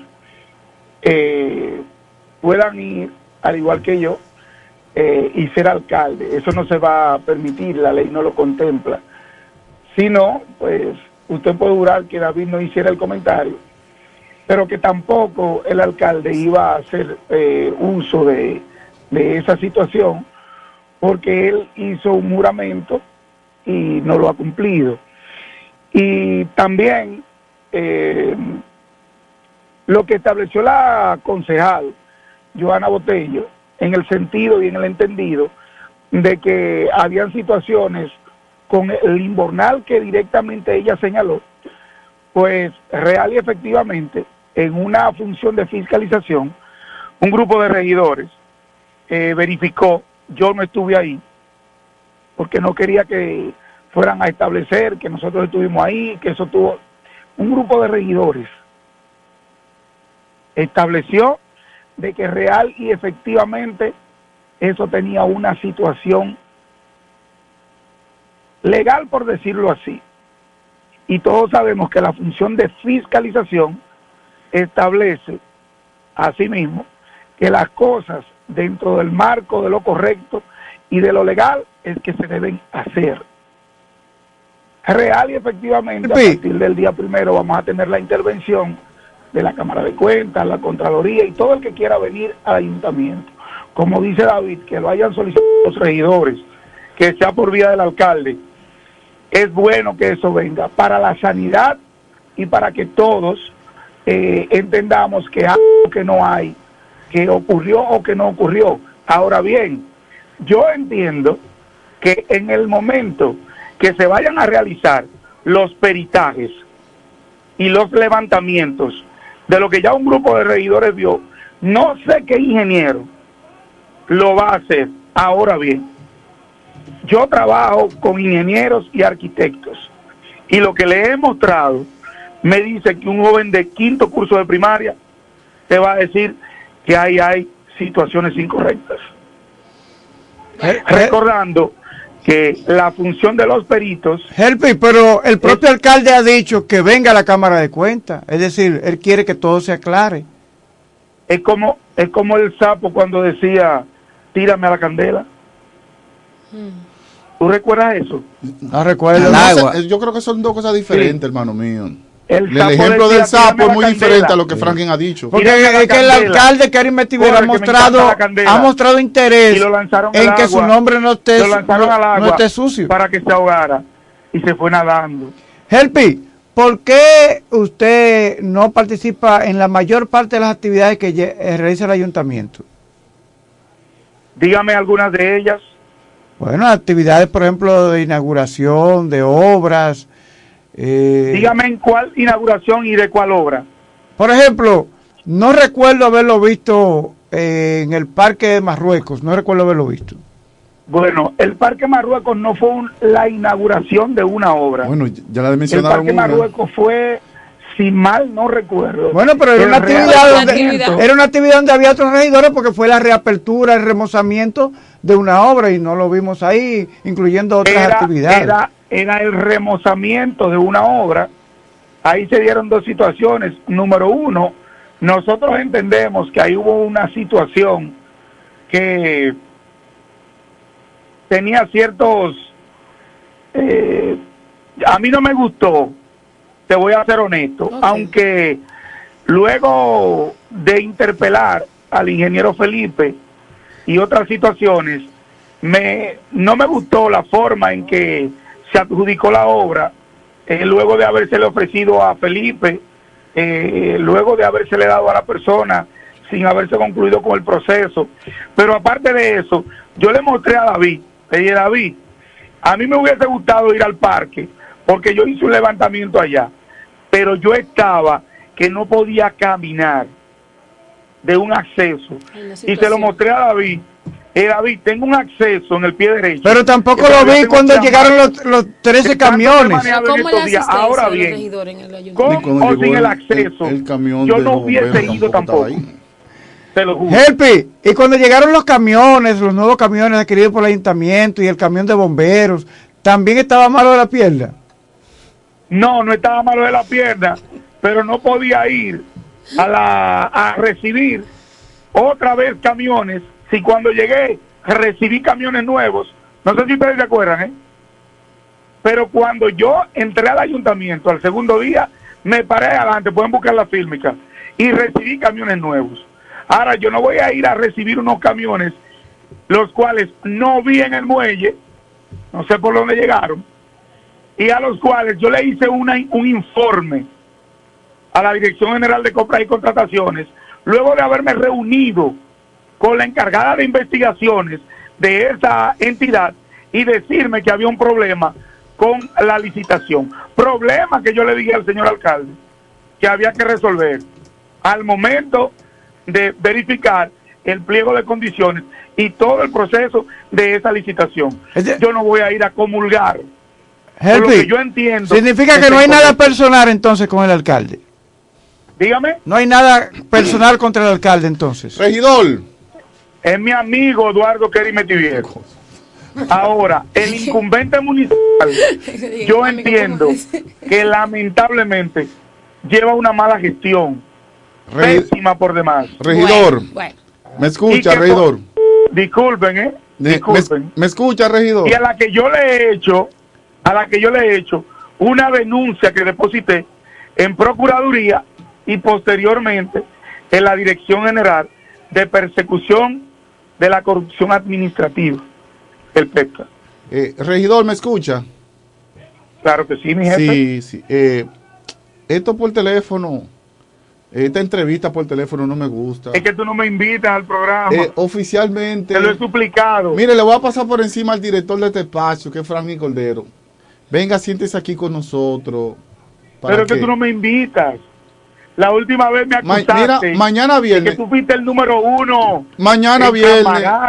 puedan ir, al igual que yo, y ser alcalde. Eso no se va a permitir, la ley no lo contempla. Si no, pues usted puede jurar que David no hiciera el comentario, pero que tampoco el alcalde iba a hacer uso de esa situación, porque él hizo un juramento y no lo ha cumplido. Y también lo que estableció la concejal Johanna Botello, en el sentido y en el entendido de que habían situaciones con el invernal que directamente ella señaló, pues real y efectivamente, en una función de fiscalización, un grupo de regidores verificó, yo no estuve ahí, porque no quería que fueran a establecer que nosotros estuvimos ahí, que eso tuvo... Un grupo de regidores estableció de que real y efectivamente eso tenía una situación legal, por decirlo así. Y todos sabemos que la función de fiscalización establece asimismo que las cosas dentro del marco de lo correcto y de lo legal es que se deben hacer. Real y efectivamente, a partir del día primero vamos a tener la intervención de la Cámara de Cuentas, la Contraloría y todo el que quiera venir al ayuntamiento. Como dice David, que lo hayan solicitado los regidores, que sea por vía del alcalde, es bueno que eso venga para la sanidad y para que todos entendamos que algo que no hay, que ocurrió o que no ocurrió. Ahora bien, yo entiendo que en el momento que se vayan a realizar los peritajes y los levantamientos de lo que ya un grupo de regidores vio, no sé qué ingeniero lo va a hacer. Ahora bien, yo trabajo con ingenieros y arquitectos y lo que le he mostrado me dice que un joven de 5º curso de primaria te va a decir que ahí hay situaciones incorrectas. Recordando que la función de los peritos...
Helpi, pero el propio alcalde ha dicho que venga a la Cámara de Cuentas, es decir, él quiere que todo se aclare.
Es como el sapo cuando decía, tírame a la candela. ¿Tú recuerdas eso?
No recuerdo.
Yo creo que son dos cosas diferentes, hermano mío.
El
ejemplo del sapo es muy diferente a lo que Franklin ha dicho.
Porque es que el alcalde Karim Metiver ha mostrado interés en que su nombre no esté sucio.
Para que se ahogara. Y se fue nadando.
Helpi, ¿por qué usted no participa en la mayor parte de las actividades que realiza el ayuntamiento?
Dígame algunas de ellas.
Bueno, actividades, por ejemplo, de inauguración, de obras.
Dígame en cuál inauguración y de cuál obra.
Por ejemplo, no recuerdo haberlo visto en el Parque de Marruecos, no recuerdo haberlo visto.
Bueno, el Parque Marruecos no fue la inauguración de una obra.
Bueno, ya la mencionaron.
El Parque Marruecos fue, si mal no recuerdo.
Bueno, pero era una actividad donde había otros regidores porque fue la reapertura, el remozamiento de una obra y no lo vimos ahí, incluyendo otras actividades.
Era el remozamiento de una obra. Ahí se dieron dos situaciones. Número uno, nosotros entendemos que ahí hubo una situación que tenía ciertos... a mí no me gustó, te voy a ser honesto, aunque luego de interpelar al ingeniero Felipe y otras situaciones, no me gustó la forma en que se adjudicó la obra, luego de habérsele ofrecido a Felipe, luego de habérsele dado a la persona sin haberse concluido con el proceso. Pero aparte de eso, yo le mostré a David, le dije, David, a mí me hubiese gustado ir al parque, porque yo hice un levantamiento allá, pero yo estaba que no podía caminar de un acceso, y se lo mostré a David. David, tengo un acceso en el pie derecho.
Pero tampoco lo vi cuando llegaron los 13 camiones.
¿Cómo la asistencia
ahora
de
bien,
los regidores en el
con
ayuntamiento?
o sin el acceso, yo no hubiese ido tampoco. Te lo juro.
Helpi, y cuando llegaron los camiones, los nuevos camiones adquiridos por el ayuntamiento y el camión de bomberos, ¿también estaba malo de la pierna?
No estaba malo de la pierna, pero no podía ir a recibir otra vez camiones. Si cuando llegué recibí camiones nuevos, no sé si ustedes se acuerdan, pero cuando yo entré al ayuntamiento al segundo día, me paré adelante, pueden buscar la fílmica, y recibí camiones nuevos. Ahora yo no voy a ir a recibir unos camiones, los cuales no vi en el muelle, no sé por dónde llegaron, y a los cuales yo le hice un informe a la Dirección General de Compras y Contrataciones, luego de haberme reunido con la encargada de investigaciones de esa entidad y decirme que había un problema con la licitación. Problema que yo le dije al señor alcalde que había que resolver al momento de verificar el pliego de condiciones y todo el proceso de esa licitación. Yo no voy a ir a comulgar. Lo que yo entiendo.
Significa que no hay nada personal entonces con el alcalde.
Dígame.
No hay nada personal contra el alcalde entonces.
Regidor.
Es mi amigo Eduardo Kerry Metiviejo. Ahora, el incumbente municipal, yo entiendo que lamentablemente lleva una mala gestión. Pésima por demás.
Regidor. ¿Me escucha, regidor?
Disculpen, Disculpen.
¿Me escucha, regidor?
Y a la que yo le he hecho una denuncia que deposité en Procuraduría y posteriormente en la Dirección General de Persecución de la Corrupción Administrativa, el PEPCA.
Regidor, ¿me escucha?
Claro que sí, mi jefe.
Sí. Esto por teléfono, esta entrevista por teléfono no me gusta.
Es que tú no me invitas al programa.
Oficialmente.
Te lo he suplicado.
Mire, le voy a pasar por encima al director de este espacio, que es Franklin Cordero. Venga, siéntese aquí con nosotros.
Pero que tú no me invitas. La última vez me acusaste.
Mira, mañana viernes.
Que tú fuiste el número 1.
Mañana viernes.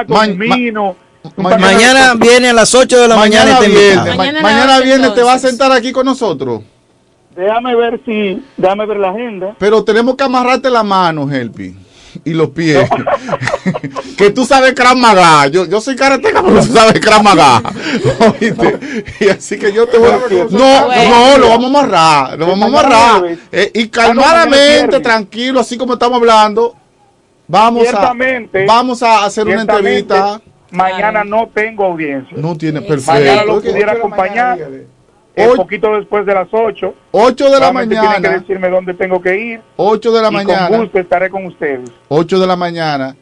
Mañana viene a las 8 de la mañana.
Mañana viernes te vas a sentar aquí con nosotros.
Déjame ver la agenda.
Pero tenemos que amarrarte la mano, Helpi, y los pies. Que tú sabes Krav Maga. Yo soy karateca, pero tú sabes Krav Maga. ¿Oíste? Y así que yo te voy a... No, lo vamos a amarrar. Y calmadamente, tranquilo, así como estamos hablando, vamos a hacer una entrevista.
Mañana no tengo audiencia.
No tiene, perfecto.
Mañana lo pudiera acompañar. Un poquito después de las 8.
8 de la mañana.
Tienen que decirme dónde tengo que ir.
8 de la mañana.
Con gusto estaré con ustedes.
8 de la mañana,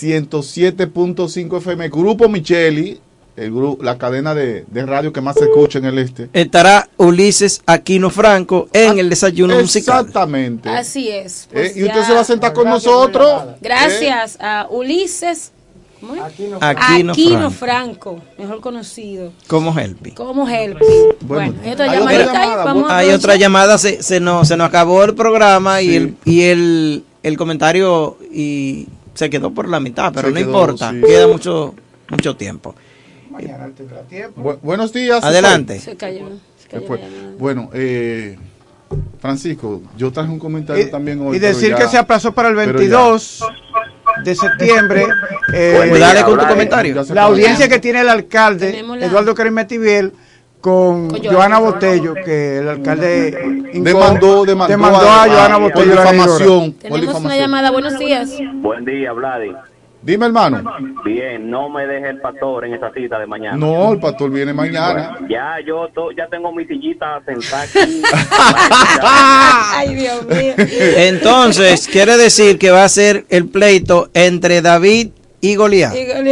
107.5 FM. Grupo Micheli, la cadena de radio que más se escucha en el este.
Estará Ulises Aquino Franco en el desayuno musical.
Exactamente.
Así es.
Y usted se va a sentar con nosotros.
Gracias a Ulises
Aquino
Franco, mejor conocido
como Helpi.
Bueno,
hay otra llamada. Se nos acabó el programa y el comentario y se quedó por la mitad, pero no importa, queda mucho tiempo.
Mañana tendrá tiempo.
Buenos días.
Adelante.
Se cayó.
Bueno, Francisco, yo traje un comentario también hoy.
Y decir que se aplazó para el 22 de septiembre.
Dale con tu comentario.
La audiencia que tiene el alcalde, Eduardo Kerry Metiviejo, con Joana Botello, que el alcalde demandó a Joana Botello
por difamación.
Tenemos una llamada. Buenos días.
Buen día, Vladi.
Dime, hermano.
Bien, no me deje el pastor en esa cita de mañana.
No, el pastor viene mañana.
Bueno, ya tengo mi sillita sentada aquí.
Ay, Dios mío.
Entonces, quiere decir que va a ser el pleito entre David y Goliat.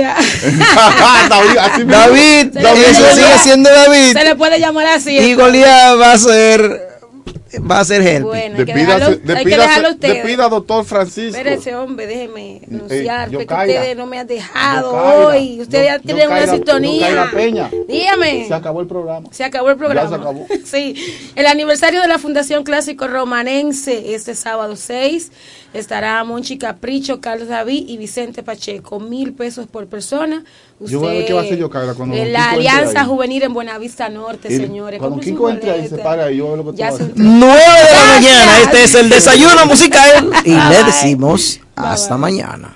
David, eso sigue siendo David.
Se le puede llamar así.
Y Goliat va a ser Helpi.
Bueno, hay que dejarlo a ustedes.
Despida, doctor Francisco.
Espérese, hombre, déjeme anunciar que ustedes no me han dejado hoy. Ustedes ya tienen una sintonía. Dígame.
Se acabó el programa.
Se acabó el programa.
Ya se acabó.
Sí. El aniversario de la Fundación Clásico Romanense este sábado 6. Estará Monchi Capricho, Carlos David y Vicente Pacheco. 1,000 pesos por persona.
Yo voy a ver qué va a hacer yo, Carla, cuando
en la Alianza Juvenil en Buenavista Norte, señores.
Cuando Kiko entre ahí, se para y yo veo lo que tú vas a hacer.
9 de la mañana, este es el desayuno musical. Y le decimos hasta mañana.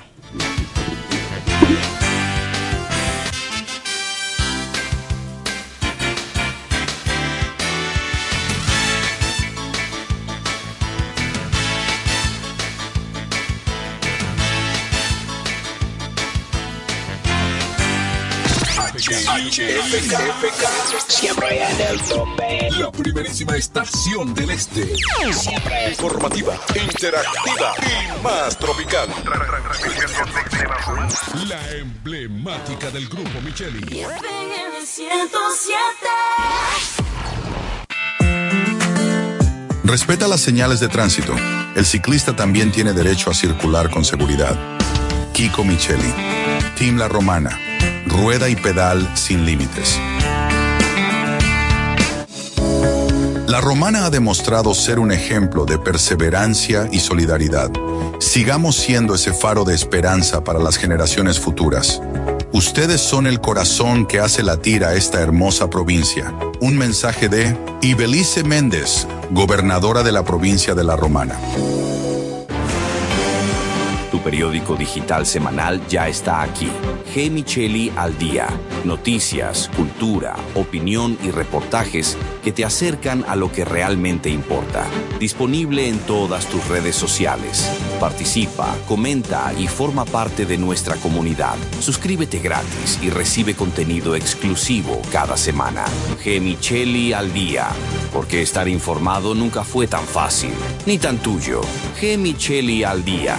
Siempre en el tope. La primerísima estación del este. Siempre informativa, interactiva y más tropical. La emblemática del grupo Micheli.
Respeta las señales de tránsito. El ciclista también tiene derecho a circular con seguridad.
Kiko Micheli. Team La Romana. Rueda y pedal sin límites. La Romana ha demostrado ser un ejemplo de perseverancia y solidaridad. Sigamos siendo ese faro de esperanza para las generaciones futuras. Ustedes son el corazón que hace latir a esta hermosa provincia. Un mensaje de Ibelice Méndez, gobernadora de la provincia de La Romana.
Tu periódico digital semanal ya está aquí. G. Micheli al día. Noticias, cultura, opinión y reportajes que te acercan a lo que realmente importa. Disponible en todas tus redes sociales. Participa, comenta y forma parte de nuestra comunidad. Suscríbete gratis y recibe contenido exclusivo cada semana. G. Micheli al día. Porque estar informado nunca fue tan fácil, ni tan tuyo. G. Micheli al día.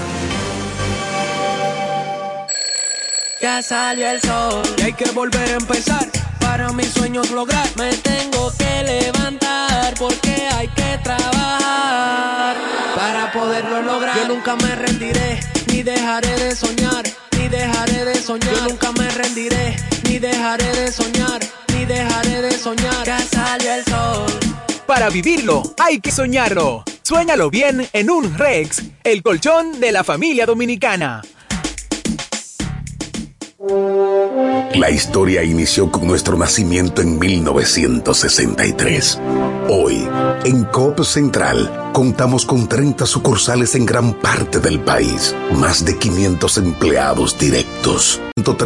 Ya salió el sol y hay que volver a empezar. Para mis sueños lograr me tengo que levantar, porque hay que trabajar para poderlo lograr. Yo nunca me rendiré, ni dejaré de soñar, ni dejaré de soñar. Yo nunca me rendiré, ni dejaré de soñar, ni dejaré de soñar. Ya salió el sol.
Para vivirlo, hay que soñarlo. Suéñalo bien en un Rex, el colchón de la familia dominicana.
La historia inició con nuestro nacimiento en 1963. Hoy, en Coop Central, contamos con 30 sucursales en gran parte del país, más de 500 empleados directos,